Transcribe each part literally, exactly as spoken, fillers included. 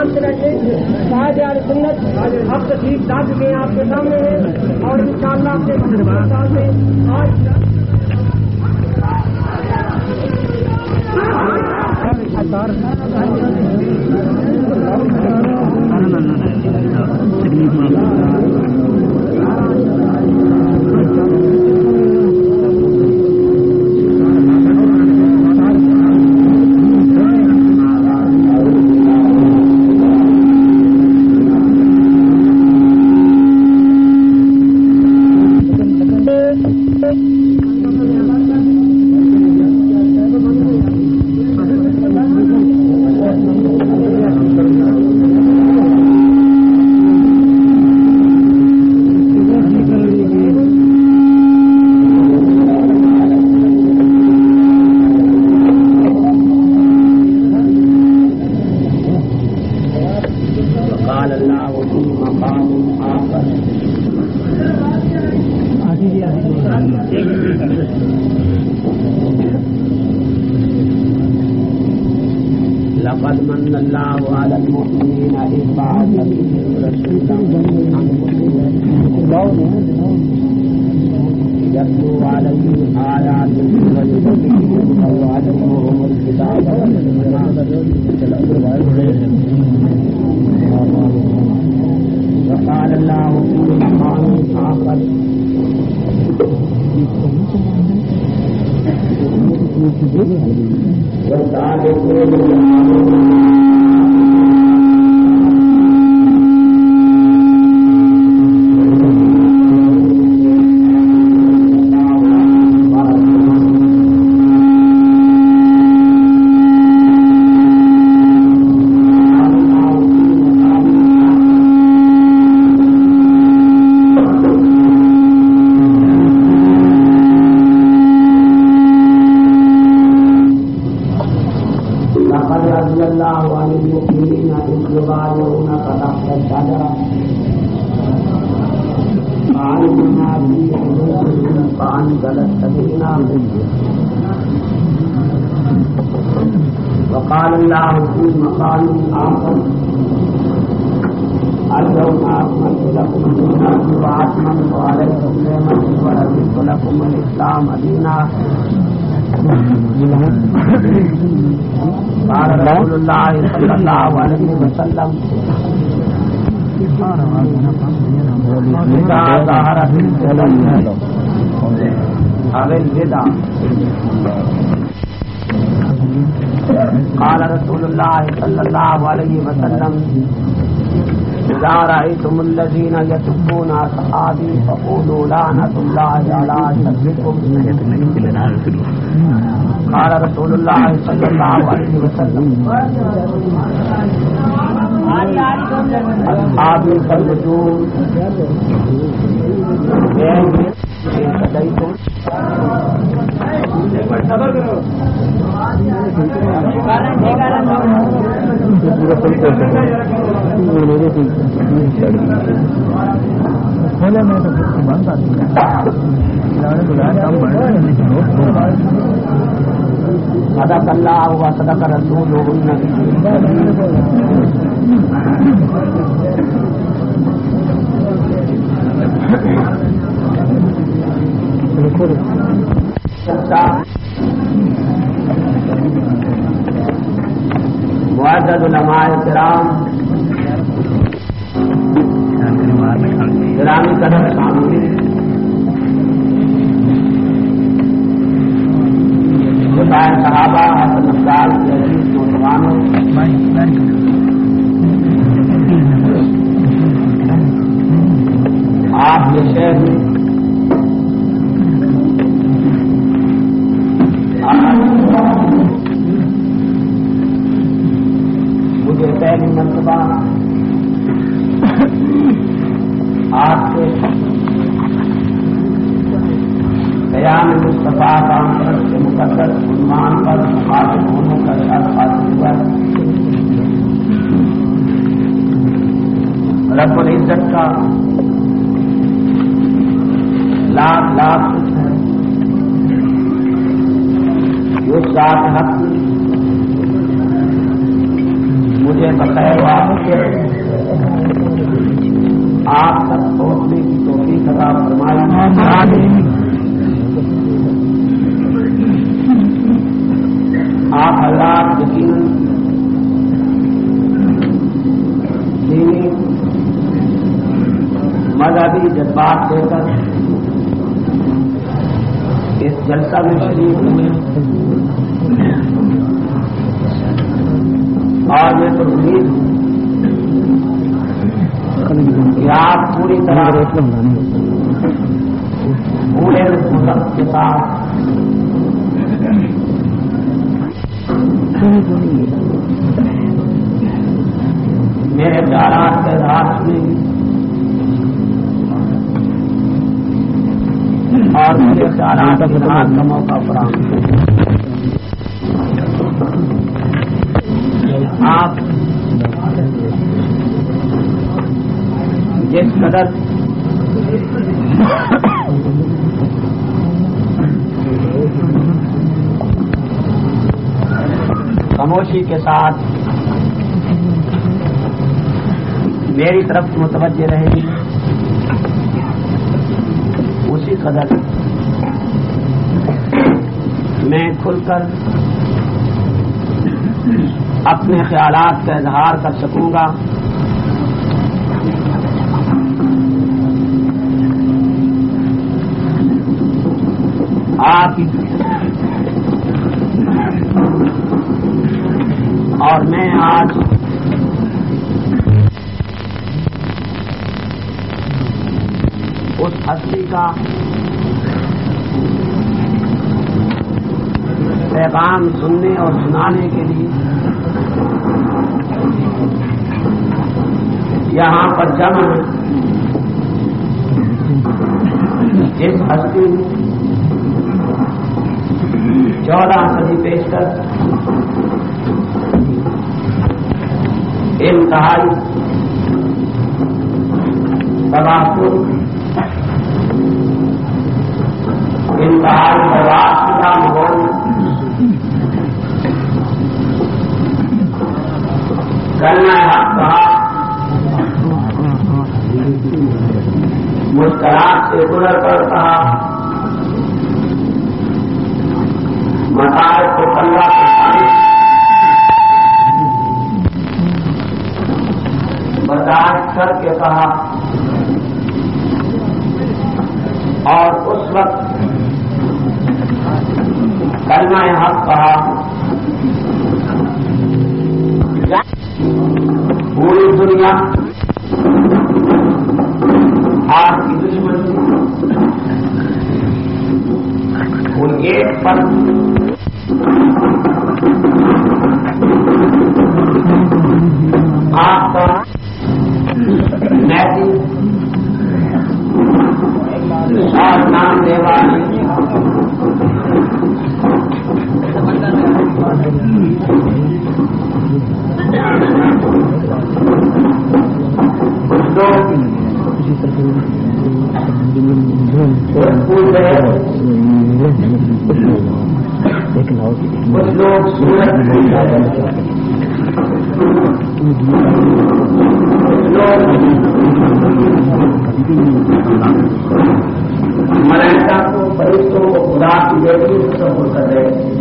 مانتے رہیے. شاید یار سنت اب تو ٹھیک ٹھاک کے آپ کے سامنے ہے اور انشاءاللہ آپ کے سال میں آج لقد من الله على المؤمنين إذ بعث فيهم رسولا يتلو عليهم آياته ويزكيهم ويعلمهم الكتاب وقال الله في مقام آخر وقال الله في مقام آخر اليوم أكملت لكم دينكم وأتممت عليكم نعمتي ورضيت لكم الإسلام دينا. قال رسول الله صلى الله عليه وسلم إذا ظهرت الفتن أو البدع. قال رسول الله صلى الله عليه وسلم إذا رأيتم الذين يسبون أصحابي فقولوا لعنة الله على شركم. قال رسول الله صلى الله عليه وسلم أصحابي فالوجوه صدق اللہ و صدق رسولہ النبی. معزز علماء کرام، گرامی قدر سامعین، خدائے صحابہ حسن افضال کے عزیز نوجوانوں، آپ یہ شہر مجھے پہلی مرتبہ آپ سے بیان مصطفیٰ کانفرنس کے مقدس عنوان پر مخاطب ہونے کا شرف حاصل ہوا. رب العزت کا لاکھ لاکھ ہے جو ذات حق مجھے مجھے بخیر آپ تک پہنچنے کی توفیق عطا فرمائے. آپ حضرات یقیناً دینی مذہبی جذبات دے کر اس جلسہ میں شریک ہوئے اور میں تو امید ہوں کہ آپ پوری طرح پورے مذہب کے ساتھ میرے خیالات کے اظہار میں اور میرے خیالات کے اظہار کا موقع فراہم. آپ جس قدر خاموشی کے ساتھ میری طرف متوجہ رہے گی اسی قدر میں کھل کر اپنے خیالات کا اظہار کر سکوں گا. آپ اور میں آج اس ہستی کا پیغام سننے اور سنانے کے لیے یہاں پر جمع ہے. اس ہستی چودہ صدی پیشتر انتہائی تباہکن انتہائی برباد شدہ ماحول کرنا حق کہا مشکلات سے گزر کر کہا مسائل کو پلہ برداشت کر کے کہا اور اس وقت کلمہ حق کہا. پوری دنیا آپ کی دشمنی ان ایک پر آپ کا نیتی اور نام دیوانی کچھ لوگ کچھ لوگ سورج ملائکہ کو فرشتوں کو خدا کی بیٹی تصور کر رہے ہیں.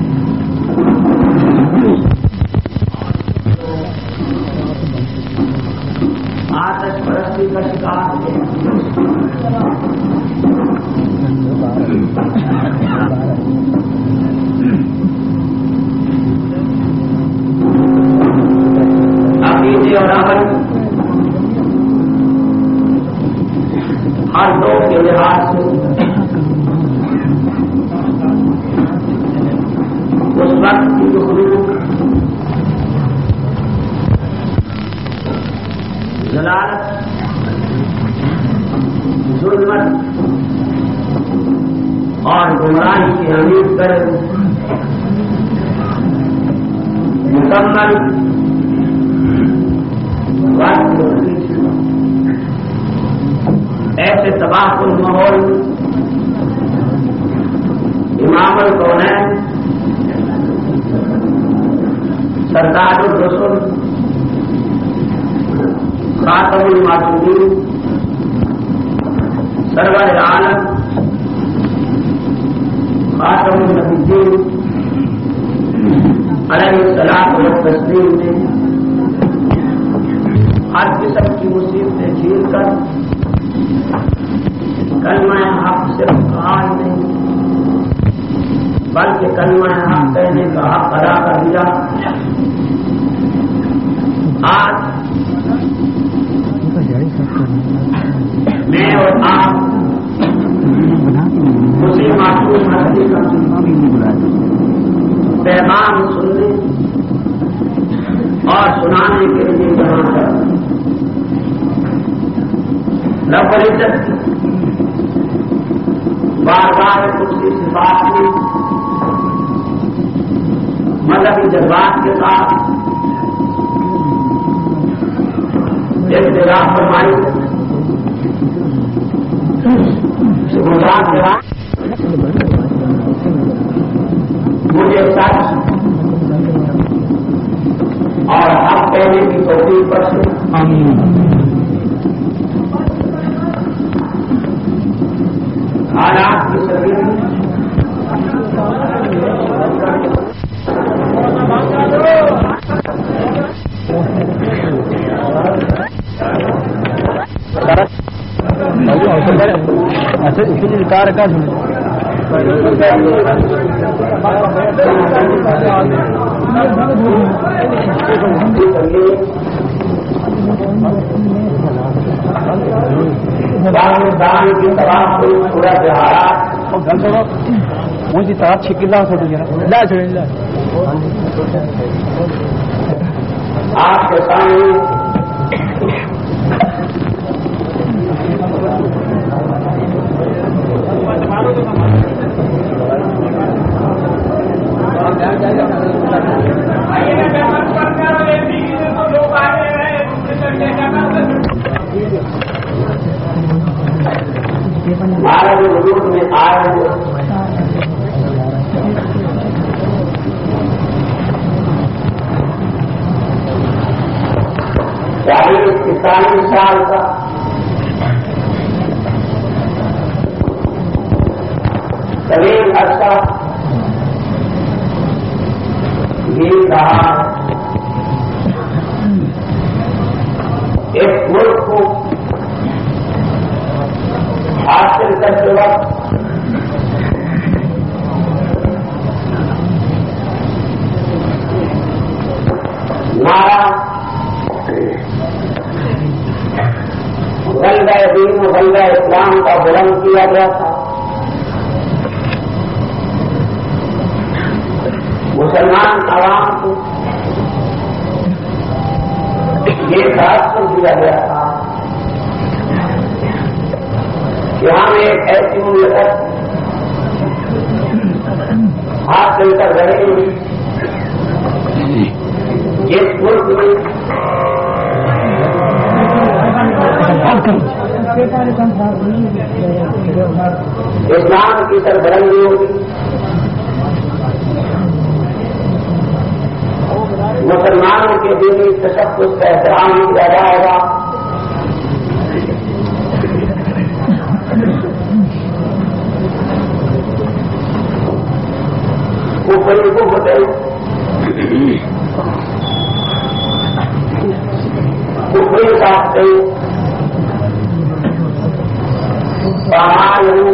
آتش پرستی کا شکار ہے. عقیدے اور عمل ہر دو کے لحاظ سے اس وقت کی مخلوق ضلالت ظلمت اور گمراہی کی امید کر مکمل ایسے تباہ کن ماحول امام الکونین سردار الرسل خاتم المعصومین سرور عالم خاتم النبیین علیہ الصلاۃ والتسلیم نے ہر قسم کی مصیبتیں جھیل کر کلمہ حق صرف کہا ہی نہیں بلکہ کلمہ حق کہنے کا حق ادا کر دیا. آج میں اور آپ اسی معصوم ہستی کا پیغام سننے اور سنانے کے لیے یہاں پر رب العزت بارگاہ قدسی صفات میں مذہبی جذبات کے ساتھ انتظار فرمائی گزار کے بعد مجھے سچ اور حق کہنے کی توفیق پر سے حالات کی سبھی اچھا اس کے لیے کار کا مجھے طرح چھکلا ہو سکتی ہے آپ کے سامنے ہمارے وجود میں آئے ہوئے چالیس اکتالیس سال کا طویل عرصہ جیت رہا ایک ملک کو حاصل کرتے وقت نعرہ غلبہ دین و غلبہ اسلام کا بلند کیا گیا تھا. مسلمان عوام کو یہ تاثر دیا گیا تھا کہ ہم ایک ایسی مملکت حاصل کر رہے ہیں جس ملک میں اسلام کی سربلندی ہوگی, مسلمانوں کے دینی تشخص کا احترام کیا جائے گا, اوپری کو ہوتے اوپری ساتھ پہاڑ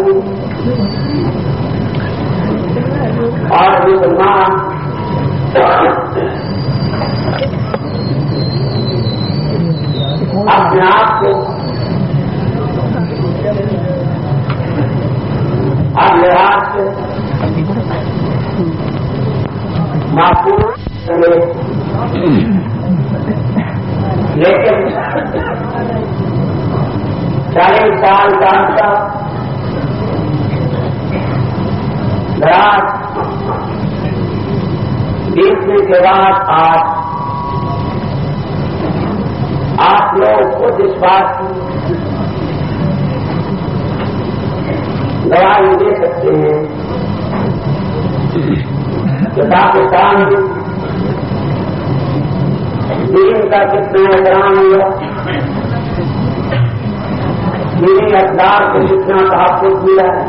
اور مسلمان اپنے آپ کو اب لحاظ سے محفوظ کرے, لیکن چالیس سال کا عرصہ دراز بیتنے کے بعد آج آپ لوگ خود اس بات کی گواہی دے سکتے ہیں کہ پاکستان دین کا کتنا احترام ہوا, دینی اقدار کو جتنا تحفظ ملا ہے،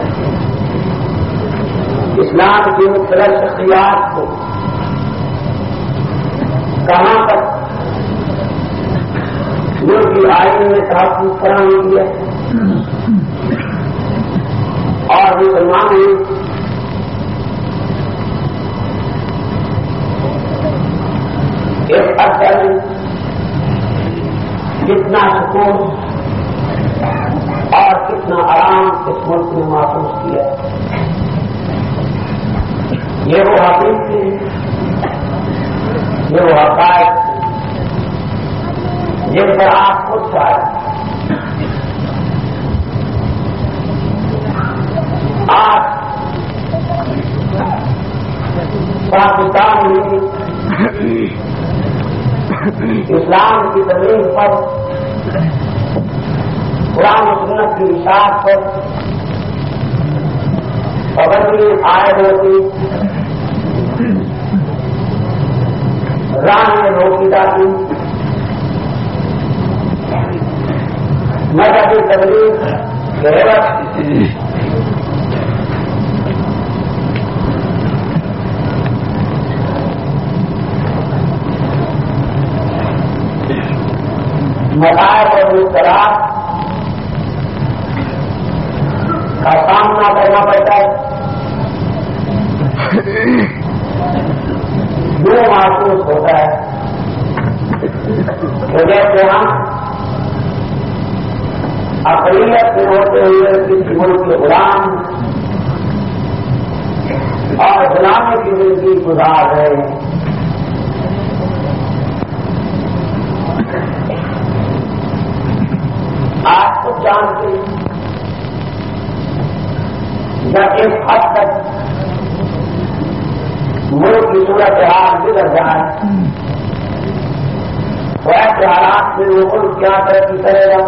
اسلام کی مختلف شخصیات کو کہاں تک ملک کی آئین میں تحفظ فراہم کیا اور مسلمان اس عرصے میں کتنا سکون اور کتنا آرام اس ملک نے محسوس کیا. یہ وہ حقیقت تھی، یہ وہ حقائق جن پر آپ خود چاہے. آج پاکستان میں اسلام کی تبلیغ پر، قرآن و سنت کی اشاعت پر پابندی عائد ہوتی، راہ میں روکی جاتی، مذہبی تبلیغ غیرت مسائل اور مشکلات کا سامنا کرنا پڑتا ہے. یہ محسوس ہوتا ہے کہ جیسے ہم اقلیت میں ہوتے ہوئے کسی ملک کے غلام اور غلامی کی زندگی گزار رہے ہیں. آپ خود جانتے ہیں جب اس حد تک ملک کی صورت حال بگڑ جائے تو ایسے حالات میں وہ ملک کیا ترقی کرے گا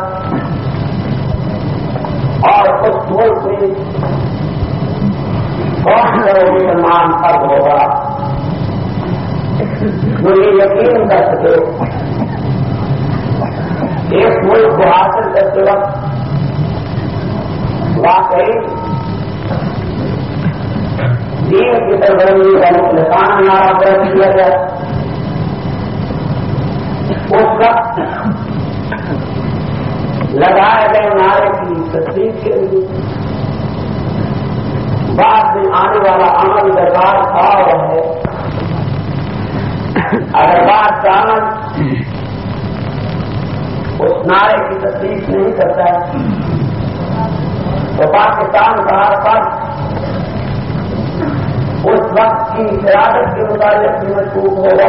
اور اس ملک میں کون سا مسلمان فرد ہوگا جو یہ یقین کر سکے اس ملک کو حاصل کرتے وقت واقعی دین کی سرگرمی کا مخلصانہ نعرہ پیش کیا گیا. اس وقت لگائے گئے نعرے کی تصدیق کے لیے بعد میں آنے والا عمل درکار تھا اور ہے. اگر بات کا عمل اس نعرے کی تصدیق نہیں کرتا ہے تو پاکستان کا ہر فرد اس وقت کی قیادت کے مطابق بھی مشکوک ہوگا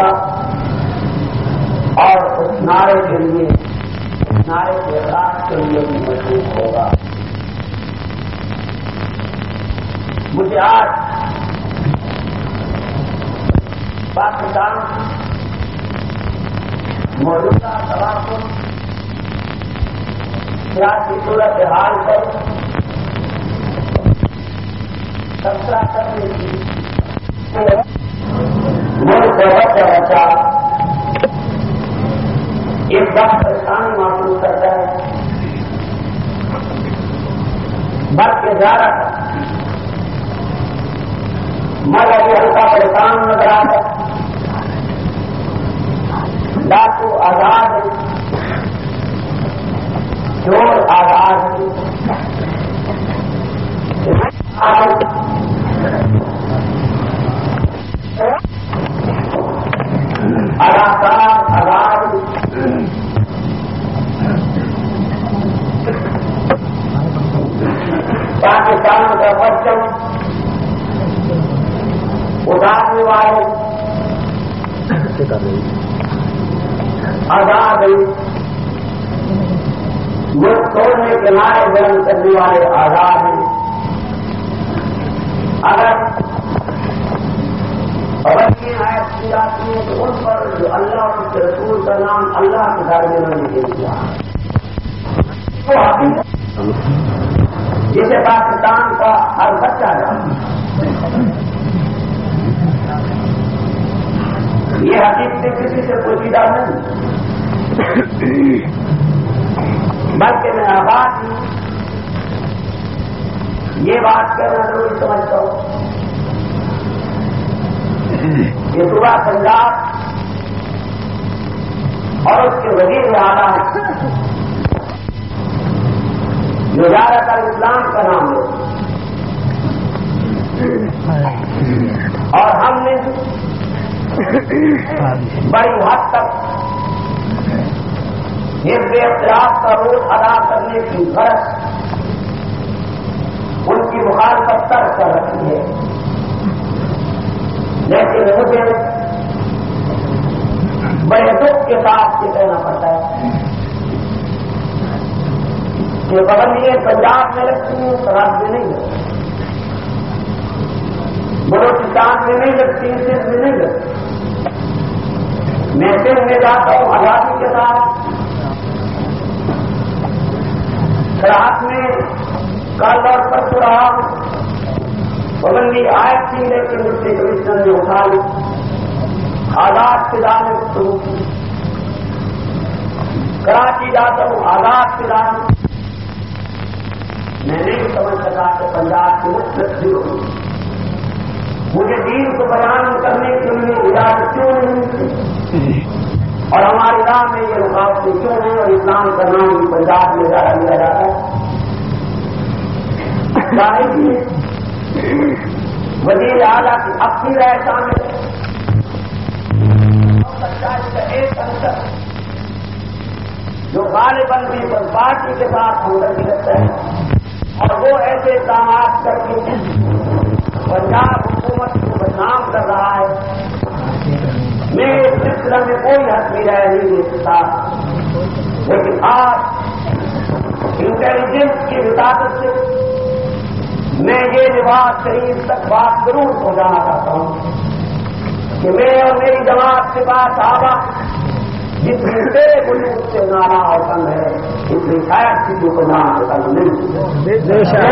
اور اس نعرے کے لیے اس نعرے کے اخراج کے لیے بھی مشکوک ہوگا. مجھے آج پاکستان موجودہ توازن سیاسی صورت حال پر تبصرہ کرنے کی ملک کا بچہ بچہ ایک وقت پریشانی محسوس کرتا ہے بلکہ زیادہ مگر یہ ہلکا پریشان نظر آتا ہے. ڈاکو آزاد ہے، چور آزاد ہے، اداکار آزاد، پاکستان کا پرچم اتارنے والے آزاد ہے، ملک توڑنے کے نعرے بلند کرنے والے آزاد ہیں. اگر پابندی عائد کی جاتی ہے تو ان پر جو اللہ اور اس کے رسول کا نام اللہ کے دائرے میں نہیں دیا تو حقیقت جسے پاکستان کا ہر بچہ جاتا یہ حقیقت کسی سے پوشیدہ نہیں. بلکہ میں آباد یہ بات کرنا ضروری سمجھتا ہوں کہ صوبہ پنجاب اور اس کے وزیر اعلیٰ جو زیادہ تر اسلام کا نام لے اور ہم نے بڑی حد تک اس بے اختلاف کا رول ادا کرنے کی غرض ان کی مخالفت ترک کر رکھی ہے، لیکن مجھے بڑے دکھ کے ساتھ یہ کہنا پڑتا ہے کہ پابندیاں پنجاب میں لگتی ہیں، سرحد میں نہیں لگتی، بلوچستان میں نہیں لگتی، سندھ میں نہیں لگتی۔ میں سندھ میں جاتا ہوں آزادی کے ساتھ، سرحد میں کل اور پرسوں رہا پابندی آئے تھی، لیکن ڈپٹی کمشنر نے اٹھا لی، آزاد فضا میں شروع کی۔ کراچی جاتا ہوں آزاد فضا میں، میں نہیں سمجھ سکا کہ پنجاب کی مختلف ضرور مجھے دین کو بیان کرنے کے لیے اجازت کیوں نہیں ملتی، اور ہماری راہ میں یہ رکاوٹیں کیوں نہیں، اور اسلام کا نام بھی پنجاب میں زیادہ لیا جاتا ہے۔ وزیر اعلیٰ کی اپنی رائے شامل ہے، اس کا ایک انصر جو غالباً بھی پارٹی کے ساتھ ہمدردی رکھتا ہے، اور وہ ایسے اقدامات کر کے پنجاب حکومت کو بدنام کر رہا ہے۔ میں اس سلسلے میں کوئی حق کی رائے نہیں دے سکتا، لیکن آج انٹیلیجنس کی وساطت سے میں یہ جواب شریف تک بات ضرور پہنچانا چاہتا ہوں کہ میں اور میری جماعت کے پاس صحابہ جتنی بڑے بڑے اس سے نانا اور پسند ہے، اتنی شاید کسی کو نام پسند نہیں۔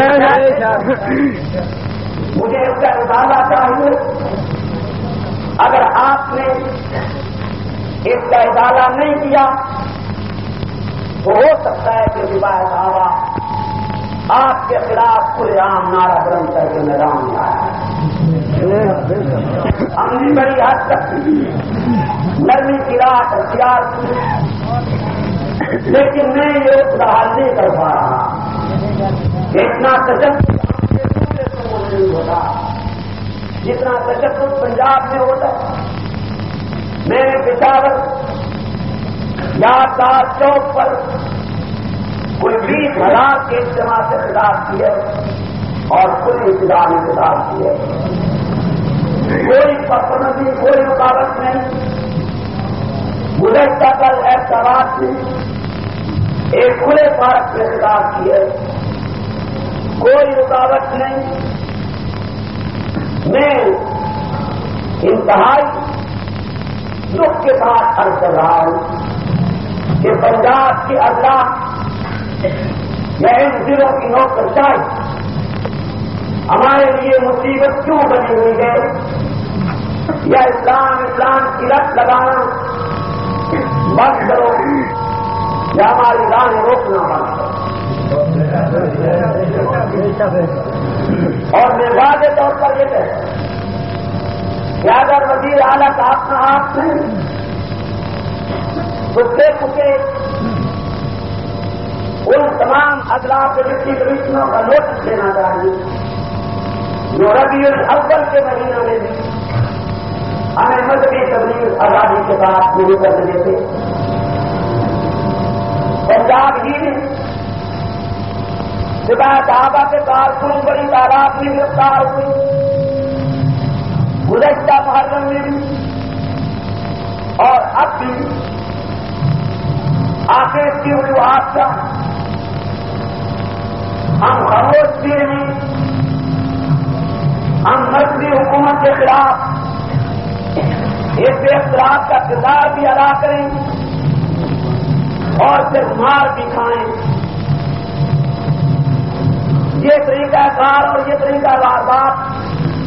مجھے اس کا اندازہ چاہیے، اگر آپ نے اس کا اضافہ نہیں کیا تو ہو سکتا ہے کہ روایت صحابہ آپ کے خلاف کھلے عام نعرہ بلند کر کے میدان میں آیا۔ ہم نے بڑی حد تک نرمی کی راہ اختیار کی، لیکن میں یہ حل نہیں کر پا رہا۔ اتنا تشدد نہیں ہوتا جتنا تشدد پنجاب میں ہوتا ہے۔ میں نے پشاور یادگار چوک پر کوئی بیس ہزار کے اجتماع سے خطاب کیے اور کل ابتدا میں خطاب کیے، کوئی پابندی کوئی رکاوٹ نہیں۔ گزشتہ کل احتجاج میں ایک کھلے پارک میں خطاب کیے، کوئی رکاوٹ نہیں۔ میں انتہائی دکھ کے ساتھ عرض کر رہا ہوں کہ پنجاب کے اللہ یا ان ضلعوں کی نوکرشاہی ہمارے لیے مصیبت کیوں بنی ہوئی ہے، یا اسلام اسلام کی رت لگانا بند کرو یا ہماری راہیں روکنا بند کرو۔ اور میں واضح طور پر یہ کہتا ہوں کہ اگر وزیر اعلیٰ کا اپنا ہاتھ نہیں تو سے پوچھے ان تمام اضلاع کے ڈپٹی کمشنروں کا نوٹس دینا چاہیے جو ربیع الاول کے مہینہ میں بھی ہمیں مذہبی تبلیغ آزادی کے ساتھ نہیں کر دیتے۔ پنجاب ہی میں صبح صحابہ کے کارکن بڑی تعداد میں گرفتار ہوئی، گزشتہ محرم میں بھی اور اب بھی آخر کی وجوہات کا ہم خاموش بھی نہیں، ہم مرکزی حکومت کے خلاف اس اختلاف کا کردار بھی ادا کریں اور صرف مار بھی کھائیں۔ یہ طریقہ کار اور یہ طریقہ کار بات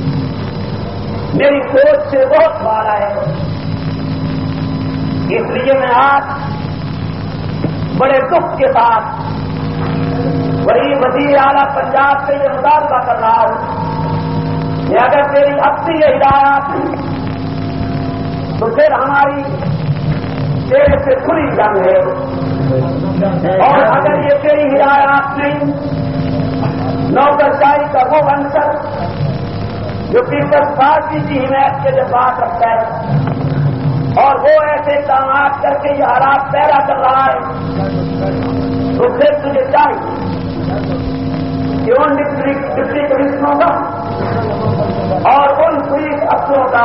میری سوچ سے بہت بالا ہے، اس لیے میں آج بڑے دکھ کے ساتھ وہی وزیر اعلیٰ پنجاب سے یہ مطالبہ کر رہا ہوں کہ اگر تیری اپنی یہ ہدایات ہیں تو پھر ہماری تیرے سے کھلی جنگ ہے، اور اگر یہ تیری ہدایات نہیں، نوکرشاہی کا وہ عنصر جو پیپلز پارٹی کی حمایت کے جذبات رکھتا ہے اور وہ ایسے اقدامات کر کے یہ حالات پیدا کر رہا ہے، تو پھر تجھے چاہیے کہ ان ڈپٹی کمشنروں کا اور ان پولیس افسروں کا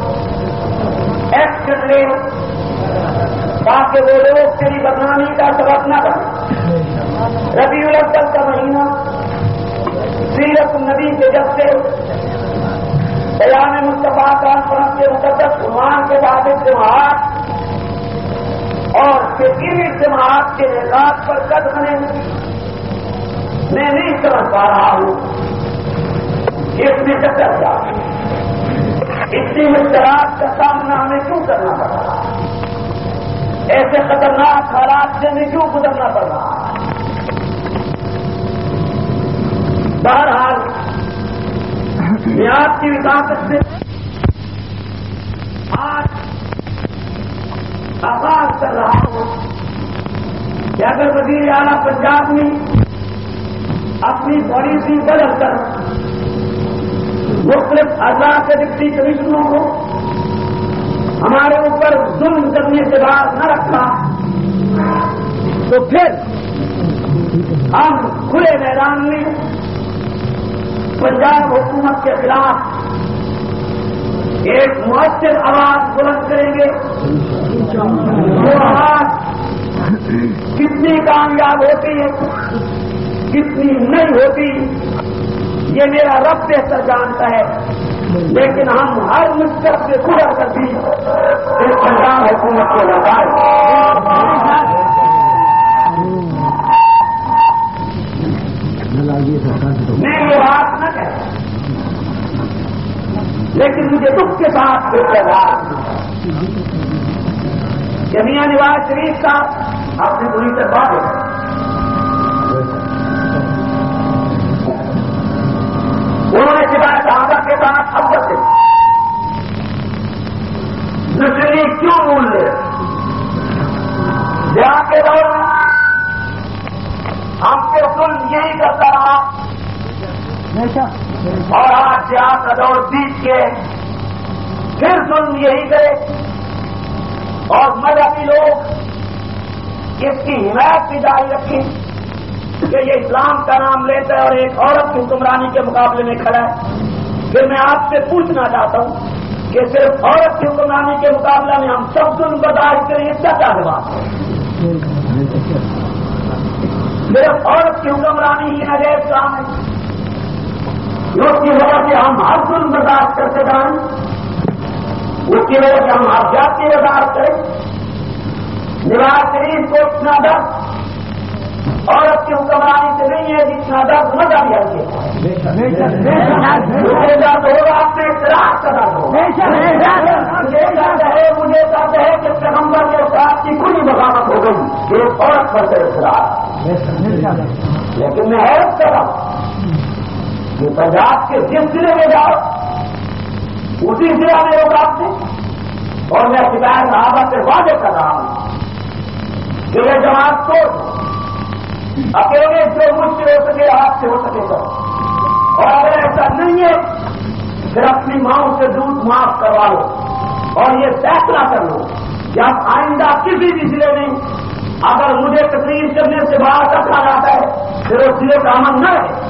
ایکشن لے تاکہ وہ لوگ تیری بدنامی کا سبب نہ بنے۔ ربیع الاول کا مہینہ سیرت النبی کے جب سے بیان مصطفیٰ کانفرنس کے مقدس عنوان کے بعد اجتماعات اور فکری اجتماعات کے نکات پر قدم نے میں نہیں سمجھ پا رہا ہوں کہ اس میں چکر کیا اتنی مشکلات کا سامنا ہمیں کیوں کرنا پڑ رہا ہے، ایسے خطرناک حالات سے ہمیں کیوں گزرنا پڑ رہا ہے۔ بہرحال میں آپ کی وکاست سے آج آغاز کر رہا ہوں کہ اگر وزیر اعلیٰ پنجاب میں اپنی پالیسی بدل کر مختلف اضلاع کے ڈپٹی کمشنروں کو ہمارے اوپر ظلم کرنے سے باز نہ رکھا تو پھر ہم کھلے میدان میں پنجاب حکومت کے خلاف ایک مؤثر آواز بلند کریں گے۔ وہ آواز کتنی کامیاب ہوتی ہے کتنی نہیں ہوتی یہ میرا رب بہتر جانتا ہے، لیکن ہم ہر مشکل سے گزر کر بھی اس پنجاب حکومت کو لگائیں۔ میں یہ بات نہ کہتا لیکن مجھے دکھ کے ساتھ کہ میاں نواز شریف صاحب آپ نے پوری طرح بات ہے انہوں نے شکایت صحابہ کے ساتھ اب سے نسلی کیوں بول لے جہاں کے دور میں ہم کے ظلم یہی کرتا رہا اور آج جہاں کا دور بیت کے پھر ظلم یہی کرے اور مذہبی لوگ اس کی حمایت بھی جاری رکھیں کہ یہ اسلام کا نام لیتا ہے اور ایک عورت کی حکمرانی کے مقابلے میں کھڑا ہے۔ پھر میں آپ سے پوچھنا چاہتا ہوں کہ صرف عورت کی حکمرانی کے مقابلے میں ہم سب ظلم برداشت کریں اس کا کیا جواب ہے؟ صرف عورت کی حکمرانی ہی نجائز کام ہے، اس کی وجہ سے ہم ہر ظلم برداشت کرتے جائیں، اس کی وجہ سے ہم ہر جاتی برداشت کریں۔ نواز شریف کو اتنا ڈر عورت کی حکمرانی سے نہیں ہے جتنا درد مزہ بھی آئیے ہوگا اپنے اختلاف کا درد ہوگا مجھے درد ہے مجھے درد ہے کہ پیغمبر کے ساتھ کی کھلی بغاوت ہو گئی ایک عورت پر سے اختلاف، لیکن میں حیرت کر رہا ہوں کہ پنجاب کے جس ضلع میں جاؤ اسی ضلع میں ہوگا آپ سے، اور میں شکایت صحابہ سے واضح کر رہا ہوں کہ یہ جماعت کو اکیلے جو مجھ سے ہو سکے آپ سے ہو سکے گا، اور اگر ایسا نہیں ہے پھر اپنی ماؤں سے دودھ معاف کروا لو اور یہ فیصلہ کر لو کہ اب آئندہ کسی بھی ضلع میں اگر مجھے تقریر کرنے سے باہر رکھا جاتا ہے پھر اس ضلع کا امن نہ رہے۔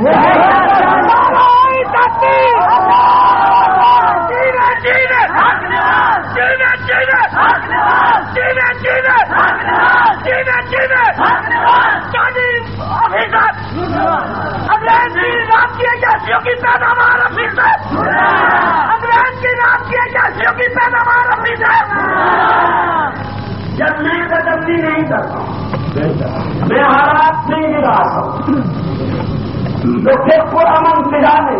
انگریز کی پیداوار افیس ہے، انگریز کی نام کی ایجنسیوں کی پیداوار افیس ہے۔ جب میں تبدیلی نہیں کرتا میں حالات نہیں بگاڑتا ہوں تو پھر پرامن فضا میں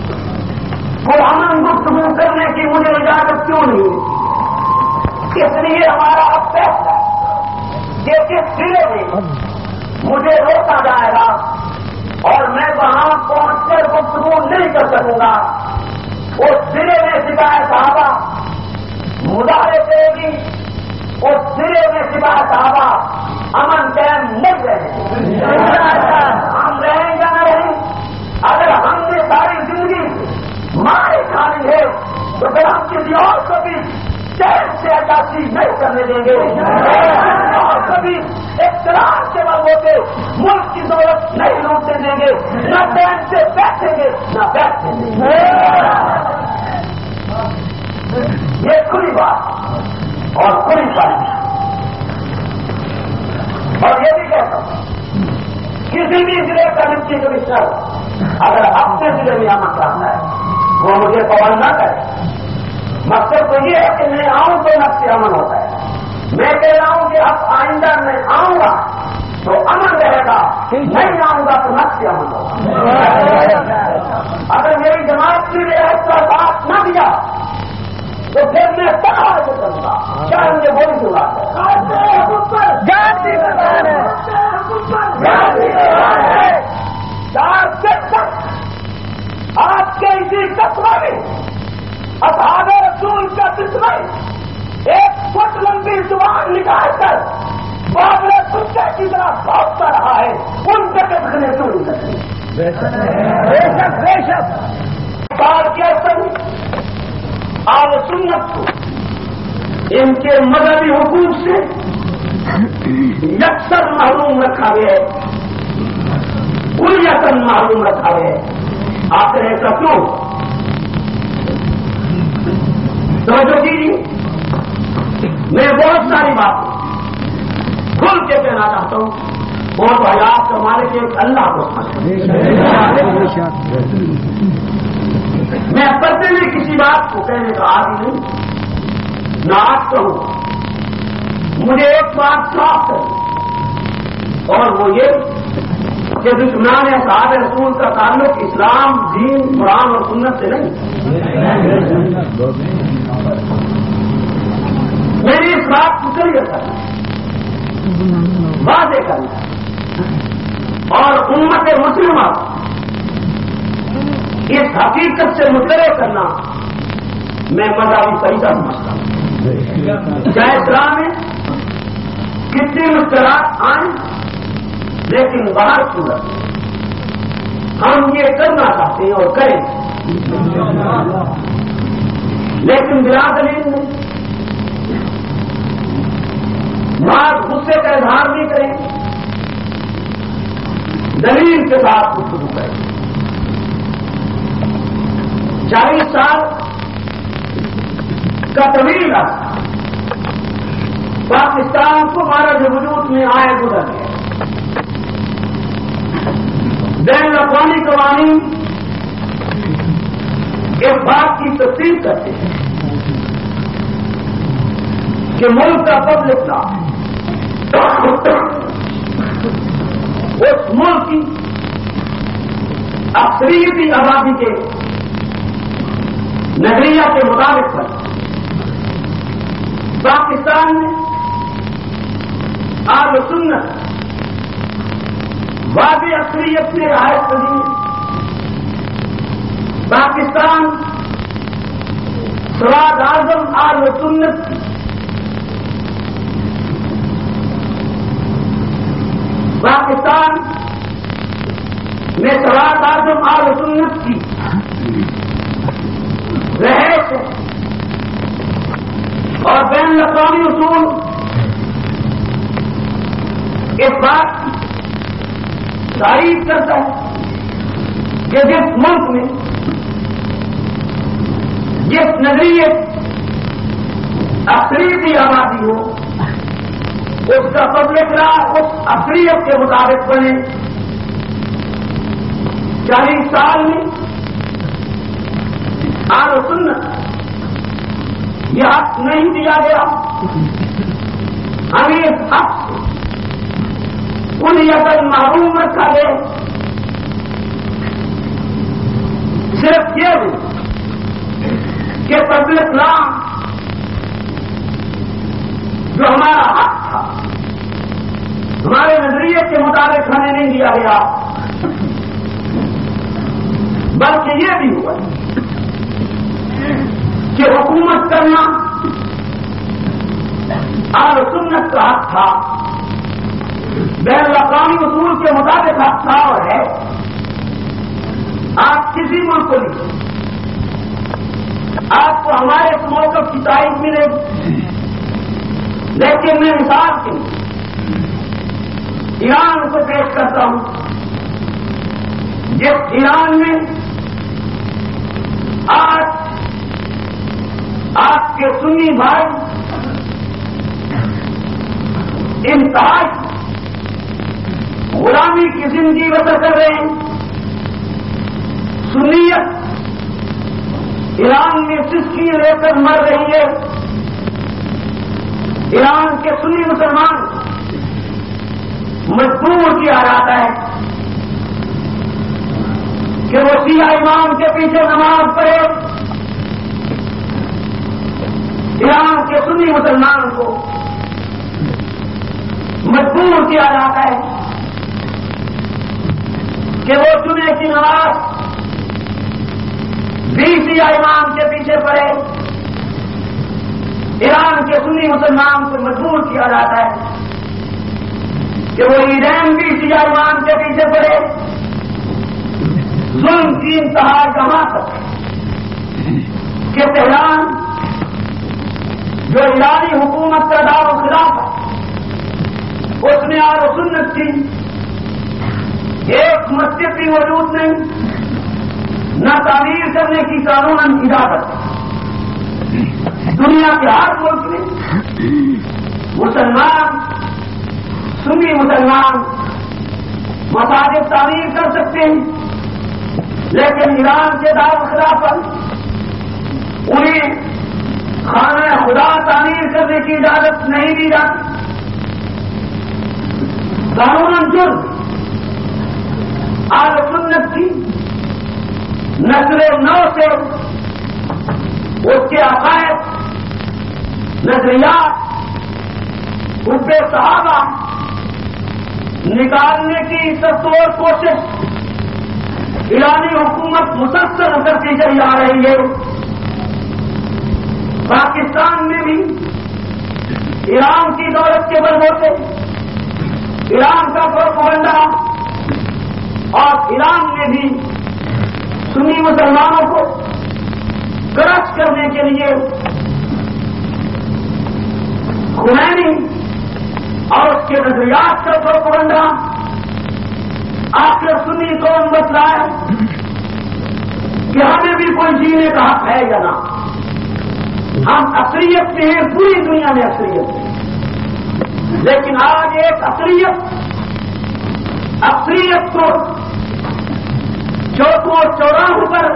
پرامن گفتگو کرنے کی مجھے اجازت کیوں نہیں ہے؟ اس لیے ہمارا اب فیصلہ کہ کس ضلع میں مجھے روکا جائے گا اور میں وہاں پہنچ کر گفتگو نہیں کر سکوں گا، اس ضلع میں سپاہی صحابہ مظاہرے کرے گی، اس ضلع میں سپاہی صحابہ امن قائم نہیں رہے، ہم رہیں یا نہ رہیں، اگر ہم نے ساری زندگی مارے کھانی ہے تو پھر ہم کسی اور کو بھی چین سے عکاسی نہیں کرنے دیں گے، اور کبھی اختلاف کے بلبوتے ملک کی ضرورت نہیں لوٹنے دیں گے، نہ چین سے بیٹھیں گے نہ بیٹھیں گے۔ یہ کھلی بات اور کھلی بات، اور یہ بھی کہتا ہوں کسی بھی ضلع کا ڈپٹی کمشنر اگر اپنے ضلع میں آنا چاہتا ہے وہ مجھے پابند نہ کرے، مقصد تو یہ ہے کہ میں آؤں تو نقص امن ہوتا ہے، میں کہہ رہا ہوں کہ اب آئندہ میں آؤں گا تو امن رہے گا، نہیں آؤں گا تو نقص امن ہوگا۔ اگر میری جماعت نے میرا حصہ ساتھ نہ دیا تو پھر میں پڑھا سے کروں گا، چاہے مجھے بولی کی بات ہے۔ چار دن تک آپ کے اسی قصبہ میں اصحاب رسول کا دشمن ایک فٹ لمبی زبان نکال کر بابل کتے کی طرح بھاگتا رہا ہے، ان کے کتنے چوری کرتے بے شک بے شک بار کے اثر آل سنت کو ان کے مذہبی حقوق سے یکسر محروم رکھا گیا ہے، کلیتاً معلوم رکھا ہے۔ آخر ایسا کیوں؟ توجہ کیجیے، میں بہت ساری باتیں کھل کے کہنا چاہتا ہوں، اور حیات کا مالک ایک اللہ کو میں پرتے میں کسی بات کو کہنے کا عادی نہیں، نہ آج کہوں، مجھے ایک بات صاف ہے اور وہ یہ کہ دشمنان اصحاب رسول کا تعلق اسلام، دین، قرآن اور سنت سے نہیں۔ میری اس بات کو کلیئر کرنا، واضح کرنا اور امت مسلمہ اس حقیقت سے مطلع کرنا میں مذہبی طریقہ سمجھتا ہوں۔ چاہے اسلام میں کتنی مشکلات آئیں، لیکن باہر صورت ہم یہ کرنا چاہتے ہیں اور کریں، لیکن بلا دلیل نہیں، بات غصے کا اظہار نہیں کریں، دلیل کے ساتھ گفتگو کریں۔ چالیس سال کا طویل عرصہ پاکستان کو معرض وجود میں آئے گزر گئے، بین الاقوامی قوانین اس بات کی تصدیق کرتے ہیں کہ ملک کا پبلک لا اس ملک کی اکثریتی آبادی کے نظریہ کے مطابق پر پاکستان میں اہل سنت واضح اکثریت میں رہائش پذیر، پاکستان سواد اعظم اہل سنت پاکستان میں سواد اعظم اہل سنت کی رہائش ہے اور بین الاقوامی اصول اس بات کی تعریف کرتا ہے کہ جس ملک میں جس نظریے اکثریتی آبادی ہو اس کا پبلک لا اس اکثریت کے مطابق بنے، چالیس سال میں اہل سنت یہ حق نہیں دیا گیا، ہمیں اس حق سے کلیتاً محروم رکھا گیا۔ صرف یہ بھی کہ پبلک لا جو ہمارا حق تھا ہمارے نظریے کے مطابق ہمیں نہیں دیا گیا، بلکہ یہ بھی ہوا کہ حکومت کرنا اہل سنت کا حق تھا، بین الاقوامی اصول کے مطابق حق تھا اور ہے۔ آپ کسی ملک کو نہیں، آپ کو ہمارے اس موقف کی تائید ملے گی، لیکن میں مثال کے لیے ایران کو پیش کرتا ہوں۔ جس ایران میں آج آپ کے سنی بھائی انتہائی غلامی کی زندگی بسر کر رہے ہیں، سنیت ایران میں سسکی لے کر مر رہی ہے، ایران کے سنی مسلمان مجبور کیا جاتا ہے کہ وہ شیعہ امام کے پیچھے نماز پڑھے، ایران کے سنی مسلمان کو مجبور کیا جاتا ہے کہ وہ جمعے کی نماز بھی شیعہ امام کے پیچھے پڑے، ایران کے سنی مسلمان کو مجبور کیا جاتا ہے کہ وہ عیدین بھی شیعہ امام کے پیچھے پڑے۔ ظلم کی انتہا جمع تک کہ تہران جو ایرانی حکومت کا دار و خلاف ہے، اس میں اہل سنت کی ایک مسجد بھی موجود نہیں، نہ تعمیر کرنے کی قانوناً اجازت ہے۔ دنیا کے ہر ملک میں مسلمان سنی مسلمان مساجد تعمیر کر سکتے ہیں، لیکن ایران کے دار خلافت انہیں خانہ خدا تعمیر کرنے کی اجازت نہیں دی جاتی۔ قانوناً جرم اہل سنت کی نسل نو سے اس کے عقائد، نظریات، حب صحابہ نکالنے کی سرتور کوشش ایرانی حکومت مسلسل کرتی چلی آ رہی ہے۔ پاکستان میں بھی ایران کی دولت کے بلبوتے ایران کا پروپیگنڈا اور ایران میں بھی سنی مسلمانوں کو کرش کرنے کے لیے خمینی اور اس کے نظریات کا پروپیگنڈا آخر سنی کون بتلا ہے کہ ہمیں بھی کوئی جینے کا حق ہے یا نہ۔ ہم اکثریت میں ہیں، پوری دنیا میں اکثریت ہیں، لیکن آج ایک اکثریت اکثریت کو چوکوں چوراہوں پر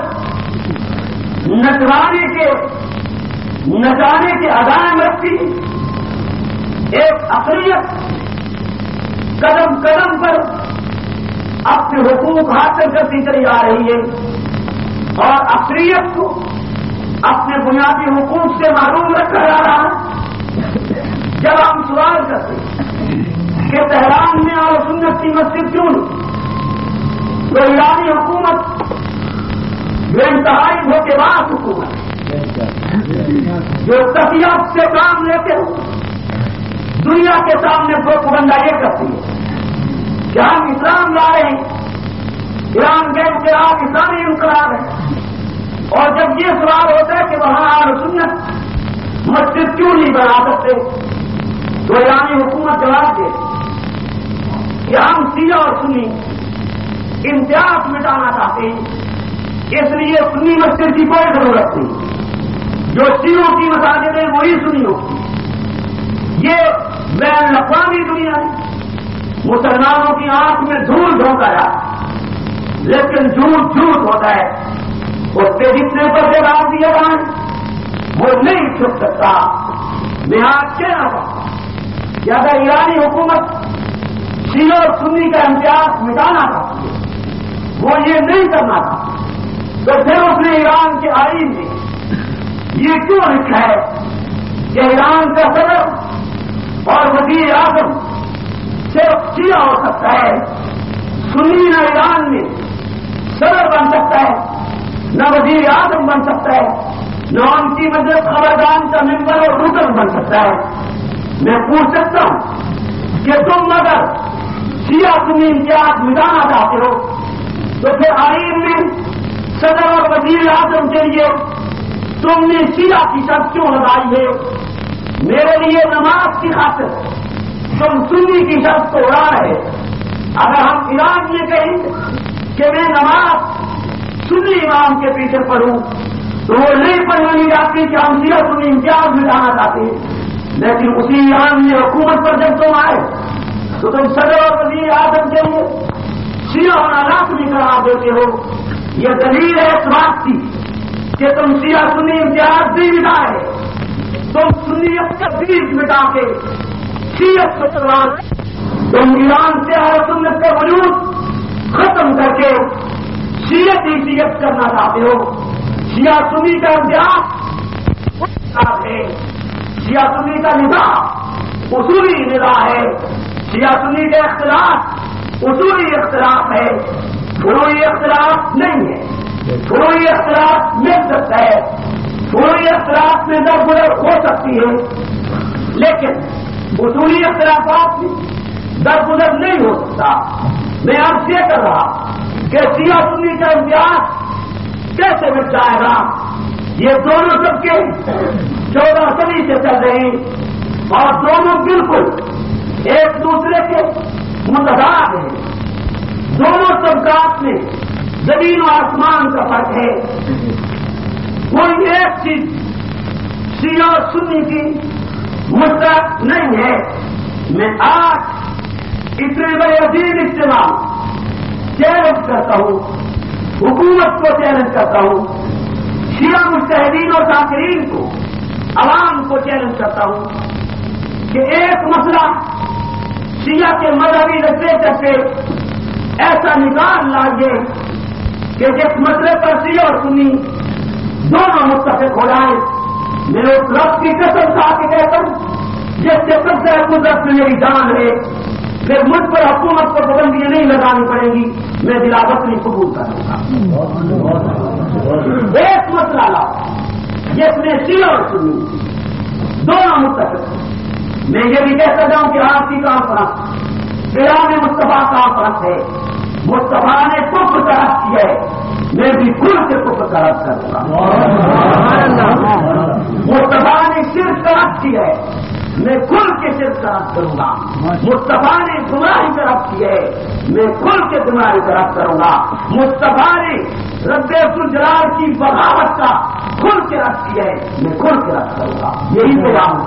نچوانے کے نچانے کے عزائم رکھتی، ایک اکثریت قدم قدم پر اپنے حقوق حاصل کرتی چلی آ رہی ہے، اور اکثریت کو اپنے بنیادی حقوق سے محروم رکھا جا رہا ہے۔ جب ہم سوال کرتے کہ تہران میں اور سنت کی مسجد کیوں نہیں، تو ایرانی حکومت جو انتہائی دھوکےباز حکومت جو تفیات سے کام لیتے ہو دنیا کے سامنے پروپیگنڈا یہ کرتی ہے کہ ہم اسلام لا رہے ہیں، ایران کے انقلاب اسلامی انقلاب ہے، اور جب یہ سوال ہوتا ہے کہ وہاں اہل سنت مسجد کیوں نہیں بنا سکتے، تو ایرانی حکومت جواب دے کہ ہم شیعہ اور سنی امتیاز مٹانا چاہتے ہیں، اس لیے سنی مسجد کی کوئی ضرورت نہیں، جو شیعوں کی مساجد ہیں وہی سنی ہوگی۔ یہ بین الاقوامی دنیا ہے، مسلمانوں کی آنکھ میں دھول دھونکا جاتا، لیکن جھوٹ جھوٹ ہوتا ہے، اس پہ جتنے پر جواب دیا جائیں وہ نہیں چھپ سکتا۔ میں آج کہنا چاہتا ہوں کہ اگر ایرانی حکومت شیعہ اور سنی کا امتیاز مٹانا چاہتی ہے، وہ یہ نہیں کرنا تھا، تو پھر اس نے ایران کے آئین میں یہ کیوں لکھا ہے کہ ایران کا صدر اور وزیر اعظم صرف شیعہ ہو سکتا ہے. سنی نہ ایران میں صدر بن سکتا ہے، نہ وزیر اعظم بن سکتا ہے، نہ ان کی مذہب خبردان کا ممبر اور رکن بن سکتا ہے. میں پوچھ سکتا ہوں کہ تم اگر شیعہ سنی امتیاز مٹانا چاہتے ہو تو پھر آئین میں صدر اور وزیر اعظم کے لیے تم نے شیعہ کی شرط کیوں لگائی ہے؟ میرے لیے نماز کی خاطر تم سنی کی شرط کو اڑا رہے. اگر ہم ایران میں کہیں کہ میں نماز سنی امام کے پیچھے پڑھوں تو وہ نہیں پڑھنی جاتی کہ ہم شیعہ سنی امتیاز مٹانا چاہتے ہیں. لیکن اسی ایران میں حکومت پر جب تم آئے تو تم صدر اور وزیر اعظم کے لیے شیعہ ہونا لازمی قرار دیتے ہو. یہ دلیل ہے اس بات کی کہ تم شیعہ سنی امتیاز بھی مٹائے. تم سنیت کا بیج مٹا کے شیعت کو چلوا، تم ایران سے اہل سنت کا وجود ختم کر کے شیعت ہی شیعت کرنا چاہتے ہو. شیعہ سنی کا امتیاز ہے، شیعہ سنی کا نظام اصولی نظام ہے. شیعہ سنی کا اختلاف اصولی اختلاف ہے، فروعی اختلاف نہیں ہے. فروعی اختلاف مل سکتا ہے، فروعی اختلاف میں درگزر ہو سکتی ہے، لیکن اصولی اختلافات میں درگزر نہیں ہو سکتا. میں عرض یہ کر رہا کہ شیعہ سنی کا امتیاز کیسے مٹ جائے گا؟ یہ دونوں طبقے چودہ صدی سے چل رہے ہیں اور دونوں بالکل ایک دوسرے کے متضاد ہیں. دونوں طبقات میں زمین و آسمان کا فرق ہے. کوئی ایک چیز شیعہ اور سنی کی مشترک نہیں ہے. میں آج اتنے بڑے عظیم اجتماع چیلنج کرتا ہوں، حکومت کو چیلنج کرتا ہوں، شیعہ مجتہدین اور ذاکرین کو، عوام کو چیلنج کرتا ہوں کہ ایک مسئلہ شیعہ کے مذہبی لٹریچر سے ایسا نکال لائیے کہ جس مسئلے پر شیعہ اور سنی دونوں متفق ہو جائیں. میں اس رب کی قسم کھا کے کہتا ہوں جس کے قبضہ قدرت میں میری جان ہے، پھر مجھ پر حکومت کو پابندیاں نہیں لگانی پڑیں گی، میں دلاوت نہیں قبول کروں گا. ایک مسئلہ لاؤ جس میں شیعہ اور سنی دونوں متفق. میں یہ بھی کہتا جاؤں کہ آپ کی کانفرنس قیام مصطفیٰ کانفرنس ہے. مصطفیٰ نے کفر کا رد کیا ہے، میں بھی کھل کے کفر کا رد کروں گا. مصطفیٰ نے شرک کا رد کیا ہے، میں کھل کے شرک کا رد کروں گا. مصطفیٰ نے گمراہی کا رد کیا ہے، میں کھل کے گمراہی کا رد کروں گا. مصطفیٰ نے رب الجلال کی بغاوت کا کھل کے رد کیا ہے، میں کھل کے رد کروں گا. یہی پیغام.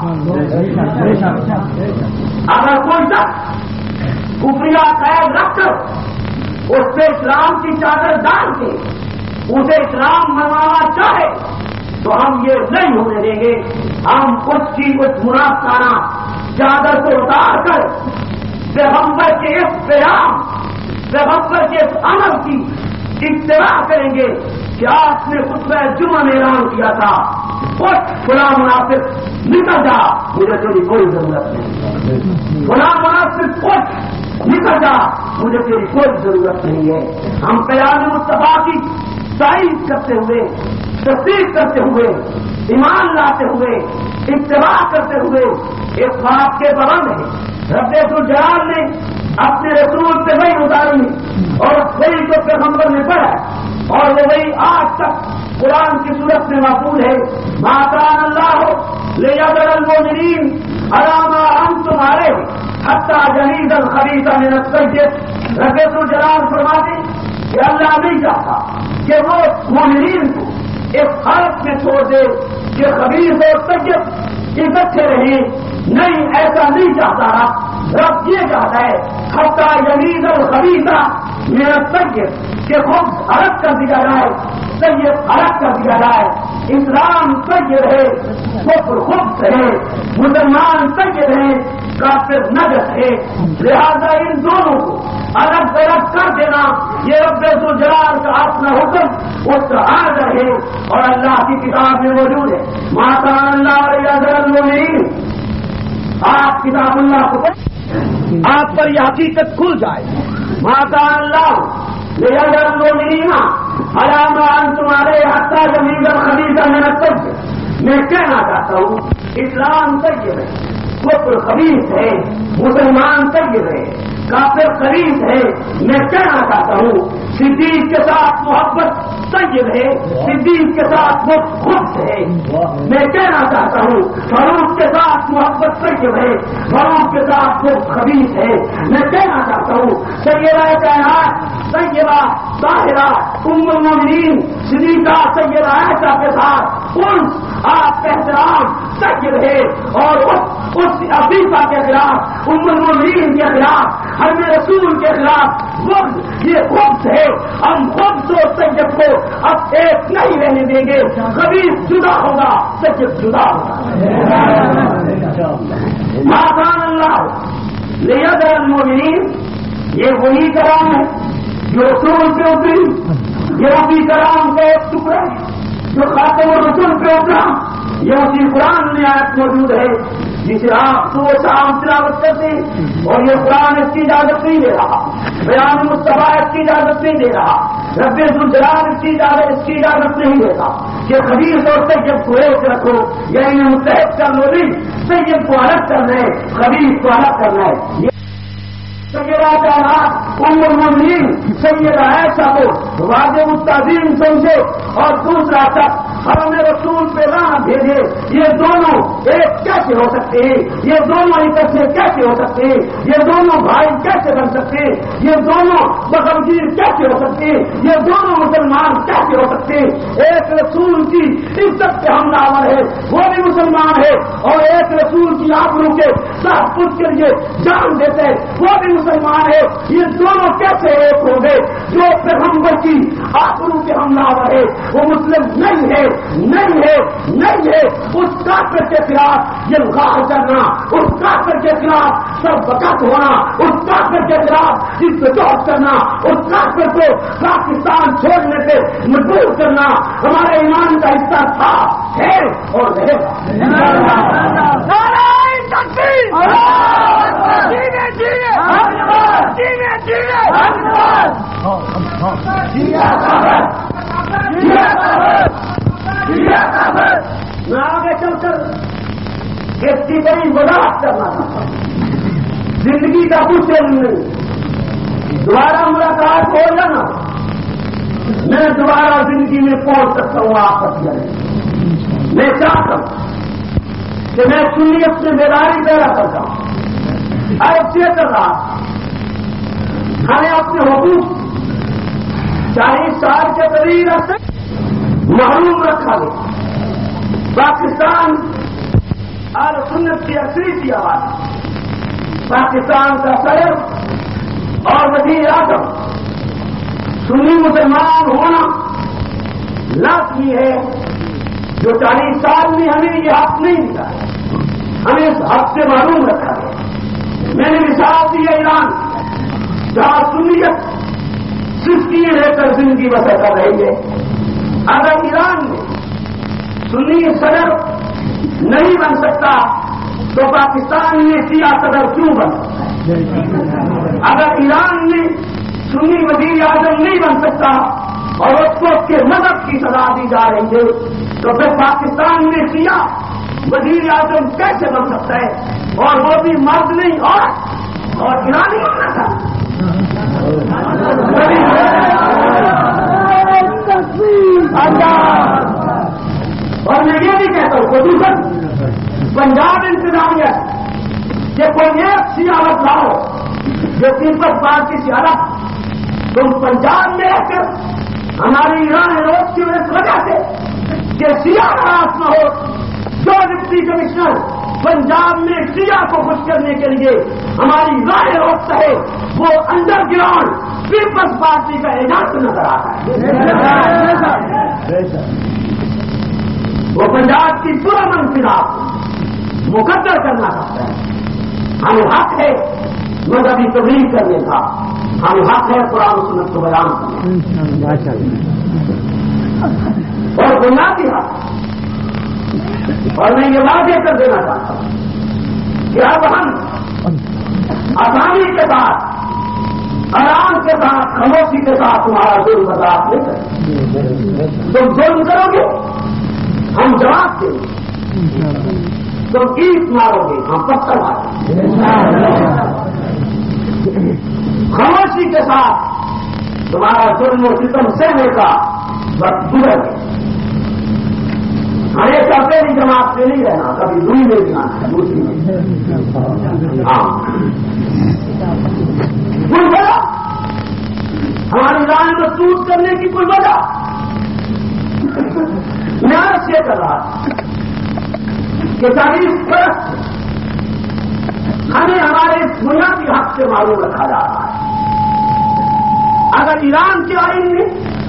اگر کوئی شخص کفریہ قید رکھ کر اس پہ اسلام کی چادر ڈال کے اسے اسلام منوانا چاہے تو ہم یہ نہیں ہونے دیں گے. ہم اس کی اس منافقانہ چادر کو اتار کر پیغمبر کے اس پیغام، پیغمبر کے اس عمل کی اتباع کریں گے کہ آپ نے خطبہ جمعہ میں اعلان کیا تھا، اس فلاں منافق نکل جا، مجھے تیری کوئی ضرورت نہیں. فلاں منافق کچھ نکل جا، مجھے تیری کوئی ضرورت نہیں ہے. ہم پیام مصطفیٰ کی تائید کرتے ہوئے، تصدیق کرتے ہوئے، ایمان لاتے ہوئے، اتباع کرتے ہوئے ایک بات کے پابند ہیں. رب الجلال نے اپنے رسول پہ وہی اتاری اور وہی جو پیغمبر نے پڑھا اور وہ وہی آج تک قرآن کی صورت میں محفوظ ہے. ما کان اللہ لیذر المؤمنین علی ما انتم علیہ حتی یمیز الخبیث من الطیب. رب الجلال فرماتے کہ اللہ نہیں چاہتا کہ وہ مومنین کو اس حالت میں چھوڑ دے کہ خبیث اور طیب اکٹھے رہیں. نہیں، ایسا نہیں چاہتا. رب یہ چاہتا ہے حتی یمیز الخبیث من الطیب کہ خود الگ کر دیا جائے، طیب الگ کر دیا جائے. اسلام طیب رہے، کفر خبث رہے، مسلمان طیب رہے، کافر نجس ہے. لہذا ان دونوں کو الگ الگ کر دینا یہ رب الجلال کا اپنا حکم اس کا عادر ہے اور اللہ کی کتاب میں موجود ہے. ما کان اللہ لیذر المؤمنین. آپ کتاب اللہ کو آپ پر یہ حقیقت کھل جائے ماتا اللہ لے اگر لو نیما علامات تمہارے حتیٰ زمین کا خلیفہ محنت میں کہنا چاہتا ہوں اسلام طیب ہے، کفر خبیث ہے، مسلمان طیب ہے، کافر خبیث ہے۔ میں کہنا چاہتا ہوں صدیق کے ساتھ محبت طیب ہے، صدیق کے ساتھ وہ خبث ہے۔ میں کہنا چاہتا ہوں فاروق کے ساتھ محبت طیب ہے، فاروق کے ساتھ وہ خبیث ہے۔ میں کہنا چاہتا ہوں سیدہ کائنات طیبہ طاہرہ ام المؤمنین صدیقہ سیدہ عائشہ کے ساتھ ان آپ کا احترام طیب ہے، اور اس اس عفیفہ کے خلاف ام المؤمنین کے خلاف ہم رسول کے خلاف خود یہ خبث ہے۔ ہم خود و طیب کو اب ایک نہیں رہنے دیں گے، خبیث جدا ہوگا، طیب جدا ہوگا۔ ماکان اللہ لیدر المؤمنین، یہ وہی کلام ہے جو رسول پہ اتری، یہ وہی کلام کا ایک ٹکڑا ہے جو خاتم الرسول پہ اترا، یہ اسی قرآن میں آیت موجود ہے جسے آپ صبح شام تلاوت کرتے ہیں، اور یہ قرآن اس کی اجازت نہیں دے رہا، بیان مصطفیٰ اس کی اجازت نہیں دے رہا، رب ذوالجلال اس کی اجازت اس کی اجازت نہیں دیتا کہ خبیث اور طیب کو ایک رکھو یا انہیں متحد کر لو، نہیں، طیب کو الگ کرنا ہے، خبیث کو الگ کرنا ہے۔ سیدہ کائنات ام المؤمنین سیدہ عائشہ کو واجب التعظیم سمجھے، اور دوسرا شخص ہم نے رسول پہ راہ بھیجے، یہ دونوں ایک کیسے ہو سکتے ہیں؟ یہ دونوں اکٹھے کیسے ہو سکتے ہیں؟ یہ دونوں بھائی کیسے بن سکتے ہیں؟ یہ دونوں بغمگیر کیسے ہو سکتے ہیں؟ یہ دونوں مسلمان کیسے ہو سکتے ہیں؟ ایک رسول کی عزت کے ہم ناور ہے، وہ بھی مسلمان ہے، اور ایک رسول کی آبرو کے تحفظ کے لیے جان دیتے وہ بھی مسلمان ہے۔ یہ دونوں کیسے ایک ہوں گے؟ جو پیغمبر کی آبرو کے ہم ناور ہے وہ مسلم نہیں ہے، نہیں ہے، نہیں ہے۔ اس کافر کے خلاف جلغار کرنا، اس کافر کے خلاف سب وقت ہونا، اس کافر کے خلاف جدوجہد کرنا، اس کافر کو پاکستان چھوڑنے سے مجبور کرنا ہمارے ایمان کا حصہ تھا، ہے اور رہے گا۔ میں آگے چل کر اس کی بڑی وضاحت کرنا چاہتا ہوں۔ زندگی کا کچھ علم نہیں، دوبارہ ملاقات ہو جانا، میں دوبارہ زندگی میں پہنچ سکتا ہوں آپ تک۔ میں چاہتا ہوں کہ میں سنیت سے بیداری پیدا کرتا ہوں، ایسے کر رہا ہمیں اپنے حقوق چالیس سال کے قریب سے محروم رکھا گیا۔ پاکستان اہل سنت کی اکثریتی آواز، پاکستان کا صدر اور وزیر اعظم سنی مسلمان ہونا لازمی ہے، جو چالیس سال میں ہمیں یہ حق نہیں دیا ہے، ہمیں اس حق سے محروم رکھا گیا۔ میں نے مثال دی ایران، جہاں سنیت سستی رہ کر زندگی بسر کر رہی ہے۔ اگر ایران میں سنی صدر نہیں بن سکتا تو پاکستان میں شیعہ صدر کیوں بن سکتا؟ اگر ایران میں سنی وزیر اعظم نہیں بن سکتا اور اس کو اس کے مذہب کی سزا دی جا رہی ہے تو پھر پاکستان میں شیعہ وزیر اعظم کیسے بن سکتا ہے؟ اور وہ بھی مرد نہیں اور اور ایرانی ہونا تھا۔ اور میں یہ بھی کہتا ہوں دوسرا پنجاب انتظامیہ کہ کوئی ایک سیاست لاؤ جو پیپلز پارٹی سے الگ، تم پنجاب میں رہ کر ہماری ایران روز کی وجہ سے کہ سیاہ ناراض نہ ہو، جو ڈپٹی کمشنر پنجاب میں سیاہ کو خوش کرنے کے لیے ہماری راہ روز ہے وہ انڈر گراؤنڈ پیپلز پارٹی کا ایجنٹ نظر آتا ہے۔ وہ پنجاب کی پرامن خلاف مقدر کرنا چاہتا ہے۔ ہمیں حق ہے مذہبی تبلیغ کرنے کا، ہمیں حق ہے قرآن و سنت کو بیان کرنے اور بنیادی حق۔ اور میں یہ واضح کر دینا چاہتا ہوں کہ اب ہم آسانی کے ساتھ آرام کے ساتھ خاموشی کے ساتھ تمہارا ظلم برداشت نہیں کریں. تم ظلم کرو گے ہم جواب دیں گے. تم عید مارو گے ہم پتھر ماریں گے. خاموشی کے ساتھ تمہارا ظلم و ستم سہنے کا وقت گزر گئے. ہمیشہ پہلی جماعت سے نہیں رہنا, کبھی دوئی میں بھی آنا ہے, دوسری میں. ہاں کوئی وجہ ہماری رائے میں سوٹ کرنے کی کوئی وجہ میں عرض یہ کر رہا کہ چالیس برس ہمیں ہمارے اس بنیادی حق سے معلوم رکھا جا رہا ہے. اگر ایران کے آئین میں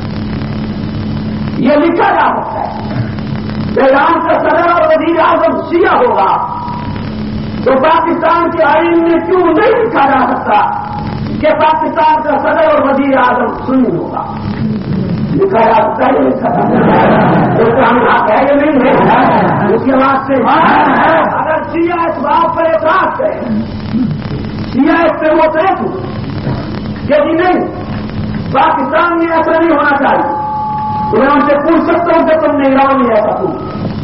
یہ لکھا جا سکتا ہے کہ ایران کا صدر اور وزیر اعظم شیعہ ہوگا, تو پاکستان کے آئین میں کیوں نہیں لکھا جا سکتا کہ پاکستان کا صدر اور وزیر اعظم سنی ہوگا؟ لکھا جا سکتا ہے, لکھا جا سکتا ہم حق ہے یہ نہیں ہے. اس کے بعد سے اگر شیعہ اس بات پر اعتراض کرے, شیعہ اس پہ متحد ہو کہ جی نہیں پاکستان میں ایسا نہیں ہونا چاہیے, تو میں ان سے پوچھ سکتا ہوں کہ تم نے ایران میں ایسا پوچھ.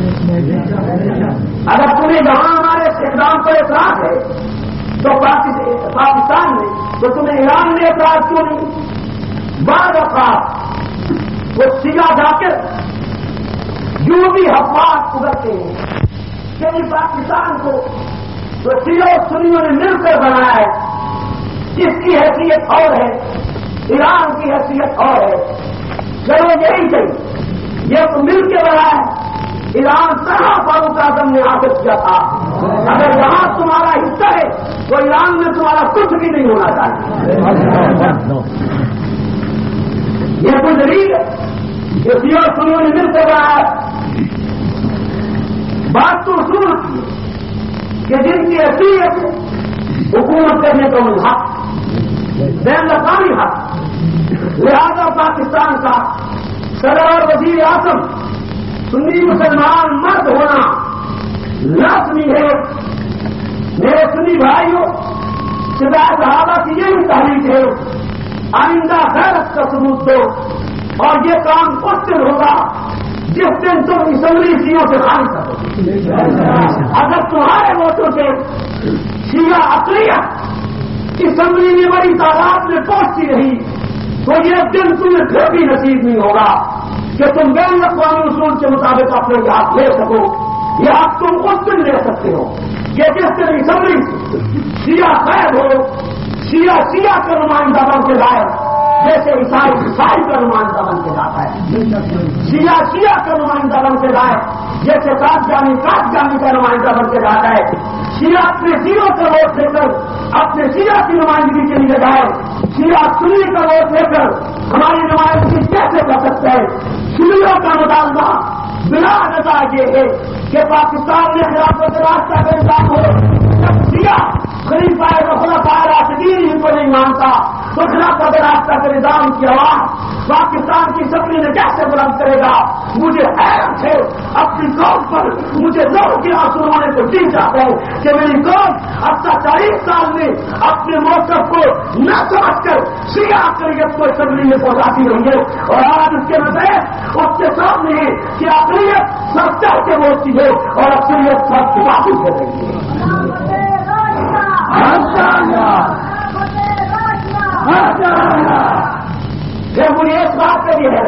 اگر تمہیں یہاں ہمارے اقدام پر اعتراض ہے تو پاکستان میں, تو تمہیں ایران میں اعتراض کیوں نہیں؟ بعض افراد وہ سیاہ جا کر یوں بھی افواہ اگلتے ہیں کہ پاکستان کو تو سیاہ اور سنیوں نے مل کر بنایا ہے, اس کی حیثیت اور ہے, ایران کی حیثیت اور ہے. چلو یہی چاہیے, یہ تو مل کے بنا ہے. ایران طرح فاروق اعظم نے حاصل کیا تھا. اگر یہاں تمہارا حصہ ہے تو ایران میں تمہارا کچھ بھی نہیں ہونا چاہیے. یہ کوئی دلیل ہے کہ سیاہ سنوں نے مل کے بنا ہے. بات تو اصول کی کہ جن کی حیثیت حکومت کرنے کا ان حق بین الاقوامی حق, لہذا پاکستان کا صدر اور وزیر اعظم سنی مسلمان مرد ہونا لازمی ہے. میرے سنی بھائیوں, سزا صحابہ کی یہی تحریک ہے, آئندہ غیرت کا ثبوت دو. اور یہ کام اس دن ہوگا جس دن تم اسمبلی سیوں سے خالی کرو. اگر تمہارے ووٹوں سے شیعہ اقلیت اسمبلی میں بڑی تعداد میں پہنچتی رہی تو یہ دن تمہیں پھر بھی نصیب نہیں ہوگا کہ تم بین الاقوامی اصول کے مطابق اپنے حق لے سکو. یہ حق تم اس دن لے سکتے ہو یہ جس دن اسمبلی شیعہ قید ہو, شیعہ شیعہ کا نمائندہ بن کے جائے جیسے عیسائی عیسائی کا نمائندہ بن کے جاتا ہے, شیعہ شیعہ کا نمائندہ بن کے جائے جیسے کاٹ جانی کاٹ جانی کا نمائندہ بن کے جاتا ہے. شیعہ اپنے شیعوں کا ووٹ لے کر اپنے شیعہ کی نمائندگی کے لیے جائے, شیعہ سنی کا ووٹ لے کر ہماری نمائندگی کیسے کر سکتا ہے؟ شیعوں کا مطالبہ بلا نظا یہ ہے کہ پاکستان میں خلافت راستہ کا نظام ہو. جب شیعہ خلیفہ خلفاء راشدین ان کو نہیں مانتا تو خلافت راستہ کے نظام کی آواز پاکستان کی اسمبلی میں کیسے بلند کرے گا؟ مجھے حیرت ہے اپنی قوم پر, مجھے لوگوں کے آنسو ہونے کو جی چاہتا ہے کہ میری قوم اب تک چالیس سال میں اپنے موقف کو نہ سمجھ کر شیعہ اقلیت کو اسمبلی میں پہنچاتی رہی ہے, اور آج اس کے نتائج اس کے سامنے ہے کہ اقلیت سب چڑھ کے بولتی ہے اور اقلیت سب چھپاتی ہو رہی ہے. پھر مجھے اس بات پہ بھی ہے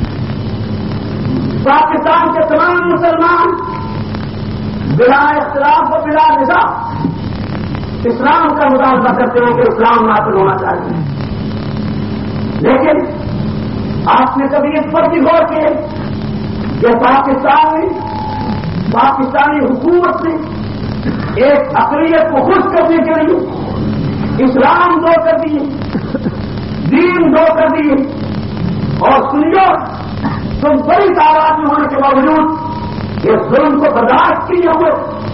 پاکستان کے تمام مسلمان بلا اختلاف و بلا نظام اسلام کا مطالبہ کرتے ہیں کہ اسلام نافذ ہونا چاہیے. لیکن آپ نے کبھی اس پر بھی غور کیے کہ پاکستان میں پاکستانی حکومت نے ایک اقلیت کو خوش کرنے کے لیے اسلام دو کر دیے, دین دو کر دیے, اور سنیو تم بڑی تعداد میں ہونے کے باوجود یہ ظلم کو برداشت کیے ہوئے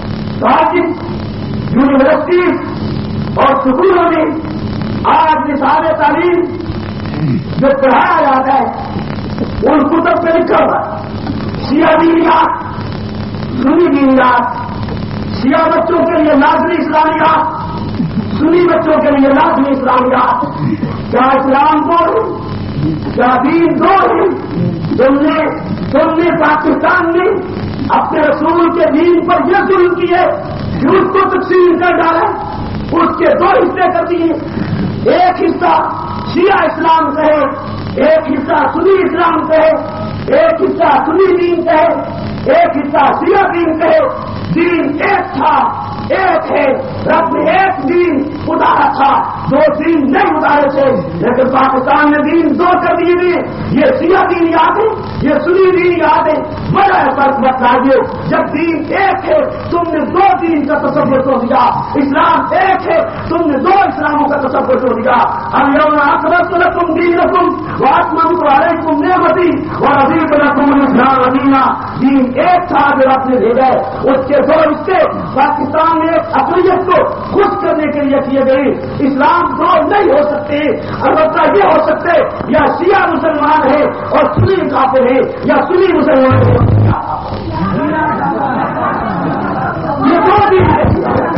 کالج یونیورسٹیز اور سکولوں میں آج نصاب تعلیم جو پڑھایا جاتا ہے ان کتب پہ لکھا ہوا شیعہ دینیات, سنی دینیات, شیعہ بچوں کے لیے نازلی اسلامیات, سنی بچوں کے لیے لازمی اسلامیات. کیا اسلام دو ہے؟ کیا دین دو ہے؟ تم نے تم نے پاکستان میں اپنے رسول کے دین پر یہ ظلم کیے کہ اس کو تقسیم کر ڈالا. اس کے دو حصے کر دیے. ایک حصہ شیعہ اسلام کہے, ایک حصہ سنی اسلام کہے, ایک حصہ سنی دین کہے, ایک حصہ شیعہ دین کہے. دین ایک تھا, ایک ہے. رب نے ایک دین اتارا تھا, دو دین نہیں اتارے تھے. لیکن پاکستان نے دین دو کر دیے تھے. یہ شیعہ دین یاد ہے, یہ سنی دین یاد ہے. بڑا فرق مت لاجیے. جب دین ایک ہے تم نے دو دین کا تصور چھوڑ دیا. اسلام ایک ہے تم نے دو اسلاموں کا تصور چھوڑ دیا. اليوم اکملت لکم دینکم واتممت علیکم نعمتی ورضیت لکم الاسلام دینا. دین ایک تھا جو رب نے بھیجا ہے. اس کے دو حصے پاکستان میں ایک اقلیت کو خوش کرنے کے لیے کیے گئے. اسلام دو نہیں ہو سکتے. البتہ یہ ہو سکتے یا شیعہ مسلمان ہے اور سنی کافر ہے, یا سنی مسلمان ہے. یہ دو دن ہے.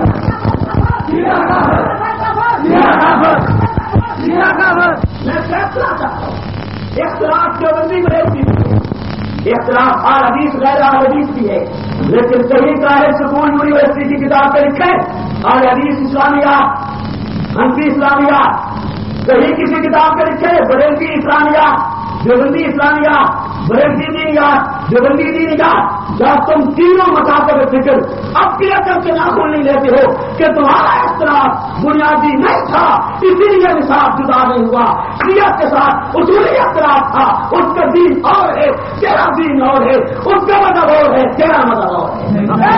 میں فیصلہ چاہتا ہوں اختلاف کے بندی میں ایک چیز, اختلاف ہر حدیث غیر حدیث بھی ہے. لیکن صحیح طاہر سکول یونیورسٹی کی کتاب پہ لکھے اور حدیث اسلامیات, حنفی اسلامیات. صحیح کسی کتاب پہ لکھے بریلوی اسلامیات, دیوبندی اسلامیات, بریلوی دینیات, دیوبندی دینیات. جب تم تینوں مسافر فکر اب بھی عقل کے ناخن نہیں لیتے ہو کہ تمہارا اختلاف بنیادی نہیں تھا, اسی لیے نصاب جدا نہیں ہوا. شریعت کے ساتھ اصولی اختلاف تھا. اس کا دین اور ہے, تیرا دین اور ہے. اس کا مذہب اور ہے, تیرا مذہب اور ہے.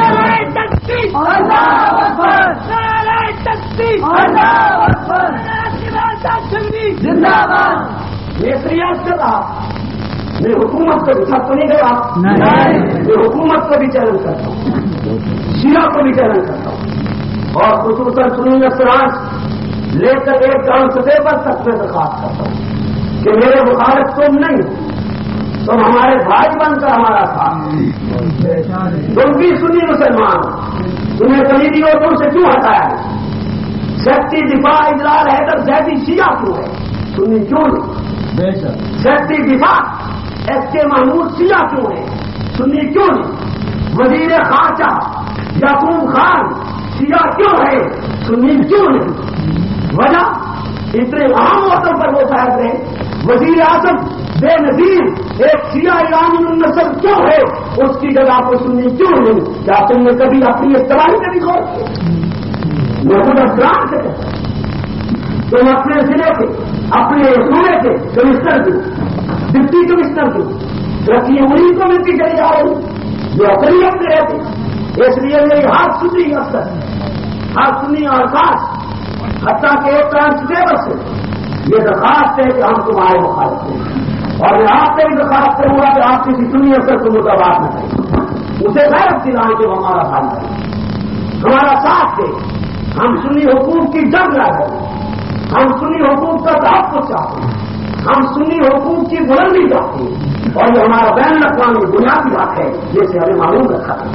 میں شریعت سے رہا, میں حکومت کو بھی چھت کو نہیں گیا. میں حکومت کو بھی چیلنج کرتا ہوں, شیعہ کو بھی چیلنج کرتا ہوں, اور خصوصاً سنی اسرانس لے کر ایک گراؤنڈ سطح پر تک میں درخواست کرتا ہوں کہ میرے مخالف تم نہیں, تم ہمارے بھائی بن کر ہمارا ساتھ. تم بھی سنی مسلمان, تمہیں کمیٹی اور تم سے کیوں ہٹایا ہے؟ سیکٹری دفاع اجلال حیدر زیدی شیعہ کیوں ہے, سنی کیوں نہیں؟ سیکٹری دفاع ایس کے محمود شیعہ کیوں ہے, سنی کیوں نہیں؟ وزیر خارجہ یعقوب خان شیعہ کیوں ہے, سنی کیوں نہیں؟ وجہ اتنے عام موقع پر وہ فائد رہے. وزیر اعظم بے نظیر ایک شیعہ ایرانی النسل کیوں ہے, اس کی جگہ کو سنی کیوں نہیں؟ کیا تم نے کبھی اپنی استعمال کبھی غور کیا؟ میں خود افغان سے کہتا ہوں, تم اپنے ضلع کے اپنے صوبے کے کمشنر کو, ڈپٹی کمشنر کو رکھیے, انہیں کو ملتی چلی جا رہی جو اقلیت میں رہتے. اس لیے میری ہاتھ سنی افسر, ہاتھ سنی اور خاص حتیٰ کہ ایک ٹرانسلیٹر سے یہ درخواست ہے کہ ہم تمہارے مخالف ہیں, اور میں آپ سے بھی درخواست کروں گا کہ آپ کسی سنی افسر کو متباد نہ کریں, اسے غیر دلائیں کہ وہ ہمارا بھائی ہے, ہمارا ساتھ دے. ہم سنی حقوق کی جنگ لڑ رہے ہیں, ہم سنی حقوق کا تحفظ چاہتے ہیں, ہم سنی حقوق کی بلندی چاہتے ہیں, اور یہ ہمارا بین الاقوامی بنیادی حق ہے جسے ہمیں معلوم رکھا ہے.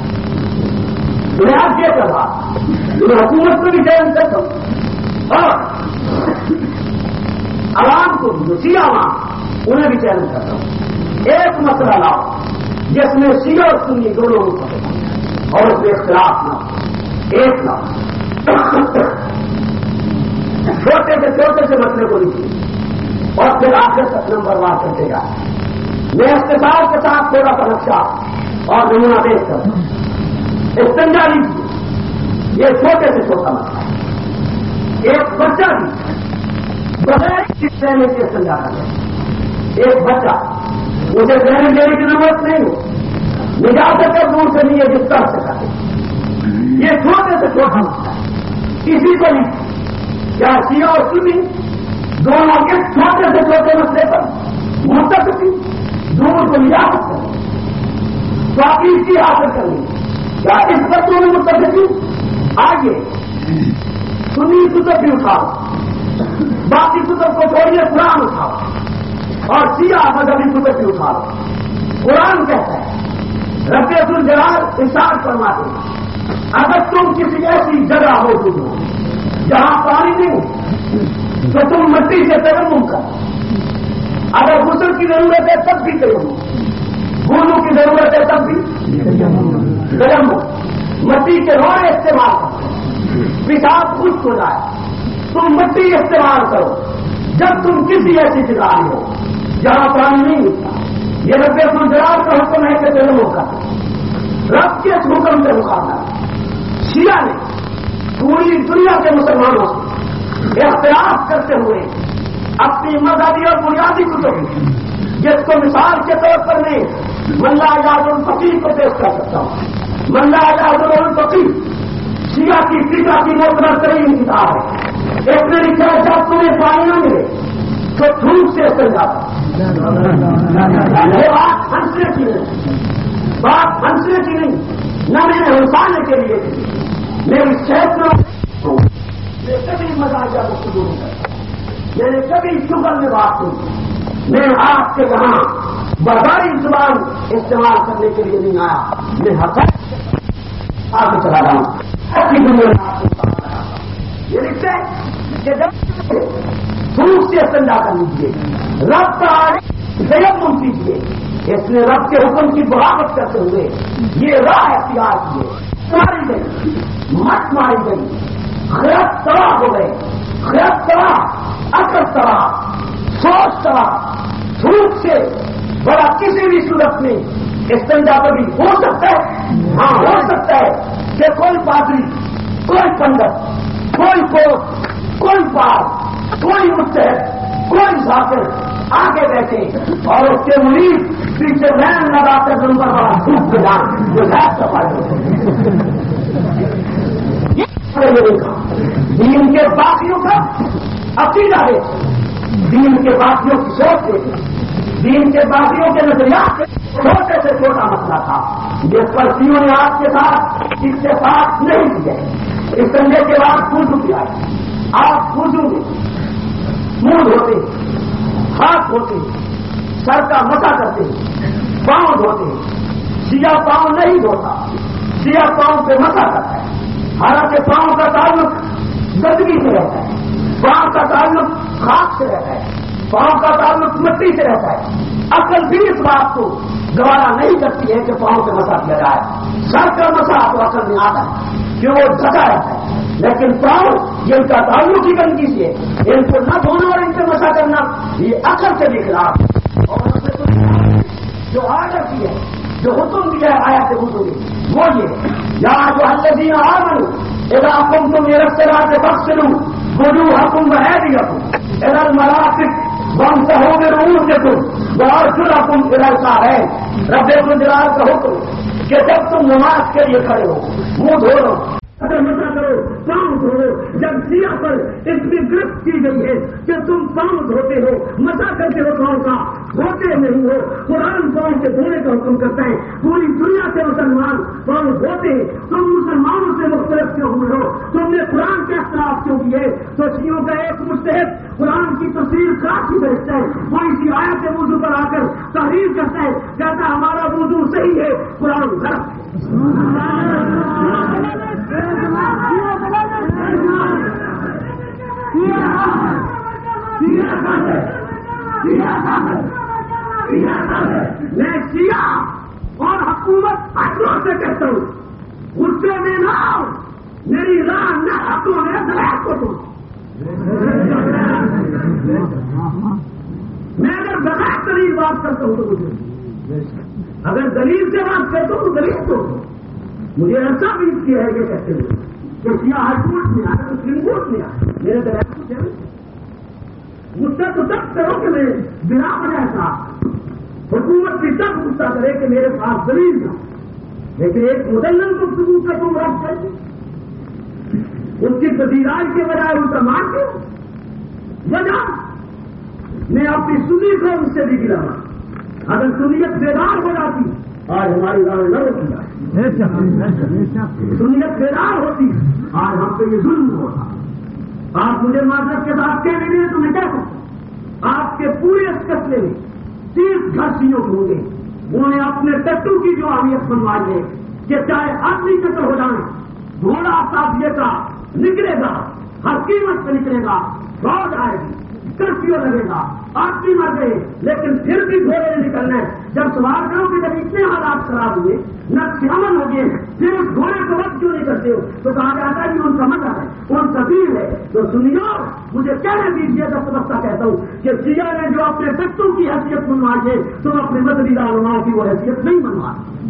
بنیاد یہ کروا میں حکومت کو بھی چیلنج کرتا ہوں, اور عوام کو جو شیعہ عوام انہیں بھی چیلنج کرتا ہوں. ایک مسئلہ لاؤ جس میں شیعہ اور سنی دونوں متفق اور اس میں اختلاف نہ ہو. ایک لاؤ چھوٹے سے چھوٹے سے مسئلے کو لکھیے اور پھر آخر تک نمبر وار کرتے جائیں. میں اختصار کے ساتھ تھوڑا سا نقشہ اور نمونہ دیکھ کر استنجا لیجیے. یہ چھوٹے سے چھوٹا مسئلہ ہے. ایک بچہ بھی بغیر کس رہنے کی استنجا کر لے. ایک بچہ مجھے رہنے دینے کی ضرورت نہیں ہو, نجات کر دور سے نہیں ہے جس طرح سے کرے. یہ چھوٹے سے چھوٹا مسئلہ ہے. اسی کو نہیں کیا شیعہ اور سنی دونوں کے چھوٹے سے چھوٹے مسئلے پر متفقی دونوں کو نجات کریں, باقی حاصل کرنی. کیا اس پر دونوں متفقی آگے سنی کتب بھی اٹھاؤ, باقی کتب کو چھوڑیے, قرآن اٹھاؤ, اور شیعہ مذہبی کتب بھی اٹھاؤ. قرآن کہتا ہے رب الجلال ارشاد فرماتے ہیں اگر تم کسی ایسی جگہ موجود ہو جہاں پانی نہیں تو تم مٹی سے تیمم کرو، اگر غسل کی ضرورت ہے تب بھی تیمم، وضو کی ضرورت ہے تب بھی تیمم، مٹی کے روڑے استعمال کرو، پیشاب خشک ہو جائے تم مٹی استعمال کرو، جب تم کسی ایسی جگہ ہو جہاں پانی نہیں ملتا، یہ رب الجلال کا حکم ہے کہ تیمم کرو، رب کے اس حکم سے مقابلہ شیعہ نے پوری دنیا کے مسلمانوں سے اختلاف کرتے ہوئے اپنی مذہبی اور بنیادی کتب جس کو مثال کے طور پر میں ملا اجاز الفقیر کو پیش کر سکتا ہوں، ملا اجاز الفقیر شیعہ کی فقہ کی محترم ترین کتاب ہے، ایک نے لکھا ہے جب تمہیں پانی نہ ملے تو دھوپ سے استعمال جاتا، یہ بات ہنسنے کی نہیں، بات ہنسنے کی نہیں، نہ میں نے ہنسانے کے لیے میری صحت میں کبھی مزاجہ کو قبول نہیں کرتا، میں نے کبھی شکر میں بات سنی، میں آپ کے یہاں بڑھائی زبان استعمال کرنے کے لیے نہیں آیا، میں حقیقت آگے چلا رہا ہوں اپنی دنیا میں آپ کو یہ لکھتے ہیں کہ جب دھوپ سے استنجا کر لیجیے، رب کا تیمم کیجیے، اس نے رب کے حکم کی بغاوت کرتے ہوئے یہ راہ اختیار کیے، ماری گئی مت ماری گئی، خیرت تباہ ہو گئے، خیرت تباہ، عقل تباہ، سوچ تباہ، دھوپ سے بڑا کسی بھی صورت میں استنجا کبھی ہو سکتا ہے، ہاں ہو سکتا ہے کہ کوئی پادری، کوئی پنڈت، کوئی کوٹ، کوئی پاس، کوئی مستحد، کوئی ذاکر آگے بیٹھے اور اس کے مرید پیچھے مین لگا کر دن پر بڑا دھوپ کے جان جو ذات صفائی ہوتے دین کے باقیوں کا عقیدہ ہے، دین کے باقیوں کی سوچ دیکھیں، دین کے باقیوں کے نظریات سے چھوٹے سے چھوٹا مسئلہ تھا جس پر سیوں نے آپ کے ساتھ اتفاق نہیں کیا، اس سنجے کے بعد وضو کیا ہے، آپ وضو میں منہ دھوتے ہاتھ دھوتے سر کا مسا کرتے پاؤں دھوتے، سیاہ پاؤں نہیں دھوتا، سیاہ پاؤں پہ مسا کرتا ہے، حالانکہ پاؤں کا تعلق گندگی سے رہتا ہے، پاؤں کا تعلق خاک سے رہتا ہے، پاؤں کا تعلق مٹی سے رہتا ہے، عقل بھی اس بات کو گوارا نہیں کرتی ہے کہ پاؤں پہ مسا کیا جائے، سر کا مسا تو عقل میں آتا ہے کہ وہ ڈھکا رہتا ہے، لیکن پاؤں یہ ان کا تعلق ہی گندگی سے ہے، ان کو نہ دھونا اور ان پہ مسا کرنا یہ عقل کے بھی خلاف ہے، اور ہم نے جو آرڈر کی ہے، جو حکم دیا ہے آیا کے حکم میں وہ یہ یا جو الذین آمنوا اذا قمتم الى الصلاة فاغسلوا وجوهكم وايديكم الى المرافق وامسحوا برؤوسكم وارجلكم الى الكعبين، رب الجلال کا حکم کہ جب تم نماز کے لیے کھڑے ہو منہ دھو لو، اگر مسا کرو پاؤں دھو، جب سیاہ پر اس میں گرفت کی گئی ہے کہ تم پاؤں دھوتے ہو، مسا کرتے ہو پاؤں کا، دھوتے نہیں ہو، قرآن پاؤں کے دھونے کا حکم کرتا ہے، پوری دنیا سے مسلمان پاؤں دھوتے ہیں، تم مسلمانوں سے مختلف کیوں ہوئے ہو، تم نے قرآن کے اختلاف کیوں کیے؟ تو سیوں کا ایک مجتہد قرآن کی تفسیر کافی بیچتا ہے، وہ اسی آیت کے وضو پر آ کر تحریر کرتا ہے، کہتا ہمارا وضو صحیح ہے، قرآن غلط ہے۔ میں سیاہ اور حکومت حقوں سے کہتا ہوں، غصے میں نہ آؤ، میری راہ نہ حقوں میں دلائل کو دوں، میں اگر بغیر دلیل بات کرتا ہوں تو مجھے، اگر دلیل سے بات کرتا ہوں تو دلیل کو مجھے ایسا بھی کیا ہے کہ کہتے ہوئے کہ سیاہ ہائی کورٹ میں آیا تو سپریم کورٹ میں آیا، میرے دلائل کو کیا مجھ سے تو تب کرو کہ میں بنا بجائے تھا، حکومت بھی تب غصہ کرے کہ میرے پاس دلیل تھا، لیکن ایک مدلل گفتگو کا تم رد کر اس کی پذیرائی کے بجائے ان کا مانتے ہو، وجہ میں اپنی سنی کو اس سے بھی گرا، اگر سنیت بیدار ہو جاتی آج ہماری راہ نہ ہوتی ہے، سنیت بیدار ہوتی آج ہم پہ یہ ظلم ہوتا۔ آپ مجھے معذرت کے ساتھ کہہ رہے ہیں تو میں کہہ سکتا، آپ کے پورے اس قصبے میں تیس گھر سیوں ہوں گے، انہوں نے اپنے ٹٹو کی جو اہمیت بنوائی ہے کہ چاہے آدمی قتل ہو جائیں، گھوڑا قافیے کا نکلے گا، ہر قیمت سے نکلے گا، فوج آئے گی، کرفیو لگے گا، آپ بھی مر گئے، لیکن پھر بھی گھوڑے نکلنا ہے۔ جب سوال کرو کہ جب اتنے حالات خراب ہوئے، نقش عمل ہو گئے، پھر اس گھوڑے کو وقت کیوں نہیں کرتے ہو؟ تو کہا جاتا ہے کہ ان کا مذہب ہے، ان سبیل ہے۔ تو سنیو، مجھے کہنے دیجیے تو سمجھتا کہتا ہوں کہ سیاہ نے جو اپنے تختوں کی حیثیت منوائی ہے، تم اپنے مذہبی رہنماؤں کی وہ حیثیت نہیں منوا۔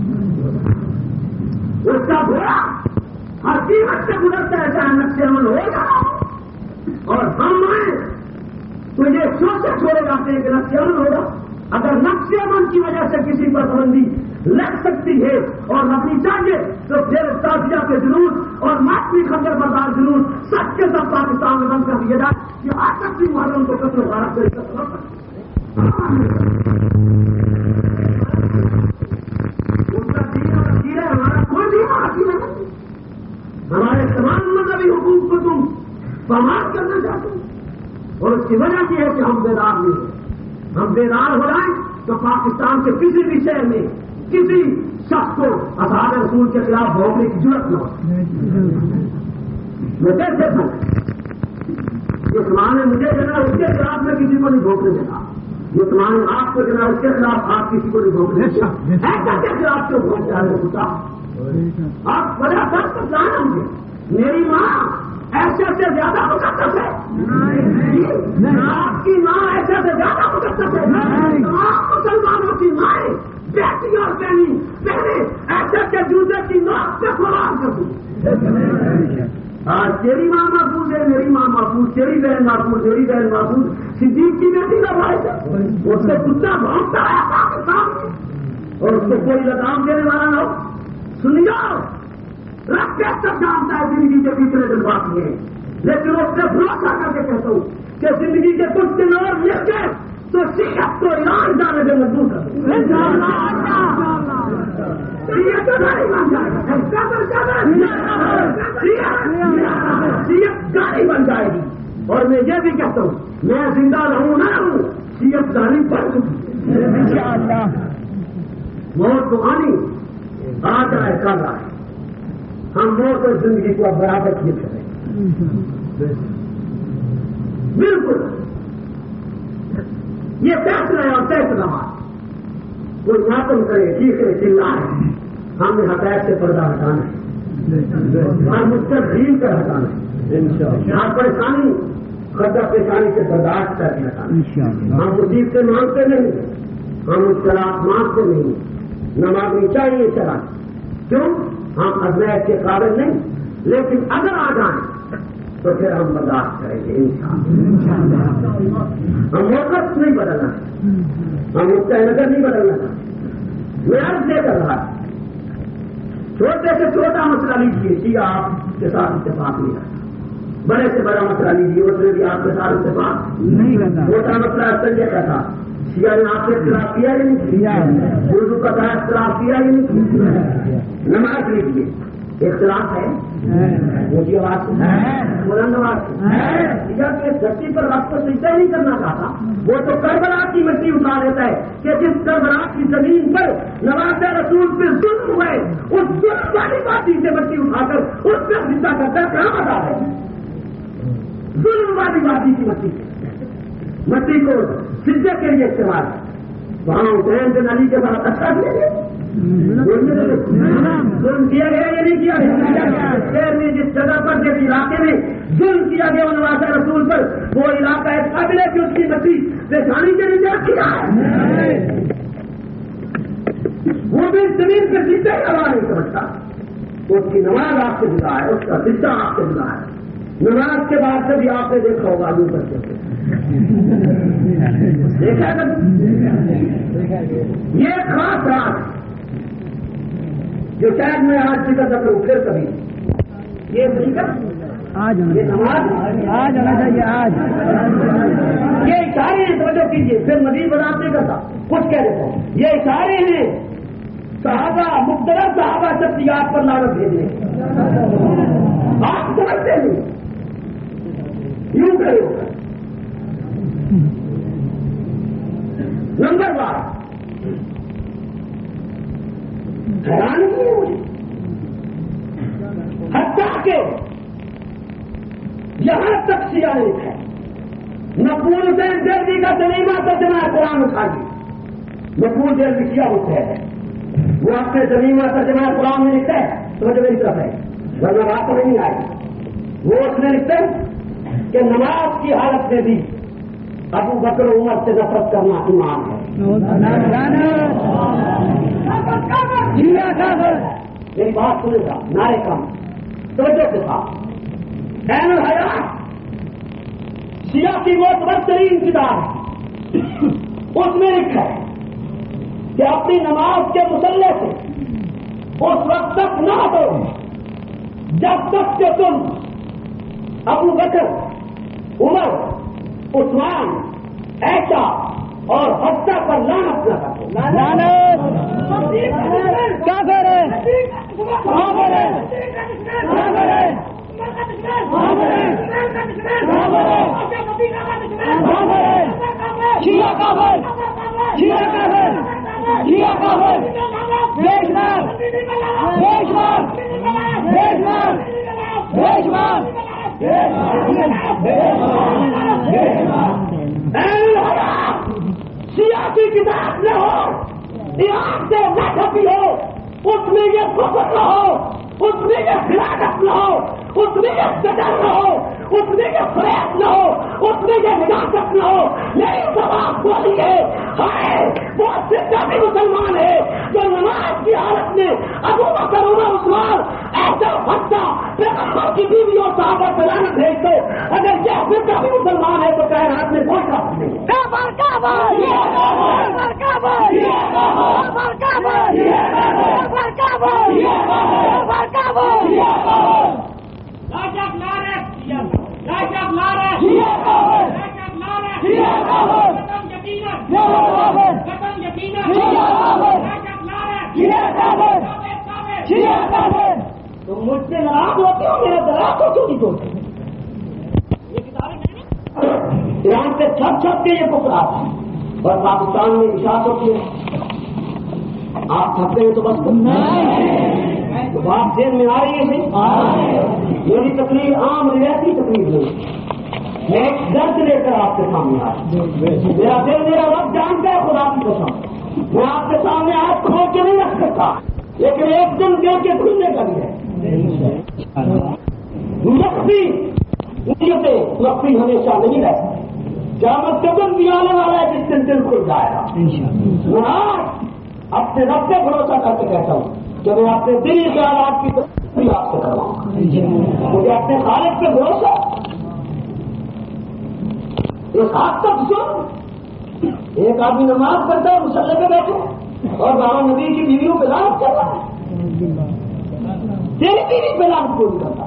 اس کا گھوڑا ہر قیمت سے گزرتا ہے، چاہے نقش عمل ہوگا اور ہم آئے تو یہ سوچے چھوڑے جاتے ہیں کہ نقش عمل ہوگا۔ اگر نقش عمل کی وجہ سے کسی پر پابندی لگ سکتی ہے اور لگنی چاہیے تو پھر تازیہ کے جلوس اور ماتمی خنجر بردار جلوس سب کے سب پاکستان میں بند کر دیے جائے۔ یہ آج تک بھی محرم کو قتل و غارت سے ہمارا کوئی بھی حاصل نہیں۔ ہمارے تمام مذہبی حقوق کو تم پامال کرنا چاہتے ہو، اور اس کی وجہ یہ ہے کہ ہم بیدار نہیں ہیں۔ ہم بیدار ہو جائیں تو پاکستان کے کسی بھی شہر میں کسی شخص کو اصحاب رسول کے خلاف بھونکنے کی ضرورت نہ ہو۔ میں کیسے تھا یہ سامان ہے مجھے جنا اس کے خلاف میں کسی کو نہیں بھونکنے دیتا، یہ سامان آپ کو جنا اس کے خلاف آپ کسی کو نہیں بھونکنے دیتا۔ ایسا کے خلاف کیوں بھونک رہے ہیں پوچھا؟ آپ بڑا سخت جانیں گے میری ماں ایسے سے زیادہ مقدس ہے، آپ کی ماں ایسے سے زیادہ مقدس ہے۔ تمام مسلمانوں کی مائیں بیٹی اور بہنی بہنیں ایسے کے جوتے کی نوک سے قربان کر دوں۔ آج تیری ماں محفوظ ہے، میری ماں محفوظ، تیری بہن محفوظ، میری بہن محفوظ، صدیق کی بیٹی کا بھائی ہے، اس سے کتا بھونکتا ہے پاکستان میں اور اس کو کوئی لگام دینے والا نہ ہو۔ سنیو، رب کیسے جانتا ہے زندگی کے کتنے دن باقی ہیں، لیکن اس سے بھروسہ کر کے کہتا ہوں کہ زندگی کے کچھ دن اور مل گئے تو سیاست کو ایران جانے سے مجبور کر دوں۔ سیاست گاڑی بن جائے گا، سیاست گاڑی بن جائے گی، اور میں یہ بھی کہتا ہوں میں زندہ رہوں نہ رہوں سیاست گاڑی بن چکی۔ موت تو آنی آ جائے کل آئے، ہم موت اور زندگی کو اب برابر کیے کریں بالکل۔ یہ فیصلہ ہے اور فیصلہ کوئی ماتم کرے ٹھیک ہے چلائے، ہم نے حقائق سے پردہ ہٹانا ہے، ہم اس سے دین کر ہٹانا ہے، ہر پریشانی خطہ پیشانی سے برداشت کر کے ہٹانا ہے۔ ہم مصیب سے مانگتے نہیں، ہم اس شراب مانگتے نہیں، نہ مانگنی چاہیے شراب، کیوں؟ ہم ازمیت کے قابل نہیں، لیکن اگر آ جائیں تو پھر ہم برداشت کریں گے انشاءاللہ۔ ہم موقف نہیں بدلنا، ہم اس کا نظر نہیں بدلنا تھا۔ میں عرض دے کر رہا چھوٹے سے چھوٹا مسئلہ لیجیے، سیاہ آپ کے ساتھ اتفاق نہیں رہتا، بڑے سے بڑا مسئلہ لیجیے اس میں بھی آپ کے ساتھ اتفاق نہیں رہتا۔ چھوٹا مسئلہ سنجے کا تھا، سیاہ نے آپ سے اختلاف کیا یا نہیں کیا؟ اردو کا تھا اختلاف کیا یا نہیں کیا؟ نماز لیجیے اختلاف ہے، مجھے آواز بلند آواز سیاہ کے دھرتی پر رب کو سجدہ نہیں کرنا چاہتا، وہ تو کربلا کی مٹی اٹھا لیتا ہے کہ جس کربلا کی زمین پر نواز رسول پہ ظلم ہوئے اس ظلم والی مٹی سے مٹی اٹھا کر اس پہ سجدہ کرتا ہے۔ کہاں مزہ ہے ظلم والی مٹی کی مٹی مٹی کو سجدے کے لیے استعمال وہاں حسین بن علی کے بعد اچھا دیا گیا، ظلم کیا گیا یا نہیں کیا گیا؟ میں جس جگہ پر جس علاقے میں ظلم کیا گیا نواز رسول پر وہ علاقہ ایک قابل ہے کہ اس کی مٹی پیشانی کے لیے کیا ہے، وہ بھی زمین پہ سیدھے ہوا نہیں سمجھتا، اس کی نماز آپ سے جدا ہے، اس کا سجدہ آپ سے جدا ہے۔ نماز کے بعد سے بھی آپ نے دیکھا ہوگا آلو کرتے تھے، دیکھا یہ خاص رات جو شاید میں آج ذکر کروں پھر کبھی یہ آج یہ نماز آج آنا چاہیے آج یہ اشارے ہیں، توجہ کیجیے، پھر مزید بات نہیں کرتا، کچھ کہہ دیتا ہوں، یہ اشارے ہیں صحابہ مختلف صحابہ شخصیات پر لعنت بھیجنے، آپ سمجھتے نہیں یوں کرے ہوگا۔ نمبر بات حیرانی ہے مجھے، حتیٰ کہ یہاں تک سیاہ ہے مقبول حسین جلدی کا ترجمہ ترجمہ قرآن اٹھا دی مقبول جلدی کیا ہوتا ہے وہ آپ نے ترجمہ ترجمہ قرآن میں لکھتا ہے تو میری طرف ہے ورنہ بات تو نہیں آئی وہ اس میں لکھتا ہے کہ نماز کی حالت میں بھی ابو بکر عمر سے نفرت کرنا ایمان ہے میری بات سنے گا نعرے کم توجہ کے ساتھ عین الحیات شیعہ کی وہ بدترین کتاب ہے اس میں لکھا ہے کہ اپنی نماز کے مسلح سے اس وقت تک نہ ہٹو جب تک کہ تم ابو بکر عمر عثمان ایسا اور حفصہ پر لعنت نہ کرو کافر ہے کافر ہے شیعہ کافر شیعہ کافر شیعہ کافر بیشمار بیشمار بیشمار بیشمار سیاسی کتاب نہ ہو ایمان سے نہ چھپی ہو اس میں یہ فخر نہ ہو اس میں یہ خلافت نہ ہو اس میں یہ قدر نہ ہو اس میں یہ فریب نہ ہو اس میں یہ حراست نہ ہو میری زبان بولی ہے ہائے بہت سے کافی مسلمان ہے جو نماز کی حالت میں ابو بکر عمر عثمان ایسا بچہ پیغمبر کی بیوی اور صحابہ پر لعنت بھیج دو اگر یہ پھر کافی مسلمان ہے تو کائنات میں کوئی کافی نہیں کعبہ کعبہ کعبہ کعبہ کعبہ کعبہ کعبہ کعبہ لاجب نعرہ لاجب نعرہ کعبہ لاجب نعرہ کعبہ قدم یقینا قدم یقینا لاجب نعرہ کعبہ تو مجھ سے ناراض ہوتے ہو میرا دراز کو کیوں نہیں توڑتے ایران سے چھپ چھپ کے یہ پکڑا تھا اور پاکستان میں اشاعت ہوتی ہے آپ تھکتے ہیں تو بس تو بات دیر میں آ رہی ہے میری تقریر عام روایتی تقریر نہیں میں ایک درد لے کر آپ کے سامنے آیا میرا دل میرا رب جانتا ہے خدا کی قسم میں آپ کے سامنے آپ کھو کے نہیں رکھ سکتا لیکن ایک دن دے کے کھلنے کا بھی ہے مخفی نیتیں مخفی ہمیشہ نہیں رہتی قیامت کے دن بھی آنے والا ہے جس دن دل کھل جائے گا میں آج اپنے رب سے بھروسہ کر کے کہتا ہوں کہ میں اپنے دل کے حالات کی تصویر آپ سے کرواؤں مجھے اپنے خالق پہ بھروسہ ایک ہاتھ تک سن ایک آدمی نماز پڑھتا ہے مسلح پہ بیٹھے اور بابا نبی کی بیویوں پہ لعنت کر رہا ہے تیری بیوی پہ لعنت کون کرتا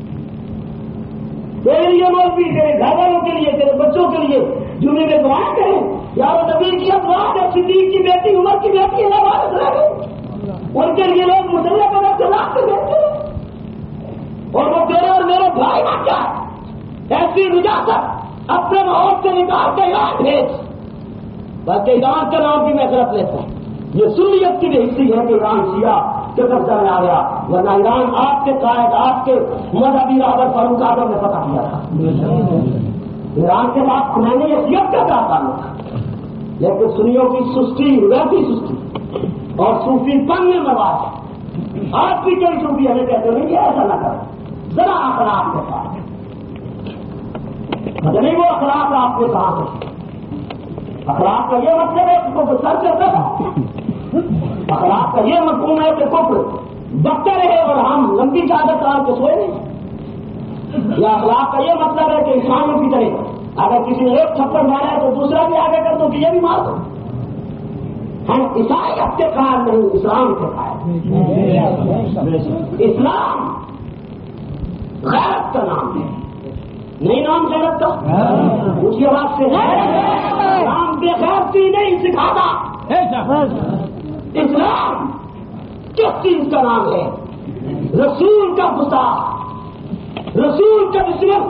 تیرے لیے مولوی تیرے گھر والوں کے لیے تیرے بچوں کے لیے جمعے میں دعائیں کریں یار نبی کی افواج ہے صدیق کی بیٹی عمر کی بیٹی ہے عبادت رہ گئی ان کے لیے لوگ مسلح پہ بیٹھ کے لعنت دیتے ہیں اور وہ تیرے اور میرے بھائی کا کیا ایسی نجاست اپنے ماحول سے نکال کے ایران بھیج بلکہ ایران کے نام بھی میں غلط لیتا ہوں یہ سنیت کی بھی حصی ہے کہ ایران شیعہ کے قبضہ میں آ گیا ورنہ ایران آپ کے قائد آپ کے مذہبی رابر فاروق اعظم نے پتہ کیا تھا ایران کے بعد خمینی حیثیت کا کیا تعلق تھا لیکن سنیوں کی سستی روایتی سستی اور صوفی پن میں مواد ہے آج بھی کوئی صوفی ہمیں کہتے ہیں کہ ایسا نہ کرو ذرا اخلاق کے ساتھ نہیں وہ اخلاق آپ کے کہاں سے اخلاق کا یہ مطلب ہے کہ وہ سر کرتا تھا اخلاق کا یہ مفہوم ہے کہ کفر بکتے رہے اور ہم لمبی چادر کام کے سوئے نہیں یا اخلاق کا یہ مطلب ہے کہ انسانوں کی طرح اگر کسی نے ایک تھپڑ مارا ہے تو دوسرا بھی آگے کر دو کہ یہ بھی مار دو ہم عیسائیت کے قائل نہیں اسلام کے قائل اسلام غیرت کا نام ہے نہیں نام غیرت کا اس کے بعد سے اسلام بے غیرتی نہیں سکھاتا اسلام کس چیز کا نام ہے رسول کا گستاخ رسول کا دشمن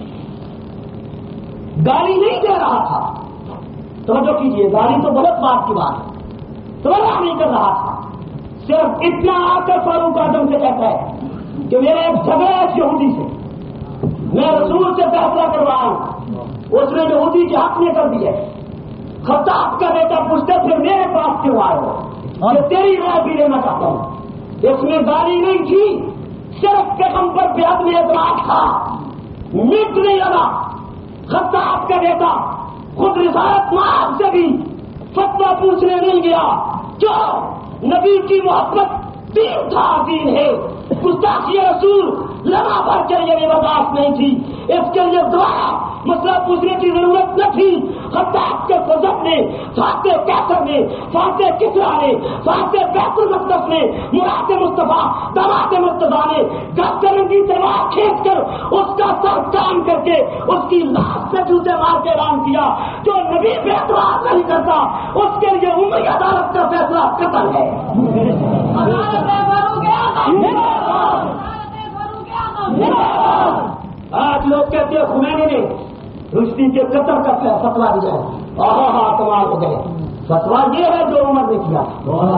گالی نہیں دے رہا تھا توجہ کیجیے گالی تو بہت بات کی بات ہے توجہ نہیں کر رہا تھا صرف اتنا آ کر فاروق اعظم سے کہتا ہے کہ میرے ایک جھگڑا ہے یہودی سے میں رسول سے فیصلہ کروا رہا ہوں. اس نے یہودی کے حق میں کر دیا. خطاب کا بیٹا پوچھتے پھر میرے پاس کیوں آئے ہو؟ میں تیری رائے بھی لینا چاہتا ہوں. اس میں گالی نہیں تھی, صرف پیغمبر پہ عدم اعتماد تھا. مٹ نہیں لگا. خطاب کا بیٹا خود رسالت مآب سے بھی فتویٰ پوچھنے نہیں گیا. کیوں؟ نبی کی محبت دین تھا, دین ہے. گستاخی رسول لمحہ بھر کے لیے بھی برداشت نہیں تھی. اس کے لیے دوبارہ مسئلہ پوچھنے کی ضرورت نہ تھی. خطاب کے فضل نے, فاتح کیسر نے, فاتح کسرا نے, فاتح بیت المقدس نے, مراد مصطفیٰ داماد مرتضیٰ نے گز کرنگی تلوار کھینچ کر اس کا سر کام کر کے اس کی لاش سے جوتے مار کے اعلان کیا جو نبی پہ اعتراض نہیں کرتا اس کے لیے عمری عدالت کا فیصلہ قتل ہے. آج لوگ کہتے ہیں خمینی نے رشتی کے قتل کا فتوا دیا ہے. ہاں ہاں کمال ہو گئے. فتوا یہ ہے جو عمر نے کیا.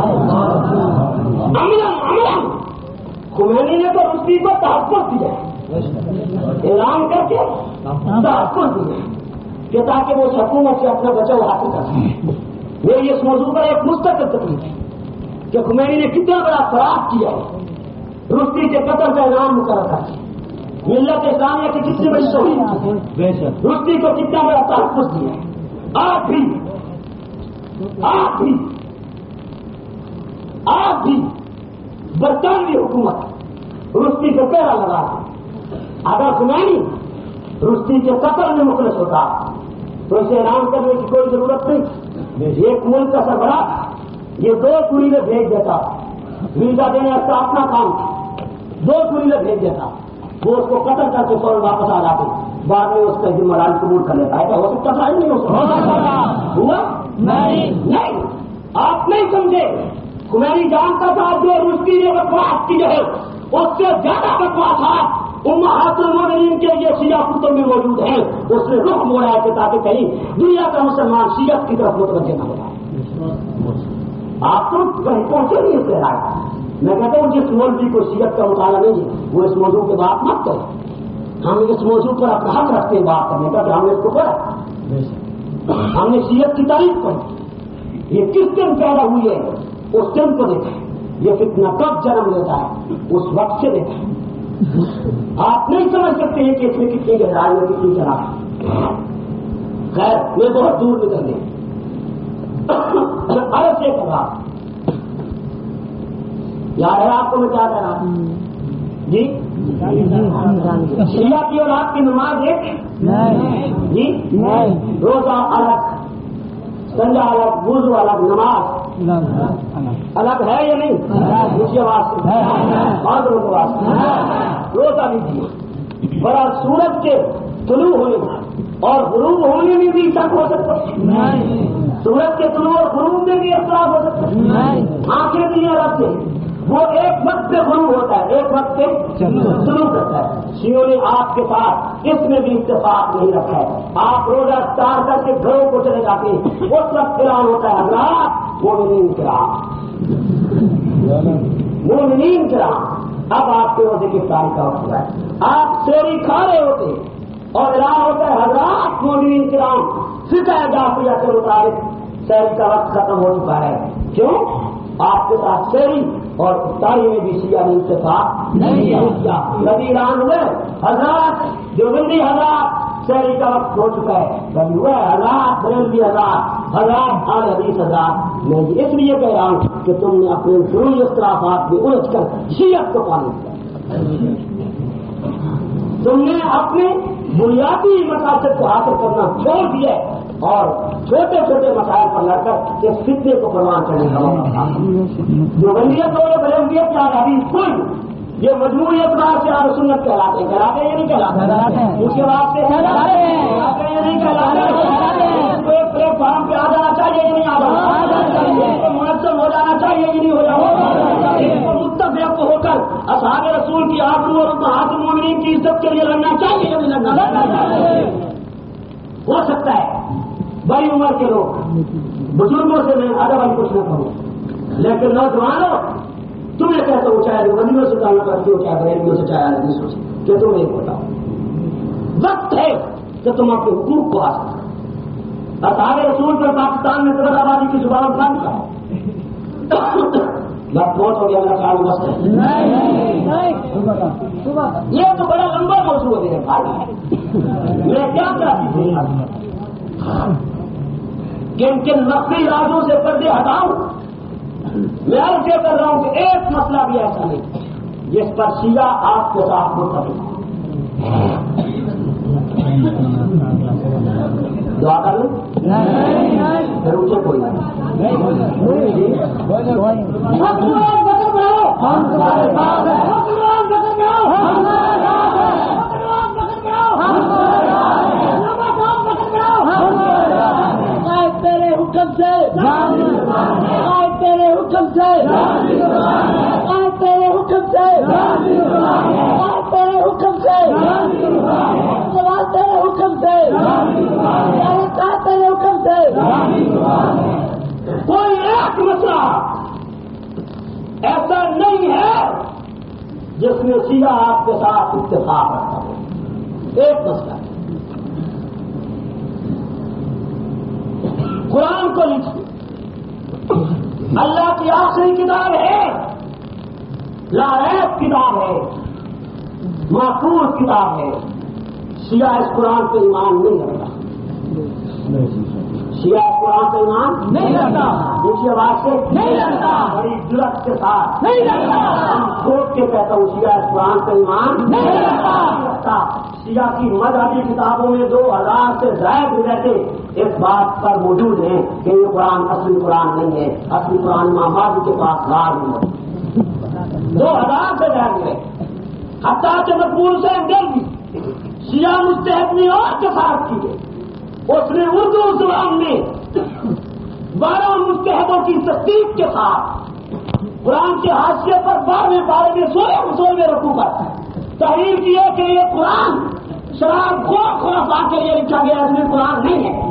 امن خمینی نے تو رشتی کو تحفظ دیا اعلان کر کے تحفظ دیا کہ تاکہ وہ حکومت سے اپنا بچاؤ حاصل کر سکے. میری اس موضوع پر ایک مستقل تقریر ہے کہ خمینی نے کتنا بڑا فراغ کیا ہے. رشتی کے قتل کا اعلان مقرر کر ملت اسلامیہ کی کتنی بڑی شہید, رشتی کو کتنا بڑا تحفظ دیا ہے. آپ بھی آپ بھی آپ بھی برطانوی حکومت رشتی کو پہرا لگا ہے. اگر خمینی رشتی کے قتل میں مخلص ہوتا تو اسے اعلان کرنے کی کوئی ضرورت نہیں. ایک ملک کا سربراہ یہ دو قریلے بھیج دیتا, ویزا دینے کا اپنا کام تھا. دو قریلے بھیج دیتا, وہ اس کو قتل کر کے فوراً واپس آ جاتے, بعد میں اس کا ذمہ داری قبول کر لیتا ہے. کیا ہو سکتا تھا؟ نہیں ہو سکتا. ہوا نہیں. آپ نہیں سمجھے. خمینی جانتا تھا جو رشتی نے بکواس کی ہے اس سے زیادہ بکواسات امہات المومنین کے لیے شیعہ کتب میں موجود ہیں. اس نے رخ موڑا ہے تاکہ کہیں دنیا کا مسلمان شیعت کی طرف متوجہ نہ ہو جائے. آپ تو کہیں پہنچے نہیں اس سے رائے. میں کہتا ہوں جس مولوی کو شیعت کا مطالعہ نہیں ہے وہ اس موضوع کی بات مت کرے. ہم اس موضوع پر اپنا حق رکھتے ہیں بات کرنے کا کہ ہم نے اس کو پڑھا, ہم نے شیعت کی تاریخ پڑھی. یہ کس دن پیدا ہوئی ہے اس دن کو دیکھا ہے. یہ فتنہ کب جنم لیتا ہے اس وقت سے دیکھا ہے. آپ نہیں سمجھ سکتے ہیں کہ اس میں کتنی گہرائی میں کتنی چلا ہے. خیر یہ بہت دور نکل گئے. عرض سے کہا یاد ہے آپ کو میں کیا کہہ رہا ہوں جی؟ شیعہ کی اور آپ کی نماز ایک جی, روزہ الگ, سنجا الگ, وضو الگ, نماز الگ ہے یا نہیں؟ دوسری آواز سے بعض لوگوں آواز روزہ بھی دیا. بڑا سورج کے طلوع ہونے اور غروب ہونے میں بھی شک ہو سکتا ہے. سورج کے طلوع اور غروب میں بھی اختلاف ہو سکتا ہے. آنکھیں بھی الگ سے وہ ایک وقت سے غروب ہوتا ہے ایک وقت سے شروع کرتا ہے. شیعوں نے آپ کے پاس اس میں بھی اتفاق نہیں رکھا ہے. آپ روزہ افطار کر کے گھروں کو چلے جاتے ہیں اس وقت اعلان ہوتا ہے حضرات مومنین کرام مومنین کرام اب آپ کے روزے کی افطاری کا وقت ہے. آپ سوری کھا رہے ہوتے اور اعلان ہوتا ہے حضرات مومنین کرام فقہ جعفریہ کے مطابق سحری کا وقت ختم ہو چکا ہے. کیوں؟ آپ کے ساتھ سحری اور افطاری میں بھی شیعہ نے اتفاق نہیں کیا. کبھی اعلان ہوئے حضرات دیوبندی حضرات سحری کا وقت ہو چکا ہے, کبھی ہوئے حضرات بریلوی حضرات حضرات اہل حدیث حضرات. میں اس لیے کہہ رہا ہوں کہ تم نے اپنے ضروری اختلافات میں الجھ کر شیعت کو پالن کیا. تم نے اپنے بنیادی مقاصد کو حاصل کرنا چھوڑ دیا اور چھوٹے چھوٹے مسائل پر لڑ کر اس فتنے کو قربان کرنے کا وقت تھا. جو بندیت ہو یا بلندیت یا حدیث کوئی یہ مجموعی اعتبار سے اہل سنت کہلاتے ہیں. کہلاتے ہیں یا نہیں کہلاتے؟ اس کے بعد سے کہلاتے ہیں یا نہیں کہلاتے؟ پلیٹ فارم پہ آ جانا چاہیے یا نہیں آ جانا چاہیے؟ منظم ہو جانا چاہیے یا نہیں ہو جانا چاہیے؟ متفق ہو کر اصحاب رسول کی آبرو اور امہات المومنین کی عزت کے لیے لڑنا چاہیے یا نہیں لڑنا چاہیے؟ ہو سکتا ہے بڑی عمر کے لوگ بزرگوں سے میں ادب والی کچھ نہ کہوں, لیکن نوجوانوں تمہیں کہتا ہوں چاہے بندیوں سے تعلق رکھتی ہو چاہے بریلویوں سے چاہے حدیثوں سے کہ تم ایک بتاؤ وقت ہے کہ تم اپنے حقوق کو حاصل کرو. اصحاب رسول پر پاکستان میں سبز آبادی کی زبان بند کا ہے. بس بہت ہو گیا میرا خیال مست ہے. یہ تو بڑا لمبا موضوع ہے میرے بھائی. میں کیا چاہتی ہوں کن کن نقلی رازوں سے پردے ہٹاؤں. میں عرض یہ کر رہا ہوں کہ ایک مسئلہ بھی ایسا نہیں جس پر شیعہ آپ کے ساتھ متفق. دعا کر لوں پھر اسے کوئی نہیں. تیرے حکم سے تیرے حکم سے تیرے حکم سے تیرے حکم سے تیرے حکم سے تیرے حکم سے. کوئی ایک مسئلہ ایسا نہیں ہے جس میں شیعہ آپ کے ساتھ اتفاق رکھتا ہو. ایک مسئلہ قرآن کو لکھیے. اللہ کی آخری کتاب ہے, لا ریب کتاب ہے, محفوظ کتاب ہے. شیعہ اس قرآن پہ ایمان نہیں رکھتا. شیعہ اس قرآن پہ ایمان نہیں رکھتا. دوسری آواز سے نہیں رکھتا. بڑی جرأت کے ساتھ نہیں رکھتا. ہم سوچ کے کہتا ہوں شیعہ اس قرآن پہ ایمان نہیں رکھتا. شیعہ کی مذہبی کتابوں میں دو ہزار سے زائد رہتے اس بات پر موجود ہیں کہ یہ قرآن اصلی قرآن نہیں ہے. اصلی قرآن محمد کے پاس راز نہیں ہے. دو ہزار سے زائد رہے حتیٰ کہ مقبول سے اندر بھی شیعہ مجتہد نے اور کفایت کی ہے. اس نے اردو زبان میں بارہ مجتہدوں کی تصدیق کے ساتھ قرآن کے حاشیے پر بارہویں بارہ میں سولہ سولہویں رقو پر تحریر کی ہے کہ یہ قرآن شراب خور خرافات کے لیے لکھا گیا, اس میں قرآن نہیں ہے.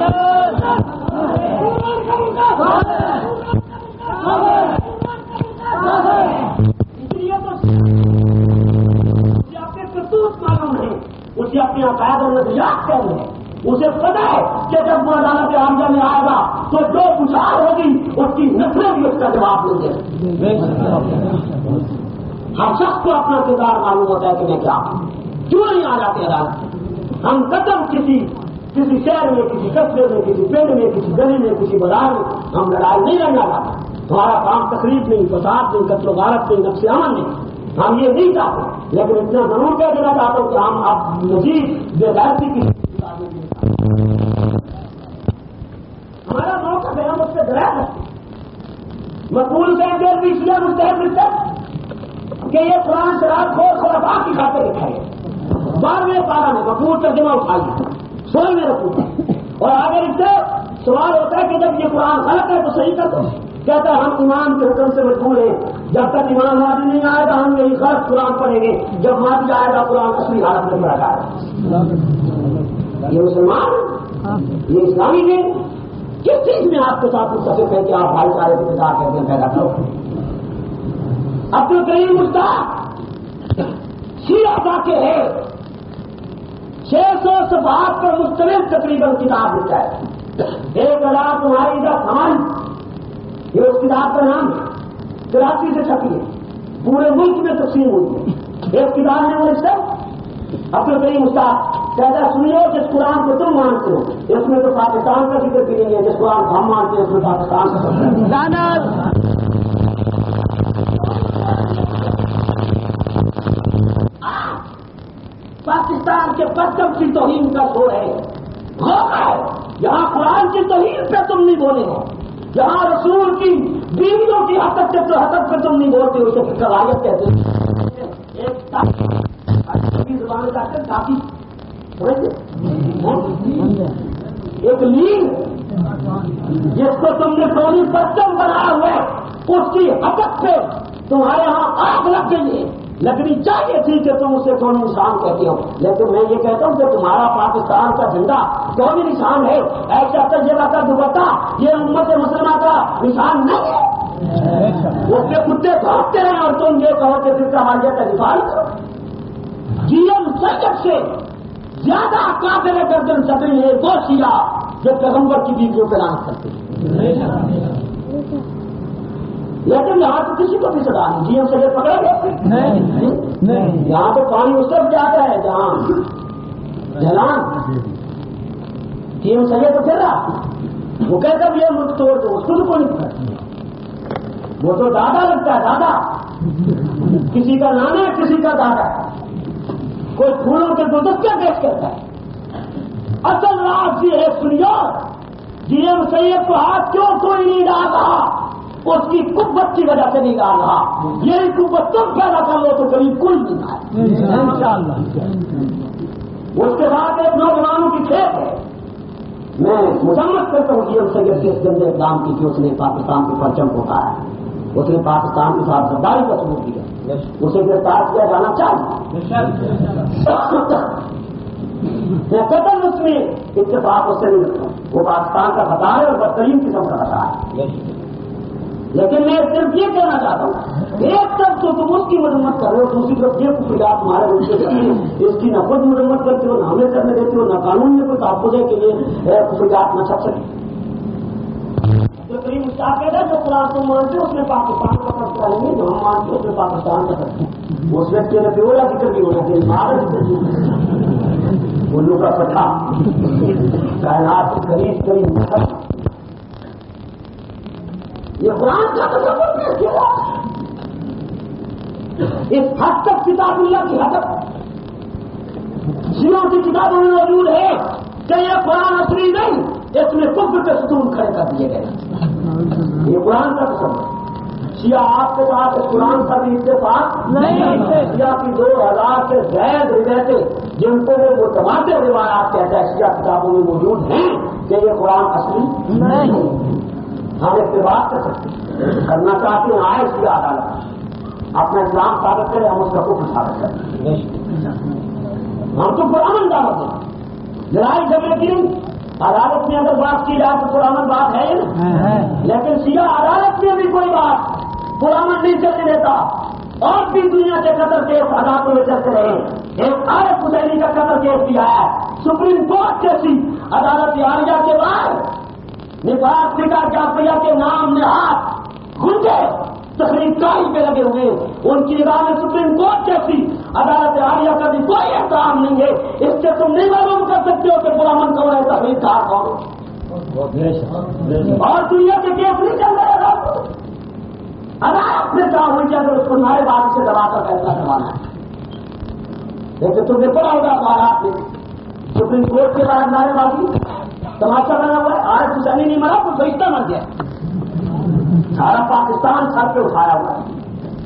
اس لیے تو اسے اپنے کرتوت معلوم ہے, اسے اپنے عقائد اور نظریات کہتے ہیں. اسے پتا ہے کہ جب وہ عدالت عامہ میں آئے گا تو جو گزار ہوگی اس کی نسلیں بھی اس کا جواب دیں گے. ہر شخص کو اپنا کردار معلوم ہوتا ہے کہ میں کیا کیوں نہیں آ جاتے عدالت. ہم قدم کسی کسی شہر میں, کسی قصبے میں, کسی پنڈ میں, کسی گلی میں, کسی بازار میں ہم لڑائی نہیں لڑنا چاہتے. ہمارا کام تقریب نہیں, فساد نہیں, قتل و غارت نہیں, نقص عمل نہیں. ہم یہ نہیں چاہتے. لیکن اتنا ضرور کہہ دینا چاہتا ہوں کہ ہم اب مزید بے غیرتی کی ہمارا موقع ہے, ہم اس سے ڈرا سکتے. مقبول سے اندر بھی اس لیے مستحق ملتا کہ یہ قرآن شراب خور خرافات کی خاطر لکھا ہے. بارہویں پارہ میں مقبول ترجمہ اٹھائیے, سولہویں رقو. اور اگر اس سے سوال ہوتا ہے کہ جب یہ قرآن غلط ہے تو صحیح کر دو, کہتا ہے ہم امام کے حکم سے مجبور ہیں. جب تک امام مہدی نہیں آئے گا ہم یہی غلط قرآن پڑھیں گے. جب مہدی آئے گا قرآن اصلی حالت میں پڑھا جائے گا. یہ مسلمان, یہ اسلامی دین کس چیز میں آپ کے ساتھ متفق ہے کہ آپ بھائی چارے کے ساتھ کہتے ہیں پیدا کرو. عبد الکریم مشتاق شیعہ واقع ہے, چھ سو صفحات پر مشتمل تقریباً کتاب لکھا ہے. ایک ہزار تمہاری دا سامان, یہ اس کتاب کا نام ہے. کراچی سے چھپی ہے, پورے ملک میں تقسیم ہوئی ہے. ایک کتاب ہے وہ اس سے عبد الکریم مشتاق کہتا سنیو جس قرآن کو تم مانتے ہو اس میں تو پاکستان کا ذکر بھی نہیں ہے. جس قرآن کو ہم مانتے ہیں اس میں پاکستان کا ذکر پاکستان کے پدم کی توہین کا شو ہے, غوغا ہے. یہاں قرآن کی توہین پہ تم نہیں بولے ہو, یہاں رسول کی بیویوں کی حقت سے تو حقت پہ تم نہیں بولتے ہو. اسے قواعد کہتے ہیں. ایک زبان کا کافی ایک لیگ جس کو تم نے قومی پرچم بنایا ہوا ہے اس کی حقت پہ تمہارے یہاں آگ لگ گئی ہے. لگنی چاہیے تھی کہ تم اسے قومی نشان کہتے ہو, لیکن میں یہ کہتا ہوں کہ تمہارا پاکستان کا جھنڈا قومی نشان ہے. ایسا تجربہ کا دوپٹہ یہ امت مسلمہ کا نشان نہیں ہے. اس کے کتے بھاگتے ہیں اور تم یہ کہو کہ پھر ہماری کا دفاع کرو. جی ایم سیکٹ سے زیادہ کافر گردن صدری ہے وہ شیعہ جو پیغمبر کی بیویوں پہ لعنت کرتے ہیں. لیکن یہاں تو کسی کو بھی سزا نہیں. جی ہم سے پکڑا گئے یہاں تو پانی اس طرف جاتا ہے جہاں جلان جی ہم سجے تو پھر رہا وہ کہتا بھی یہ ملک توڑ دو اس کو تو کوئی نہیں پکڑتا. وہ تو دادا لگتا ہے دادا کسی کا نانا ہے کسی کا دادا کوئی پھولوں کے گلدستے پیش کرتا ہے. اصل راز یہ ہے سنیو جی ایم سید کو ہاتھ کیوں کوئی نہیں ڈال رہا اس کی قوت کی وجہ سے نہیں ڈال رہا. یہی قوت تم پیدا کر لو تو کبھی کل نہیں آئے انشاءاللہ. اس کے بعد ایک نوجوانوں کی کھیت ہے. میں مذمت کرتا ہوں جی ایم سید کے اس گندے اقدام کی کہ اس نے پاکستان کے پرچم کو اٹھایا ہے. اس نے پاکستان کے ساتھ غداری کا ثبوت دیا. اسے گرفتار کیا جانا چاہیے. میں قتل اس میں اتفاق اس سے نہیں رکھتا. وہ پاکستان کا خطا ہے اور بدترین قسم کا خطا ہے. لیکن میں صرف یہ کہنا چاہتا ہوں ایک طرف تو تم اس کی مرمت کر رہے ہو دوسری طرف یہ کفیات تمہارے ملک اس کی نہ خود مرمت کرتے ہو نہ ہمیں کرنے دیتے ہو نہ قانون میں کوئی تحفظ ہے کہ یہ کفیات نہ چھپ سکے. جو کریم مشتاق کہتا ہے جو قرآن کو مانتے اس میں پاکستان کا فرق کریں گے جو ہم مانتے اس میں پاکستان کا فرق. اس وقت کے نبی والا ذکر بھی ہونا چاہیے ہمارا ذکر بھی ہونا چاہیے. الو کا پٹھا کائنات قریب قریب یہ قرآن کا تصور پیش کیا. اس حد تک کتاب اللہ کی حد شیعوں کی کتابوں میں موجود ہے کہ یہ قرآن اصلی نہیں اس میں کفر کے ستون کھڑے کر دیے گئے. یہ قرآن کا تصور. شیعہ آپ کے پاس اس قرآن کا بھی اتفاق نہیں. شیعہ کی دو ہزار سے زائد روایتیں جن کو وہ متواتر روایات کہتا ہے شیعہ کتابوں میں موجود ہیں کہ یہ قرآن اصلی نہیں. ہم اتفاق کر سکتے کرنا چاہتے ہیں آئے شیعہ عدالت اپنا اسلام ثابت کرے ہم اس کا کفر ثابت کریں. ہم تو پرامن دعوت ہیں. لڑائی جھگڑے کی عدالت میں اگر بات کی جائے تو پرامن بات ہے نا. لیکن شیعہ عدالت میں بھی کوئی بات پرامن نہیں چلنے دیتا. اور بھی دنیا کے قتل کیس عدالتوں میں چلتے رہے. ایک عارف حسینی کا قتل کیس کیا ہے سپریم کورٹ جیسی عدالت عالیہ کے بعد نفاق فکا جعفریہ کے نام نہاد گنجے تقریب کاری پہ لگے ہوئے ان کی نگاہ میں سپریم کورٹ جیسی عدالت عالیہ کا بھی کوئی احترام نہیں ہے. اس سے تم نہیں معلوم کر سکتے ہو کہ پرامن کون ہے تقریب کار کون. اور دنیا کے کیس نہیں چل رہے گا عدالت میں کہا ہوئی اگر اس کو تمہارے بات سے دبا کر فیصلہ کروانا ہے. لیکن تم نے پڑھا ہوگا حالات میں سپریم کورٹ کے بعد نعرے بازی تماشا بنا ہوا ہے. آج حسینی نہیں مرا تو فرشتہ مر گیا. سارا پاکستان سر پہ اٹھایا ہوا ہے.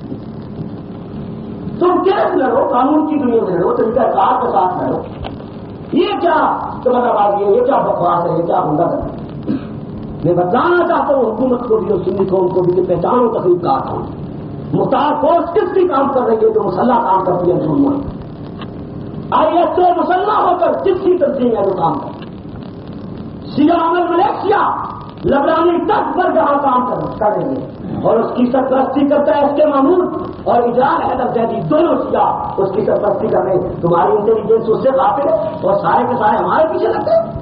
تم کیس لڑو قانون کی دنیا میں لڑو طریقہ کار کے ساتھ لڑو. یہ کیا بازی ہے یہ کیا بکواس ہے یہ کیا ہندا ہے. میں بتانا چاہتا ہوں حکومت کو بھی اور سنی قوم کو بھی کہ پہچانو تقریب کار کون. مختار فورس کس کی کام کر رہی ہے جو مسلح کام کرتی ہے جھوٹ میں. آئی ایس او مسلح ہو کر کس کی تنظیم ہے جو کام کرتی. شیعہ عمل ملیشیا لبرانی تک پر جہاں کام کر رہے ہیں اور اس کی سرپرستی کرتا ہے اس کے محمود اور اجرار حیدر زیدی دونوں شیعہ اس کی سرپرستی کر رہے ہیں. تمہاری انٹیلیجنس اس سے غافل ہے اور سارے کے سارے ہمارے پیچھے لگتے ہیں.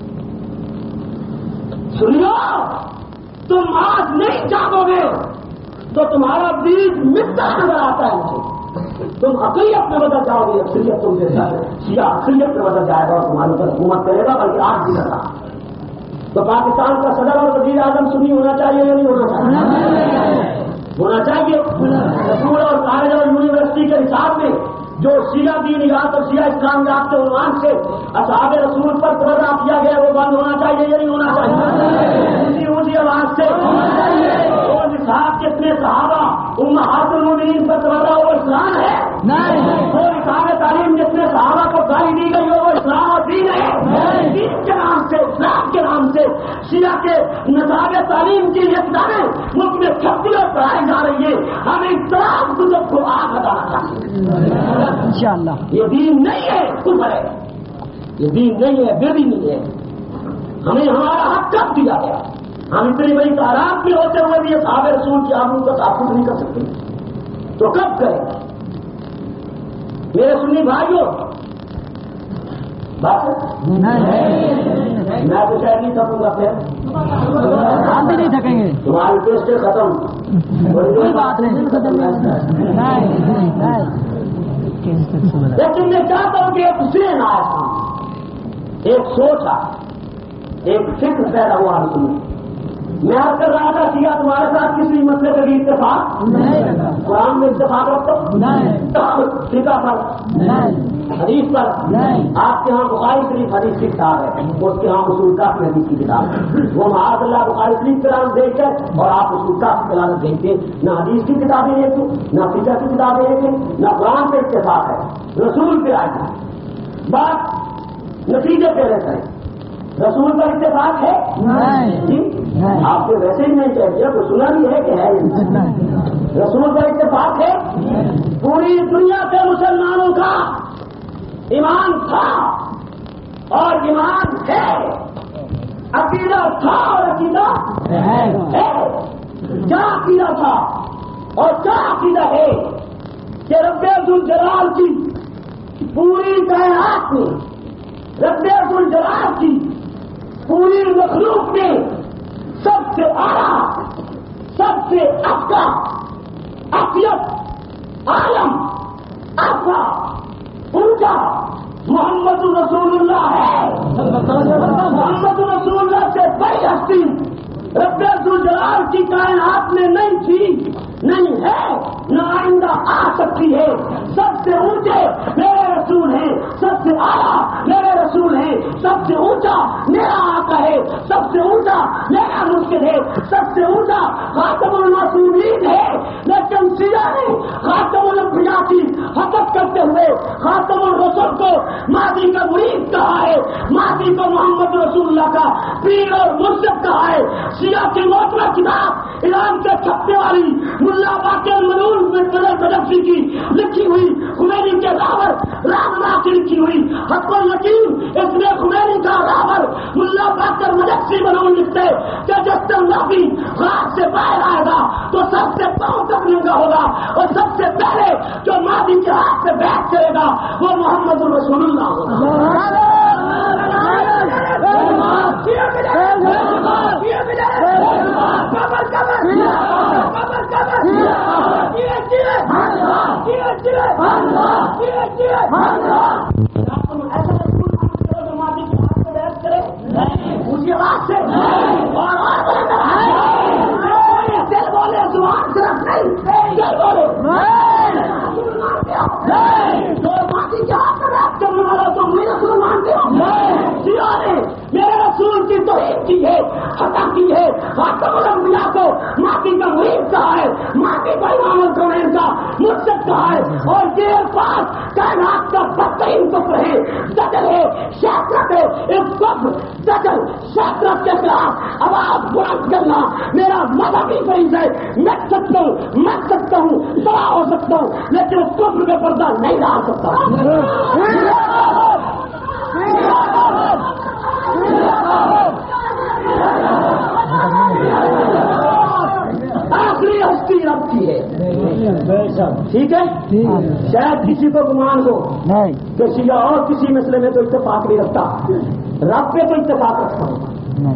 سنیو تم آج نہیں جاگو گے تو تمہارا بیج مٹتا نظر آتا ہے مجھے. تم اقلیت میں بدل جاؤ گے اکثریت تم کے ساتھ شیعہ اقلیت میں بدل جائے گا اور تمہاری پر حکومت کرے گا بلکہ آج بھی کرتا. تو پاکستان کا صدر اور وزیر اعظم سنی ہونا چاہیے یا نہیں ہونا چاہیے؟ ہونا چاہیے. اسکول اور کالج اور یونیورسٹی کے حساب میں جو شیعہ دینیات اور شیعہ اسلامیات کے عنوان سے اصحاب رسول پر تبرہ کیا گیا وہ بند ہونا چاہیے یا نہیں ہونا چاہیے؟ اونچی اونچی آواز سے وہ نصاب کتنے صحابہ امہات المومنین پر تبرہ وہ اسلام ہے؟ وہ نصاب تعلیم جتنے صحابہ کو گالی دی گئی ہو وہ اسلام اور دین ہے؟ دین کے نام سے اسلام کے نام سے شیعہ کے نصاب تعلیم کی یہ کتابیں ملک میں چھپی اور پڑھائی جا رہی ہے. ہمیں اسلام کتب کو آگ لگانا چاہیے. انشاءاللہ یہ دین نہیں ہے کفر ہے. یہ دین نہیں ہے بے دین نہیں ہے. ہمیں ہمارا حق کب دیا گیا؟ ہم اتنی بڑی تعداد میں ہوتے ہوئے بھی اصحاب رسول کی آبرو کا تحفظ نہیں کر سکتے تو کب کریں؟ میرے سنی بھائیوں بس میں تو شاید نہیں تھکوں گا، پھر ہم بھی نہیں تھکیں گے، تمہاری ٹیسٹ ختم، کوئی بات نہیں ختم لیکن میں چاہتا ہوں کہ ایک ذہن آیا، ایک سوچ آ، ایک فکر پیدا ہوا ہم تمہیں. میں آپ کر رہا تھا کیا تمہارے ساتھ کسی مسئلے کا بھی اتفاق، قرآن میں اتفاق رکھو، فقہ پر، حدیث پر. آپ کے ہاں بخاری شریف حدیث کی کتاب ہے، اس کے ہاں اصول کافی حدیث کی کتاب ہے. وہ معاذ اللہ بخاری شریف کلام دیکھ کر اور آپ اصول کافی کلام دیکھتے، نہ حدیث کی کتابیں ایک ہیں، نہ فقہ کی کتابیں ایک ہیں، نہ قرآن پہ اتفاق ہے، رسول پہ آئی. بات نتیجے پہ رہتا ہے، رسول کا اتفاق ہے جی، آپ کو ویسے ہی نہیں چاہیے، وہ سنا بھی ہے کہ ہے رسول کا اتفاق ہے. پوری دنیا کے مسلمانوں کا ایمان تھا اور ایمان ہے، عقیدہ تھا اور عقیدہ ہے. کیا عقیدہ تھا اور کیا عقیدہ ہے کہ رب ذوالجلال کی پوری کائنات میں، رب ذوالجلال کی پوری مخلوق میں سب سے اعلیٰ، سب سے افضل، افضل عالم، افضل اونچا محمد رسول اللہ ہے. محمد رسول اللہ سے بڑی ہستی رب ذوالجلال کی کائنات میں نہیں تھی، نہیں ہے، نہ آئندہ آ سکتی ہے. سب سے اونچے میرے رسول ہیں، سب سے اعلیٰ میرے رسول ہیں، سب سے اونچا میرا آقا ہے، سب سے اونچا میرا مرشد ہے، سب سے اونچا خاتم المعصومین ہے. لیکن سیاہ نے خاتم الانبیاء کی حقیقت کرتے ہوئے خاتم الرسل کو ماضی کا مرید کہا ہے، ماضی کو محمد رسول اللہ کا پیر اور مرشد کہا ہے. سیاہ کی موٹر کتاب ایران کے چھپنے والی ملا باقر منون میں بدفی کی لکھی ہوئی، خمینی کے راور رامنا کی لکھی ہوئی حق و یقین، اس میں خمینی کا راور ملا باقر مدفی منون لکھتے کہ جب تک نبی غار سے باہر آئے گا تو سب سے پاؤں تک ننگا ہوگا اور سب سے پہلے جو ماضی کے ہاتھ سے بیٹھ کرے گا وہ محمد رسول اللہ ہوگا. اسی بات سے دل بولے زبان صرف نہیں، دل بولے تو ماضی کے ہاتھ میں بیٹھ کرنے والا تو میں رسول مانتے ہوں. سیاہ نے میرے رسول کی توحید کی ہے، خطا کی ہے، خاتم الانبیاء کو ماضی کا مرید کہا ہے، ماضی کو امام الکونین کا مرشد کہا ہے. اور یہ الفاظ کائنات کا بدترین کفر ہے، زجر ہے، شہرت ہے. اس کفر، زجر، شہرت کے خلاف آواز بلند کرنا میرا مذہبی فریض ہے. میں سکتا ہوں، میں سکتا ہوں، دعا ہو سکتا ہوں، لیکن اس کفر کے پردہ نہیں ڈال سکتا. آخری ہستی رب کی ہے، ٹھیک ہے. شاید کسی کو گمان ہو کہ سیاہ اور کسی مسئلے میں تو اتفاق نہیں رکھتا، رب پہ تو اتفاق رکھتا ہوں.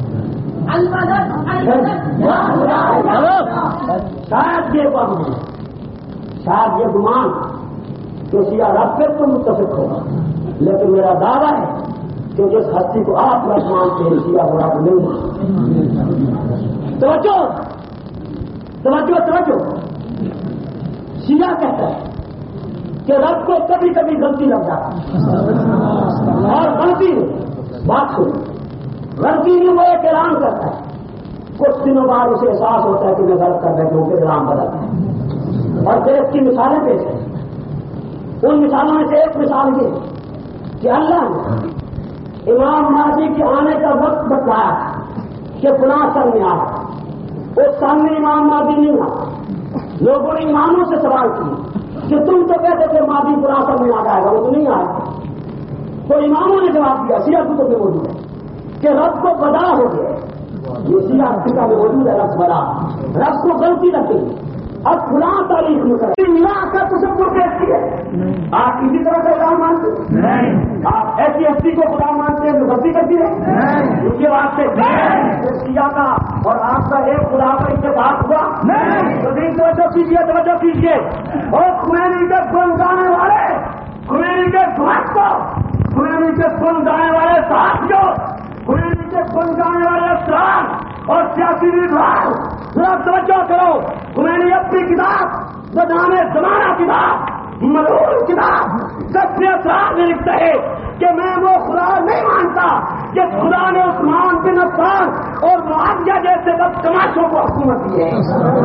شاید یہ بات شاید یہ گمان کہ سیاہ رب پہ تو متفق ہوگا، لیکن میرا دعویٰ ہے کہ جس ہستی کو آپ رب مانتے ہیں سیاہ وہ رب نہیں. توجہ توجہ توجہ سیاہ کہتا ہے کہ رب کو کبھی کبھی غلطی لگ جاتی اور غلطی بات سن غلطی میں وہ ایک اعلان کرتا ہے، کچھ دنوں بعد اسے احساس ہوتا ہے کہ میں غلط کر رہا ہوں، اعلان بدلتا ہے. اور پھر اس کی مثالیں پیش ہیں. ان مثالوں میں سے ایک مثال یہ کہ اللہ نے امام مہدی کے آنے کا وقت بتایا کہ فلاں سن میں آیا، اس سن میں امام مہدی نہیں آیا. لوگوں نے اماموں سے سوال کیا کہ تم تو کہتے تھے مہدی فلاں سن میں آ جائے گا، وہ تو نہیں آیا. تو اماموں نے جواب دیا، سیاہ کتب میں موجود ہے کہ رب کو بدا ہو گیا. یہ سیاہ فقہ میں موجود ہے، رب بدا، رب کو غلطی لگی. اب فلاں تاریخ میں کر تصور کیسی ہے؟ آپ کسی طرح کا خدا مانتے ہیں؟ آپ ایسی ہستی کو خدا مانتے ہیں جو غلطی کرتی ہے اس کے واسطے سیاح کا اور آپ کا ایک خدا کا اتفاق ہوا تو دین توجہ کیجیے توجہ کیجیے اور خمینی کے گن گانے والے خمینی کے گھاٹ کو خمینی کے گن گانے والے ساتھیوں خمینی کے گن گانے والے افسران اور سیاسی وبھاگ ذرا توجہ کرو خمینی اپنی کتاب بدنامے زمانہ کتاب ملعون کتاب سب اسرار میں لکھتا ہے کہ میں وہ خدا نہیں مانتا کہ خدا نے عثمان بن عفان اور معاویہ جیسے بد تماشوں کو حکومت دی ہے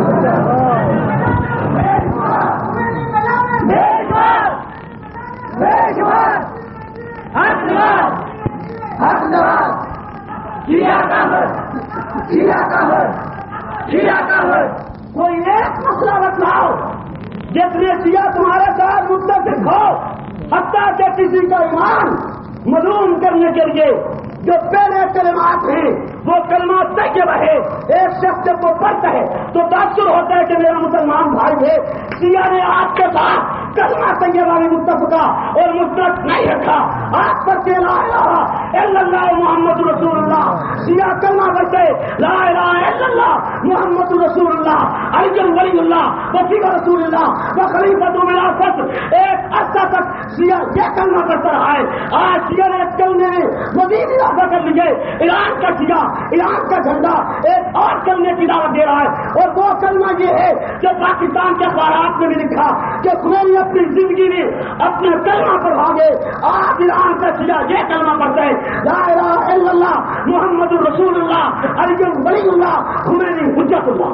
کوئی ایک مسئلہ بتلاؤ جس میں سیاہ تمہارے ساتھ متفق ہو حتیٰ کہ کسی کا ایمان معلوم کرنے کے لیے جو پہلے کلمات ہیں وہ کلمات طیب ہے ایک شخص جب وہ پڑھتا ہے تو تاثر ہوتا ہے کہ میرا مسلمان بھائی ہے سیاہ نے آپ کے ساتھ کلمہ طیبہ میں متفقہ اور مسترد نہیں رکھا آپ پر کے لا الہ الا اللہ محمد رسول اللہ سیاہ کلمہ پڑھتے لا الہ الا اللہ محمد رسول اللہ علی ولی اللہ وفیق رسول اللہ و خلیفۃ بلا فصل ایک عرصہ تک سیاہ یہ کلمہ پڑھتا رہا ہے آج سیاہ نے کلمے میں مزید اضافہ کر لیجیے ایران کا سیاہ ایران کا جھنڈا ایک اور کلمے کی دعوت دے رہا ہے اور وہ کلمہ یہ ہے کہ پاکستان کے اخبارات میں بھی لکھا کہ خمینی اپنی زندگی میں اپنے کلمہ پر بھاگے آج ایران کا سیاہ یہ کلمہ پڑھتا ہے لا الہ الا اللہ محمد رسول اللہ علی ولی اللہ خمینی حجت اللہ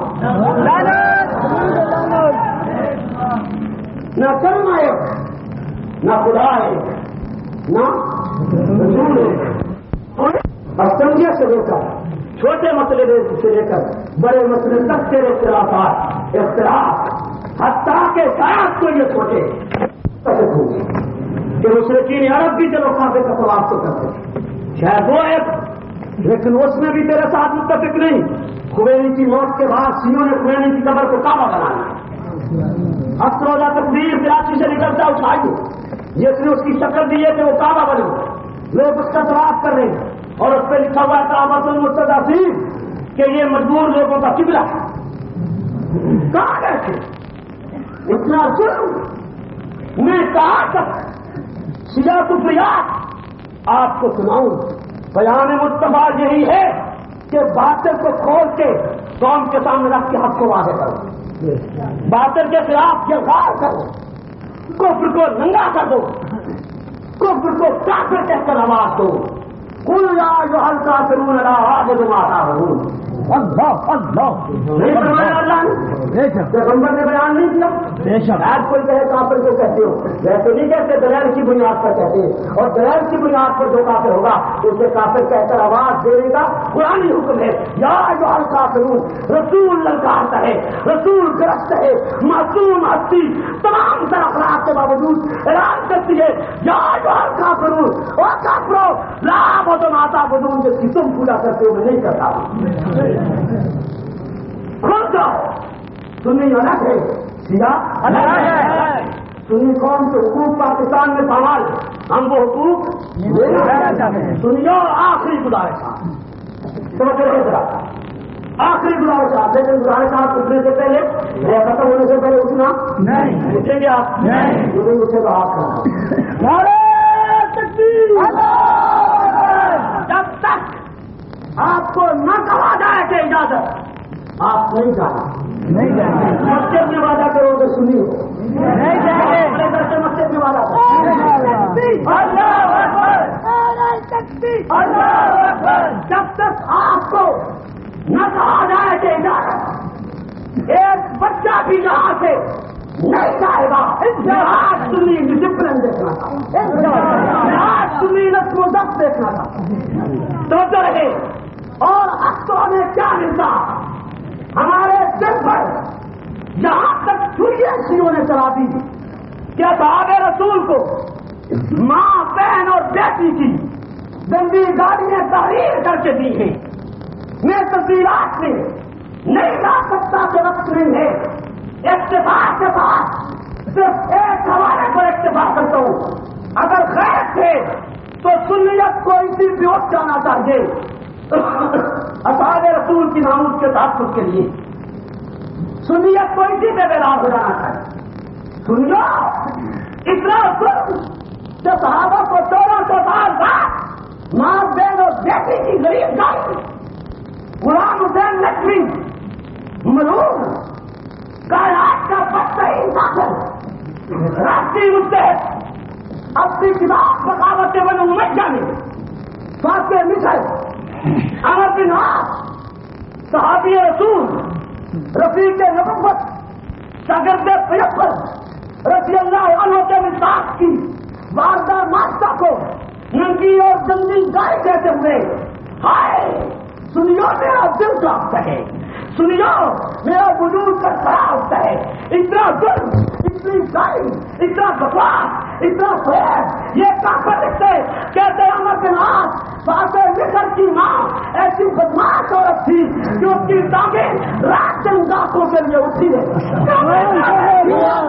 نہ کلمہ ہے نہ خدا ہے نہ رسول ہے سے لے کر چھوٹے مسئلے سے لے کر بڑے مسئلے تک کے اختلافات اختلاف حتیٰ کے ساتھ کو یہ چھوٹے کہ مشرقین عرب بھی چلو کافی کا سواب تو کرتے شاید وہ ایک لیکن اس میں بھی تیرے ساتھ متفق نہیں خمینی کی موت کے بعد سیوں نے خمینی کی قبر کو کعبہ بنانا ہر روزہ تقریر کراچی سے نکلتا اٹھائیے جس نے اس کی شکل دی ہے کہ وہ کعبہ بنے لوگ اس کا طواف کر رہے ہیں اور اس پہ لکھا ہوا کعبۃ المستضعفین کہ یہ مجبور لوگوں کا قبلہ کہاں گئے تھے اتنا ظلم میں کہاں تک سیاہ کفریات آپ کو سناؤں بیان مصطفیٰ یہی ہے کہ باطل کو کھول کے قوم کے سامنے رکھ کے حق کو واضح کرو باطل کے خلاف جلغار کرو کفر کو ننگا کر دو کفر کو کافر کہہ کر آواز دو قل یا ایھا الکافرون لا اعبد ما تعبدون اللہ اللہ نہیں فرمایا اللہ نے پیغمبر نے بیان نہیں کیا آج کوئی کہے کافر کو کہتے ہو ویسے نہیں کہتے دلیل کی بنیاد پر کہتے ہیں اور دلیل کی بنیاد پر جو کافر ہوگا اسے کافر کہہ کر آواز دینے کا قرآنی حکم ہے یا ایھا الکافرون رسول للکارتا ہے رسول گرست ہے معصوم ہستی تمام تر اخلاق کے باوجود اعلان کرتی ہے یا ایھا الکافرون او کافرو لا اعبد ما تعبدون جس کی تم پوجا کرتے ہو میں نہیں کرتا کھل جاؤ سنی الگ ہے سیاہ الگ ہے سنی قوم کے حقوق پاکستان میں سوال ہم وہ حقوق سنیو آخری گزارش سمجھ رہے ذرا آخری گزارش لیکن گزارش آپ اٹھنے سے پہلے یا ختم ہونے سے پہلے اٹھنا نہیں اٹھیں گے آپ نہیں اٹھے تو آپ جب تک آپ کو نہ کہا جائے کہ اجازت آپ نہیں جانا نہیں جائیں مسجد میں وعدہ کرو تو سنیے نہیں جائیں مسجد میں وعدہ کرو جب تک آپ کو نہ کہا جائے کہ اجازت ایک بچہ بھی یہاں سے نہیں جائے گا آج سنی ڈسپلن دیکھنا تھا آج سنی نسل و ضبط دیکھنا تھا تو رہے اور اب تو ہمیں کیا ملتا ہمارے دل پر یہاں تک چھریاں شیوں نے چلا دی کہ صحابہ رسول کو ماں بہن اور بیٹی کی گندی گاڑیاں تحریر کر کے دی ہیں میں تفصیلات میں نہیں لا سکتا کہ وقت نہیں ہے اتفاق کے ساتھ صرف ایک حوالے کو اتفاق کرتا ہوں، اگر خیر تھے تو سنیت کو اسی بھی اٹھ جانا چاہیے اصحاب رسول کی ناموس کے تحفظ کے لیے، سنیت کو اسی پہ بیدار ہو جانا چاہیے۔ سنیو اتنا ظلم جو صحابہ کو چودہ سو سال بعد ماں بہن اور بیٹی کی غریب گائی، غلام حسین نقوی ملعون کائنات کا بدترین داخل راشٹری مجتہد اپنی کتاب بغاوت بن امیہ میں فاتح مصر عمر بن عاص صحابی رسول رفیق نبوت شاگرد پیغمبر رضی اللہ عنہ کے مزاج کی واردہ ماشا کو ننگی اور گندی گائے کہتے ہوئے ہائے سنیو میرا دل کانپتا ہے، سنیو میرا وجود کا کھڑا ہوتا ہے، اتنا ظلم، اتنی گائی، اتنا بکواس، اتنا فریب، یہ طاقت رکھتے کہتے عمر بن عاص فاتح مصر کی ماں ایسی بدماش عورت تھی کہ اس کی ٹانگیں رات دن گاہکوں کے لیے اٹھی ہے۔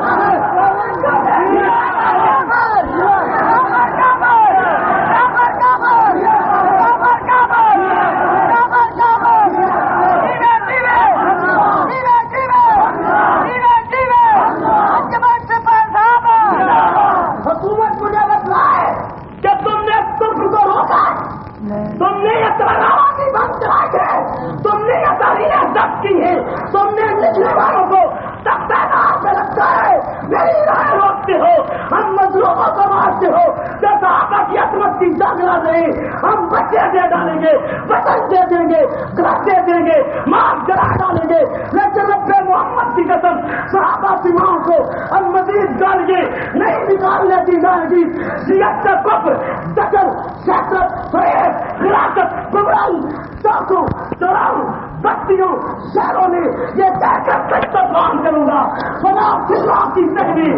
حکومت مجھے بتلائے کہ تم نے ترک کو روکا، تم نے یہ تراوی بند کرائی ہے، تم نے یہ تعلیمیں ضبط کی ہے، تم نے لکھنے والوں کو تختہ دار پہ رکھا ہے، میری رائے روکتے ہو، ہم مظلوموں کو مارتے ہو، کہ صحابہ کی عظمت کی جاگنا نہیں، ہم بچے دے ڈالیں گے، وطن دے دیں گے، گھر دے دیں گے، ماں جلا ڈالیں گے، لیکن رب محمد کی قسم صحابہ کی ماں کو ہم مزید گالیے نہیں نکالنے دی جائے گی۔ سیاست کا کفر، دکل، شہرت، فریب، خلافت، گمراہی، چاقو، چوراہوں، بستیوں، شہروں میں یہ کہہ کر کشت کام کروں گا بنا فضا کی تحریر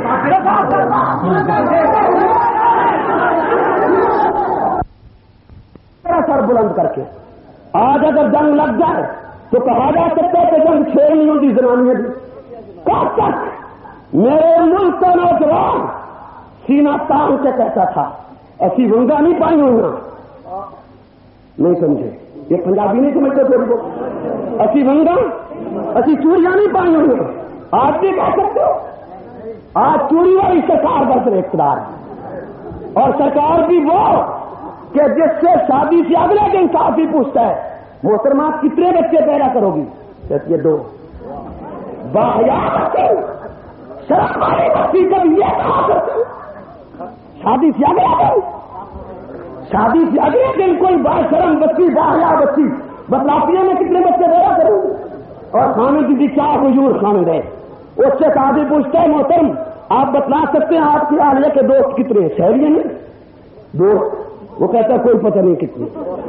سر بلند کر کے آج اگر جنگ لگ جائے تو کہا جا سکتا ہے کہ جنگ چھیڑ نہیں ہوتی زنانیاں بھی۔ کب تک میرے ملک کا نوجوان سینہ تان سے کہتا تھا ایسی ونگا نہیں پائی ہونا، نہیں سمجھے، یہ پنجابی نہیں سمجھتے تھے کو ایسی ونگا ایسی چوریاں نہیں پائی ہوئی، آج بھی کہہ سکتے ہو۔ آج چوری والی سرکار برسر اقتدار ہے، اور سرکار بھی وہ کہ جس سے شادی سے اگلے دن کافی پوچھتا ہے محترمہ کتنے بچے پیدا کرو گی، کہتی ہے دو۔ باحیا بچے شرم والی بچی کبھی یہ کہا کرتی شادی سے اگلے دن شادی سے اگلے دن کوئی باشرم بچی باحیا بچی بتلاتی ہے میں کتنے بچے پیدا کروں گی، اور خانے کی چار حضور خانے رہے، اس سے شادی پوچھتا ہے محترم آپ بتلا سکتے ہیں آپ کی عالیہ کے دوست کتنے، شہری ہیں دوست، وہ کہتا ہے کوئی پتہ نہیں کتنے۔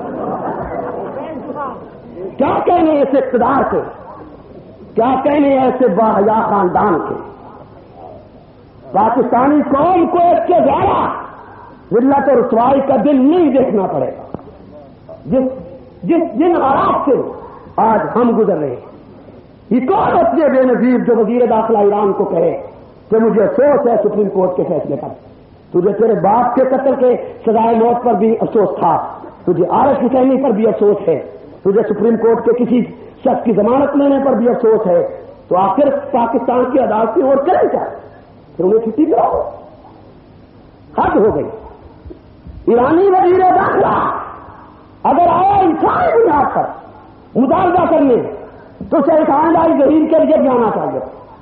کیا کہنے ایسے اقتدار کے، کیا کہنے ایسے باحیا خاندان کے۔ پاکستانی قوم کو اس کے زیادہ ذلت اور رسوائی کا دل نہیں دیکھنا پڑے گا جس جس جن حالات سے آج ہم گزر رہے ہیں۔ یہ کون ہوتی ہے بے نظیر جو وزیر داخلہ ایران کو کہے کہ مجھے افسوس ہے سپریم کورٹ کے فیصلے پر، تجھے تیرے باپ کے قتل کے سزائے موت پر بھی افسوس تھا، تجھے آر ایس حسینی پر بھی افسوس ہے، تجھے سپریم کورٹ کے کسی شخص کی ضمانت لینے پر بھی افسوس ہے، تو آخر پاکستان کی عدالتیں اور کریں کیا، پھر انہیں چھٹی کراؤ۔ حد ہو گئی۔ ایرانی وزیر داخلہ اگر آیا انسانی بنیاد پر مطالبہ کرنے تو اسے خاندانی ظہیر کے لیے بھی آنا چاہیے،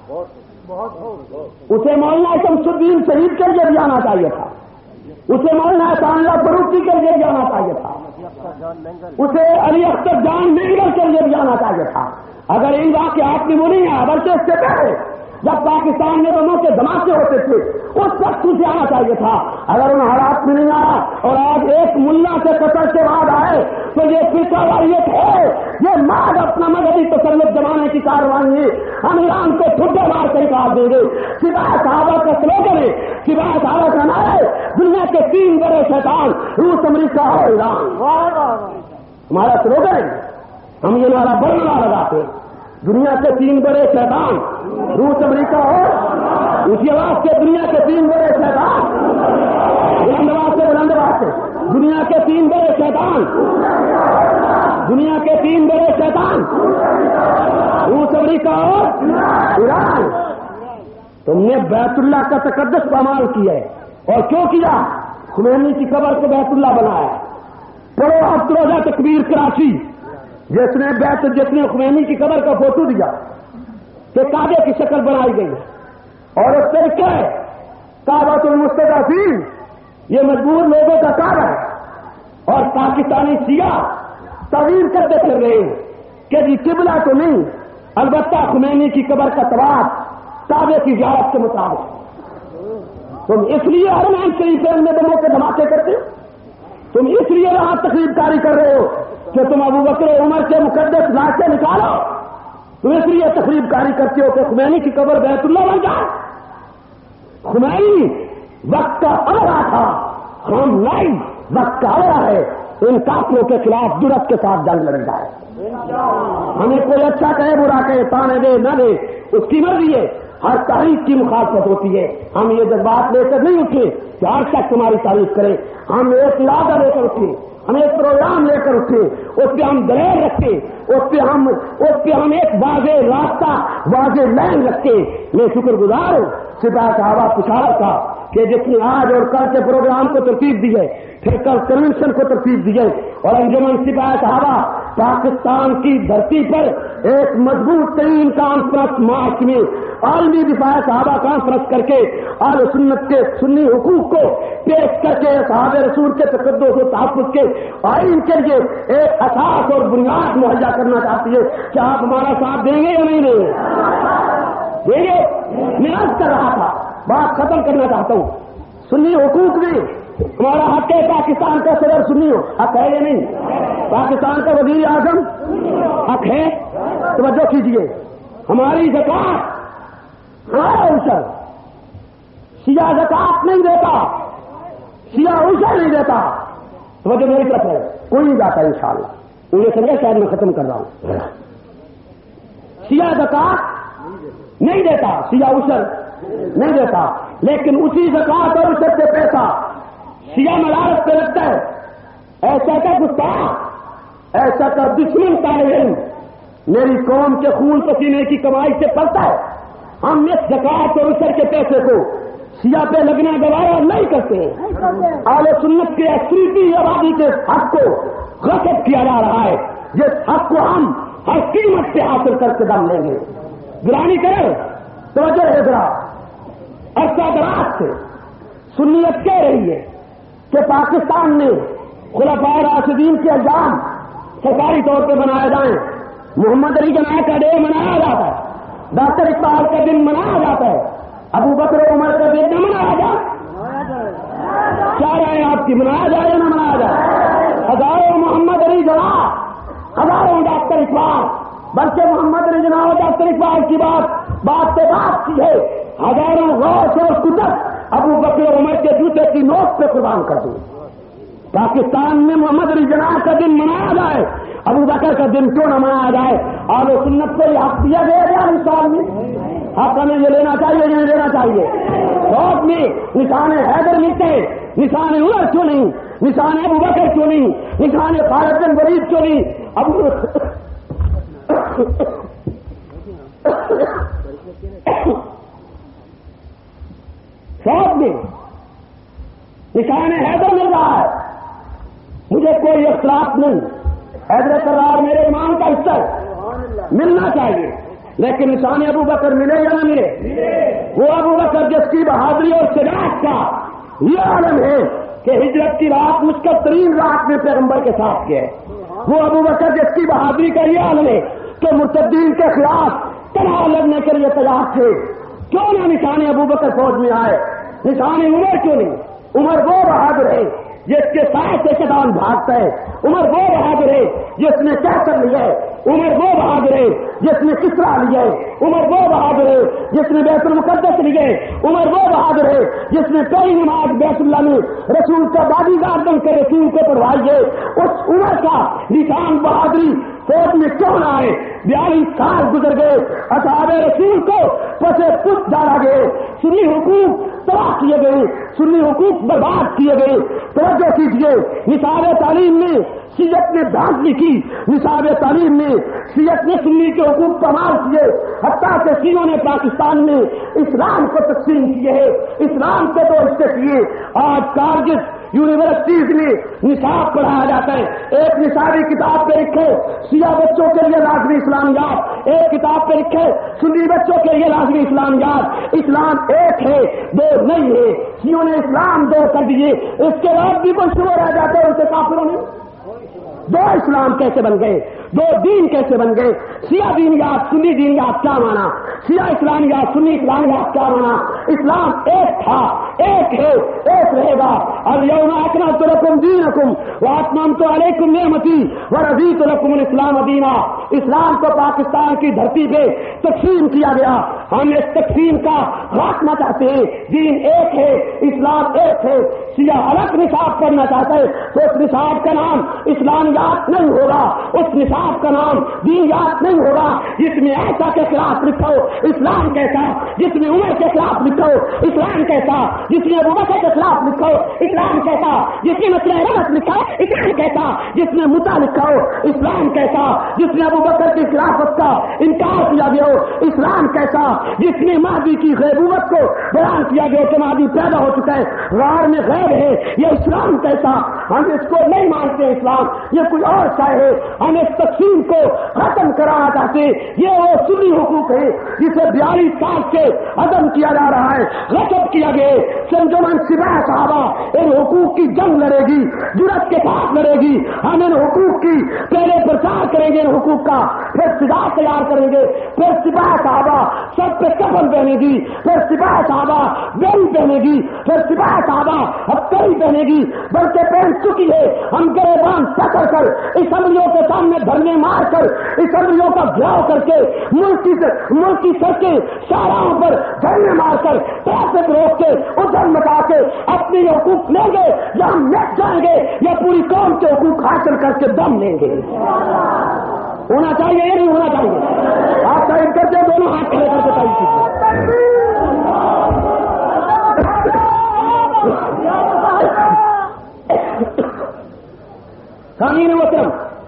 اسے مولانا شمس الدین شہید کے لیے بھی آنا چاہیے تھا، اسے مولانا احسان اللہ فروخی کے لیے بھی آنا چاہیے تھا، اسے علی اختر جان مینگر کے لیے بھی آنا چاہیے تھا۔ اگر ان واقعات کی وہ نہیں ہے بلکہ اس سے پہلے جب پاکستان میں دونوں کے دھماکے ہوتے تھے اس وقت اسے آنا چاہیے تھا۔ اگر ان حالات میں نہیں آیا اور آج ایک ملا سے قتل کے بعد آئے تو یہ فرقہ واریت ہے، یہ ماد اپنا مذہبی تسلط جمانے کی کارروائی ہے۔ ہم ایران کو ٹھڈے مار کر نکال دیں گے۔ سوائے صحابہ کا سلوگن ہے، سوائے صحابہ کا نعرہ ہے، دنیا کے تین بڑے شیطان روس، امریکہ اور ایران، ہمارا سلوگن ہے۔ ہم یہ نعرہ بڑا لگاتے ہیں، دنیا کے تین بڑے شیطان روس امریکہ اور اسی آواز سے دنیا کے تین بڑے شیطان، بلند آواز سے بلند آواز سے دنیا کے تین بڑے شیطان، دنیا کے تین بڑے شیطان روس امریکہ اور ایران، تم نے بیت اللہ کا تقدس پامال کیا ہے. اور کیوں کیا؟ خمینی کی قبر کو بیت اللہ بنایا. پڑھو آپ روزہ تکبیر کراچی، جس نے بیت جس نے خمینی کی قبر کا فوٹو دیا کہ کعبے کی شکل بنائی گئی اور اس سے کیا ہے کعبۃ المستضعفین، یہ مجبور لوگوں کا کعبہ ہے. اور پاکستانی سیاہ تعویل کرتے پھر رہے ہیں کہ جی قبلہ تو نہیں، البتہ خمینی کی قبر کا طواف کعبے کی زیارت کے مطابق. تم اس لیے حرمین شریف میں بموں کے دھماکے کرتے ہو، تم اس لیے وہاں تقریب کاری کر رہے ہو کہ تم ابو بکر عمر کے مقدس لاشیں نکالو، تم اس لیے تقریب کاری کرتے ہو کہ خمینی کی قبر بیت اللہ بن جائے. خمینی وقت کا آ تھا، ہم نہیں وقت کا آ ہے ان کافروں کے خلاف جرات کے ساتھ جنگ لڑ جائے. ہمیں کوئی اچھا کہے برا کہے تانے دے نہ دے اس کی مرضی ہے، ہر تاریخ کی مخالفت ہوتی ہے. ہم یہ جذبات لے کر نہیں اٹھے کہ ہر شخص تمہاری تعریف کرے، ہم ایک ارادہ لے کر اٹھے، ہم ایک پروگرام لے کر اٹھے، اس پہ ہم دلیر رکھتے، اس پہ ہم اس پہ ہم ایک واضح راستہ واضح لائن رکھتے. میں شکر گزار ہوں سپاہ صحابہ پشاور کا کہ جس نے آج اور کل کے پروگرام کو ترتیب دی ہے، پھر کل کنونشن کو ترتیب دی ہے، اور انجمن سپاہ صحابہ پاکستان کی دھرتی پر ایک مضبوط ترین کانفرنس مارچ میں عالمی دفاع صحابہ کانفرنس کر کے اہل سنت کے سنی حقوق کو پیش کر کے صحابہ رسول کے تقدس و تحفظ کے آئین کے لیے ایک اساس اور بنیاد مہیا کرنا چاہتی ہے. کیا آپ ہمارا ساتھ دیں گے یا نہیں دیں گے؟ دیں گے. میں عرض کر رہا تھا، بات ختم کرنا چاہتا ہوں. سنی حقوق میں ہمارا حق ہے پاکستان کا صدر سنی ہو، حق ہے یا نہیں؟ پاکستان کا وزیر اعظم حق ہے. توجہ کیجیے، ہماری زکات ہمارا عشر شیعہ زکات نہیں دیتا، شیعہ عشر نہیں دیتا. توجہ میری طرف ہے، کوئی نہیں جاتا انشاءاللہ. انہیں سمجھا شاید میں ختم کر رہا ہوں. شیعہ زکات نہیں دیتا، شیعہ عشر نہیں دیتا، لیکن اسی زکات اور عشر سے پیسہ شیعہ مدارس پہ لگتا ہے. ایسا کا گستاخ، ایسا کا دشمن طالب علم میری قوم کے خون پسینے کی کمائی سے پلتا ہے. ہم اس زکات اور عشر کے پیسے کو شیعہ پہ لگنا گوارا نہیں کرتے. اہل سنت کے اکثریتی آبادی کے حق کو غصب کیا جا رہا ہے، جس حق کو ہم ہر قیمت سے حاصل کر کے دم لیں گے. گرانی کرے توجہ ہے ذرا. عرصہ دراز سے سنیت کہہ رہی ہے کہ پاکستان میں خلفائے راشدین کے الزام سرکاری طور پہ بنائے جائیں. محمد علی جناح کا ڈے منایا جاتا ہے، ڈاکٹر اقبال کا دن منایا جاتا ہے، ابو بکر عمر کا دن نہ منایا جائے. کیا رائے آپ کی، منایا جائے یا نہ منایا جائے؟ ہزاروں محمد علی جناح، ہزاروں ڈاکٹر اقبال، بلکہ محمد علی جناح اور ڈاکٹر اقبال کی بات بات پہ بات کی ہے. ہزاروں غوث اور کتب ابو بکر عمر کے جوتے کی نوک پہ قربان کر دوں. پاکستان میں محمد علی جناح کا دن منایا جائے، ابو بکر کا دن کیوں نہ منایا جائے؟ اور سنت کو یہ حق دیا گیا ہے اس سال میں، حق ہمیں یہ لینا چاہیے یا نہیں لینا چاہیے؟ بہت میں نشان حیدر ملتے ہیں، نشان عمر کیوں نہیں، نشان ابو بکر کیوں نہیں، نشان خالد بن ولید کیوں نہیں؟ ابو سب میں نشان حیدر مل رہا ہے. مجھے کوئی اختلاف نہیں، حیدر کرار میرے ایمان کا حصہ ملنا چاہیے، لیکن نشان ابو بکر ملے یا نہ ملے؟ وہ ابو بکر جس کی بہادری اور شجاعت کا یہ عالم ہے کہ ہجرت کی رات مشکل ترین رات میں پیغمبر کے ساتھ کیا ہے. وہ ابو بکر جس کی بہادری کا یہ عالم ہے کہ مرتدین کے خلاف تنہا لڑنے کے لیے تیار تھے. کیوں نہ نشان ابو بکر فوج میں آئے؟ نشان عمر کیوں نہیں؟ عمر وہ بہادر ہے جس کے سائے سے شیطان بھاگتا ہے. عمر وہ بہادر ہے جس نے کہہ کر لیا ہے عمر وہ بہادر ہے جس نے کسرا لیے، عمر وہ بہادر ہے جس نے بیت المقدس لیے، عمر وہ بہادر ہے جس نے کئی نماز بیت اللہ میں رسول کا بادی گارڈ بن کے رسول کو پڑھوائی ہے۔ اس عمر کا نشان بہادری فوج میں کیوں نہ آئے؟ بیالیس سال گزر گئے، اصحاب رسول کو پسے پس ڈالا گئے، سنی حقوق تباہ کیے گئے، سنی حقوق برباد کیے گئے۔ توجہ کیجیے، نصاب تعلیم میں شیعت نے دھاندلی کی، نصاب تعلیم میں شیعت نے سنی کے حقوق پامال کیے، حتیٰ کہ شیعوں نے پاکستان میں اسلام کو تقسیم کیے ہے، اسلام کے دو حصے کیے۔ آج کارگس یونیورسٹیز میں نصاب پڑھایا جاتا ہے، ایک نصابی کتاب پہ لکھے شیعہ بچوں کے لیے لازمی اسلامیات، ایک کتاب پہ لکھے سنی بچوں کے لیے لازمی اسلامیات۔ اسلام ایک ہے، دو نہیں ہے۔ شیعوں نے اسلام دو کر دیے، اس کے بعد بھی کوئی شروع رہ جاتے ہیں ان سے کافروں نے۔ دو اسلام کیسے بن گئے؟ دو دین کیسے بن گئے؟ شیعہ دینیات سنی دینیات کیا مانا؟ شیعہ اسلامیات سنی اسلامیات کیا مانا؟ اسلام ایک تھا، ایک ہے، ایک رہے گا۔ الیوم اکملت لکم دینکم واتممت علیکم نعمتی ورضیت لکم الاسلام دینا۔ اسلام کو پاکستان کی دھرتی پہ تقسیم کیا گیا، ہم اس تقسیم کا خاتمہ چاہتے ہیں۔ دین ایک ہے، اسلام ایک ہے۔ شیعہ الگ نصاب پڑھنا چاہتے ہیں تو اس نصاب کا نام اسلامیات نہیں ہوگا، اس نصاب کا نام دینیات نہیں ہوگا۔ جس میں ایسا کے خلاف لکھو اسلام کیسا، جس میں عمر کے خلاف لکھو اسلام کیسا، جس میں ابو بکر کے خلاف لکھو اسلام کیسا، جس میں مسئلہ ربط لکھو اسلام کیسا، جس میں متا لکھو اسلام کیسا، جس میں ابو بکر کی خلافت کا انکار کیا گیا ہو اسلام کیسا، جس میں مہدی کی غیبوبت کو بیان کیا گیا کہ مہدی پیدا ہو چکا ہے، غار میں غیب ہے، یہ اسلام کیسا۔ ہم اس کو نہیں مانتے اسلام، یہ کوئی اور شے ہے۔ ہم اس تقسیم کو ختم کرانا چاہتے، یہ وہ سنی حقوق ہے جسے بیالیس سال سے عدم کیا جا رہا ہے، غصب کیا گیا۔ سنجمن سپاہ صحابہ ان حقوق کی جنگ لڑے گی، جرأت کے ساتھ لڑے گی۔ ہم ان حقوق کی پہلے پرچار کریں گے، ان حقوق کا پھر سزا تیار کریں گے، پھر سپاہ صحابہ سب پہ کفن پہنے گی، پھر سپاہ صحابہ بیل پہنے گی، پھر سپاہ صحابہ ہتھیلی پہنے گی، بلکہ پہن چکی ہے۔ ہم گریبان پکڑ کر اسمبلیوں کے سامنے دھرنے مار کر اسمبلیوں کا گھیراؤ کر کے ملکی ملکی سڑکیں شاہراہوں پر دھرنے مار کر ٹریفک روک کے ادھم مٹا کے اپنے حقوق لیں گے، یا ہم مٹ جائیں گے یا پوری قوم کے حقوق حاصل کر کے دم لیں گے۔ ہونا چاہیے یا نہیں ہونا چاہیے؟ آپ تعین کرتے دونوں ہاتھ کھڑے کر کے تعین کیجیے۔ قانون وطن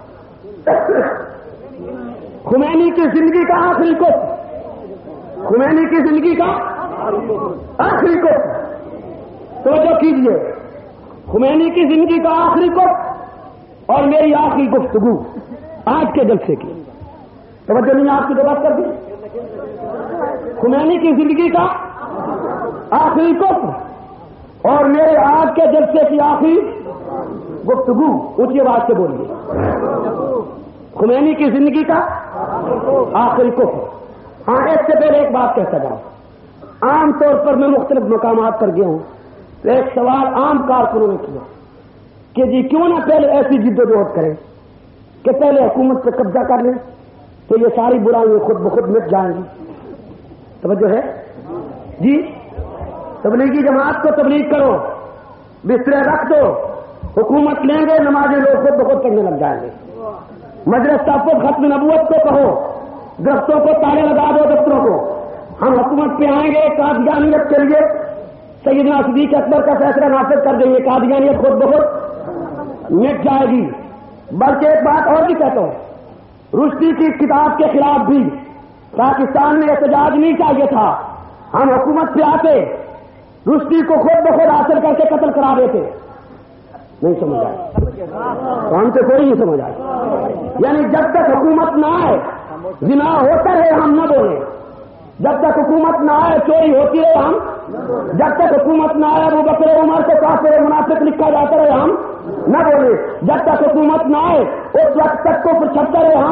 خمینی کی زندگی کا آخری کف، خمینی کی زندگی کا آخری کف، توجہ کیجیے، خمینی کی زندگی کا آخری کف اور میری آخری گفتگو آج کے جلسے کی، توجہ نہیں آپ کی بات کر دی۔ خمینی کی زندگی کا آخری کف اور میرے آج کے جلسے کی آخری گفتگو، اونچی آواز سے بولیے۔ خمینی کی زندگی کا آخری کفر۔ ہاں اس سے پہلے ایک بات کہتا جاؤں، عام طور پر میں مختلف مقامات پر گیا ہوں تو ایک سوال عام کارکنوں نے کیا کہ جی کیوں نہ پہلے ایسی جد و جہد کریں کہ پہلے حکومت پہ قبضہ کر لیں تو یہ ساری برائیاں خود بخود مٹ جائیں گی۔ توجہ ہے جی؟ تبلیغی جماعت کو تبلیغ کرو، بسترے رکھ دو، حکومت لیں گے، نمازیں لوگ خود بخود پڑھنے لگ جائیں گے۔ مجلس تحفظ ختم نبوت کو کہو، درختوں کو تالے لگا دو، دفتروں کو، ہم حکومت پہ آئیں گے قادیانیت کے لیے سیدنا صدیق اکبر کا فیصلہ نافذ کر دیں گے، قادیانیت خود بخود مٹ جائے گی۔ بلکہ ایک بات اور بھی کہتا ہوں، رشدی کی کتاب کے خلاف بھی پاکستان میں احتجاج نہیں چاہیے تھا، ہم حکومت پہ آتے رشدی کو خود بخود حاصل کر کے قتل کرا دیتے۔ نہیں سمجھ آئے تو ہم سے کوئی نہیں سمجھ آئے۔ یعنی جب تک حکومت نہ آئے زنا ہوتا ہے ہم نہ بولیں، جب تک حکومت نہ آئے چوری ہوتی ہے ہم، جب تک حکومت نہ آئے ابو بکر عمر کو کافر منافق لکھا جاتا ہے ہم نہ بولیں، جب تک حکومت نہ آئے اس وقت تک کو چھپتا رہے ہم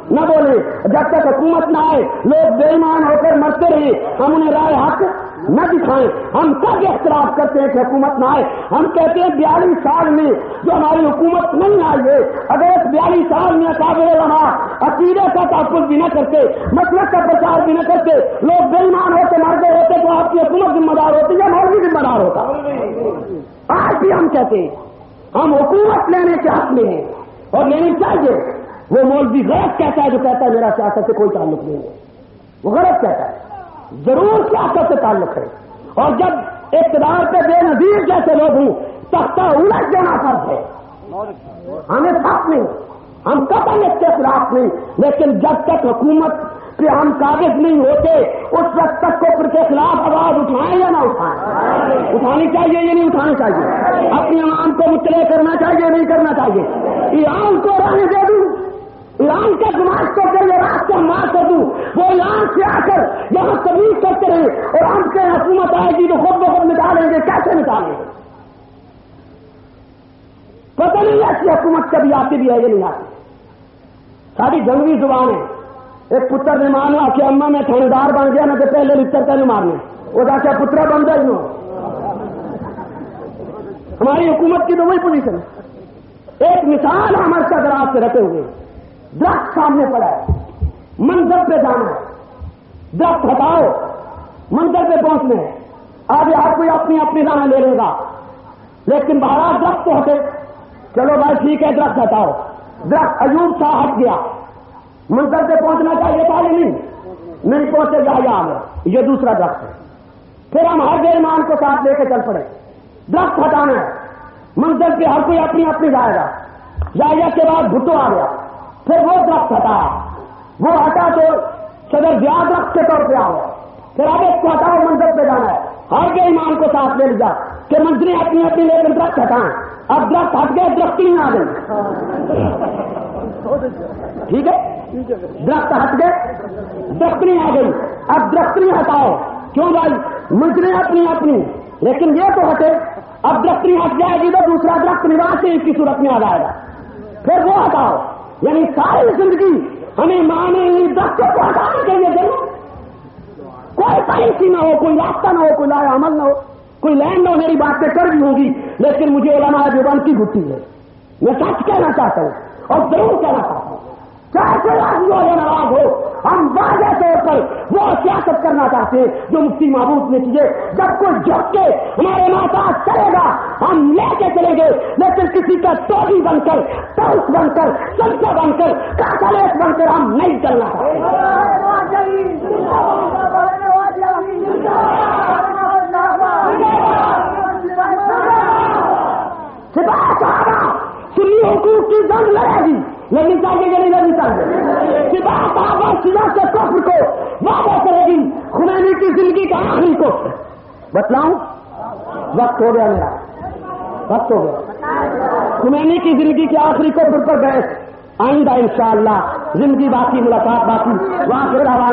نہ بولے، جب تک حکومت نہ آئے لوگ بے ایمان ہو کر مرتے رہے، ہم انہیں رائے حق نہ دکھائیں۔ ہم کب اختلاف کرتے ہیں کہ حکومت نہ آئے؟ ہم کہتے ہیں بیالیس سال میں جو ہماری حکومت نہیں آئی ہے، اگر اس بیالیس سال میں اکابر علماء عقیدے کا تحفظ بھی نہ کرتے، مسلک کا پرچار بھی نہ کرتے، لوگ بے ایمان ہوتے مر گئے ہوتے، تو آپ کی حکومت ذمہ دار ہوتی یا مولوی ذمہ دار ہوتا؟ آج بھی ہم کہتے ہیں ہم حکومت لینے کے حق میں ہیں اور لینی چاہیے۔ وہ مولوی غلط کہتا ہے جو کہتا ہے میرا سیاست سے کوئی تعلق نہیں ہے، وہ غلط کہتا ہے، ضرور سیاست سے تعلق ہے۔ اور جب اقتدار پہ بے نظیر جیسے لوگ ہوں، تختہ الٹ دینا فرض ہے، ہمیں ساتھ نہیں، ہم قطعاً اس کے خلاف نہیں، لیکن جب تک حکومت پہ ہم قابض نہیں ہوتے اس وقت تک کفر کے خلاف آواز اٹھائیں یا نہ اٹھائیں؟ اٹھانی چاہیے یا نہیں اٹھانی چاہیے؟ اپنی عوام کو مطلع کرنا چاہیے نہیں کرنا چاہیے؟ ایران کو رہنے دے دوں، ایران کا دماغ کو کر یہ راستہ مار کر دوں، وہ ایران سے آ کر یہاں تبلیغ کرتے رہے اور ہم سے حکومت آئے گی تو خود بخود نکالیں گے، کیسے نکالیں گے؟ پتہ نہیں ایسی حکومت کبھی آتی بھی ہے یا نہیں آتی۔ ساری جنگی زبان ہے۔ ایک پتر نے مانا کہ اما میں تھانے دار بن گیا نہ تو پہلے لکھر کا نہیں مارنے، وہ جا کے پترا بن جائے گا۔ ہماری حکومت کی تو وہی پوزیشن ہے۔ ایک مثال ہمارے کا دراز سے رکھے ہوئے، درخت سامنے پڑا ہے، منظر پہ جانا ہے، درخت ہٹاؤ، منظر پہ پہنچنا ہے، آگے ہر کوئی اپنی اپنی راہ لے لے گا، لیکن بہرحال درخت تو ہٹے، چلو بھائی ٹھیک ہے درخت ہٹاؤ، درخت ایوب سا ہٹ گیا، منظر پہ پہنچنا چاہیے تھا نہیں نہیں پہنچے گا، یہ دوسرا درخت ہے۔ پھر ہم ہر بے ایمان کو ساتھ لے کے چل پڑے، درخت ہٹانا ہے، منظر پہ ہر کوئی اپنی اپنی جائے گا، جائے کے بعد بھٹو آ گیا، پھر وہ درخت ہٹایا، وہ ہٹا تو صدر زیاد درخت کے طور پہ آ گیا، پھر اب اس کو ہٹاؤ، منظر پہ جانا ہے، ہر بے ایمان کو ساتھ لے لیا کہ منظریں اپنی اپنی لے کر درخت ہٹائیں، اب درخت ہٹ گئے، درخت نہیں آ گئی، ٹھیک ہے، درخت ہٹ گئے، درختنی آ گئی، اب درختنی ہٹاؤ، کیوں بھائی منظریں اپنی اپنی، لیکن یہ تو ہٹے، اب درختنی ہٹ جائے گی تو دوسرا درخت نواس اس کی صورت میں آ جائے گا، پھر وہ ہٹاؤ، یعنی ساری زندگی ہمیں مانے درختوں کو ہٹانے کے لیے ضرور کوئی پالیسی نہ ہو، کوئی راستہ نہ ہو، کوئی لایا عمل نہ ہو، کوئی لینڈ نہ ہو، میری باتیں کر بھی ہوگی، لیکن مجھے علماء دیوبند کی گھٹی ہے، میں سچ کہنا چاہتا ہوں اور ضرور کہنا چاہتا ہوں، چاہے کوئی راضی ہو یا ناراض ہو، ہم واضح طور پر وہ سیاست کرنا چاہتے ہیں جو مفتی محبوب نے کیے، جب کوئی جھک کے ہمارے محتاج چلے گا ہم لے کے چلیں گے، لیکن کسی کا توڑی بن کر، ٹاؤس بن کر، سلسلہ بن کر، کاکلیس بن کر ہم نہیں چلنا چاہتے۔ سنی حقوق کی جنگ لڑے گی، لڑنی چاہیے یا نہیں لڑنی چاہیے؟ سپاہ صحابہ سیاہ سے کفر کو وعدہ کرے گی، خمینی کی زندگی کا آخری کو بتلاؤں، وقت ہو گیا میرا، وقت ہو گیا، خمینی کی زندگی کے آخری کو پر گئے، آئندہ انشاءاللہ زندگی باقی، ملاقات باقی، وہاں پھر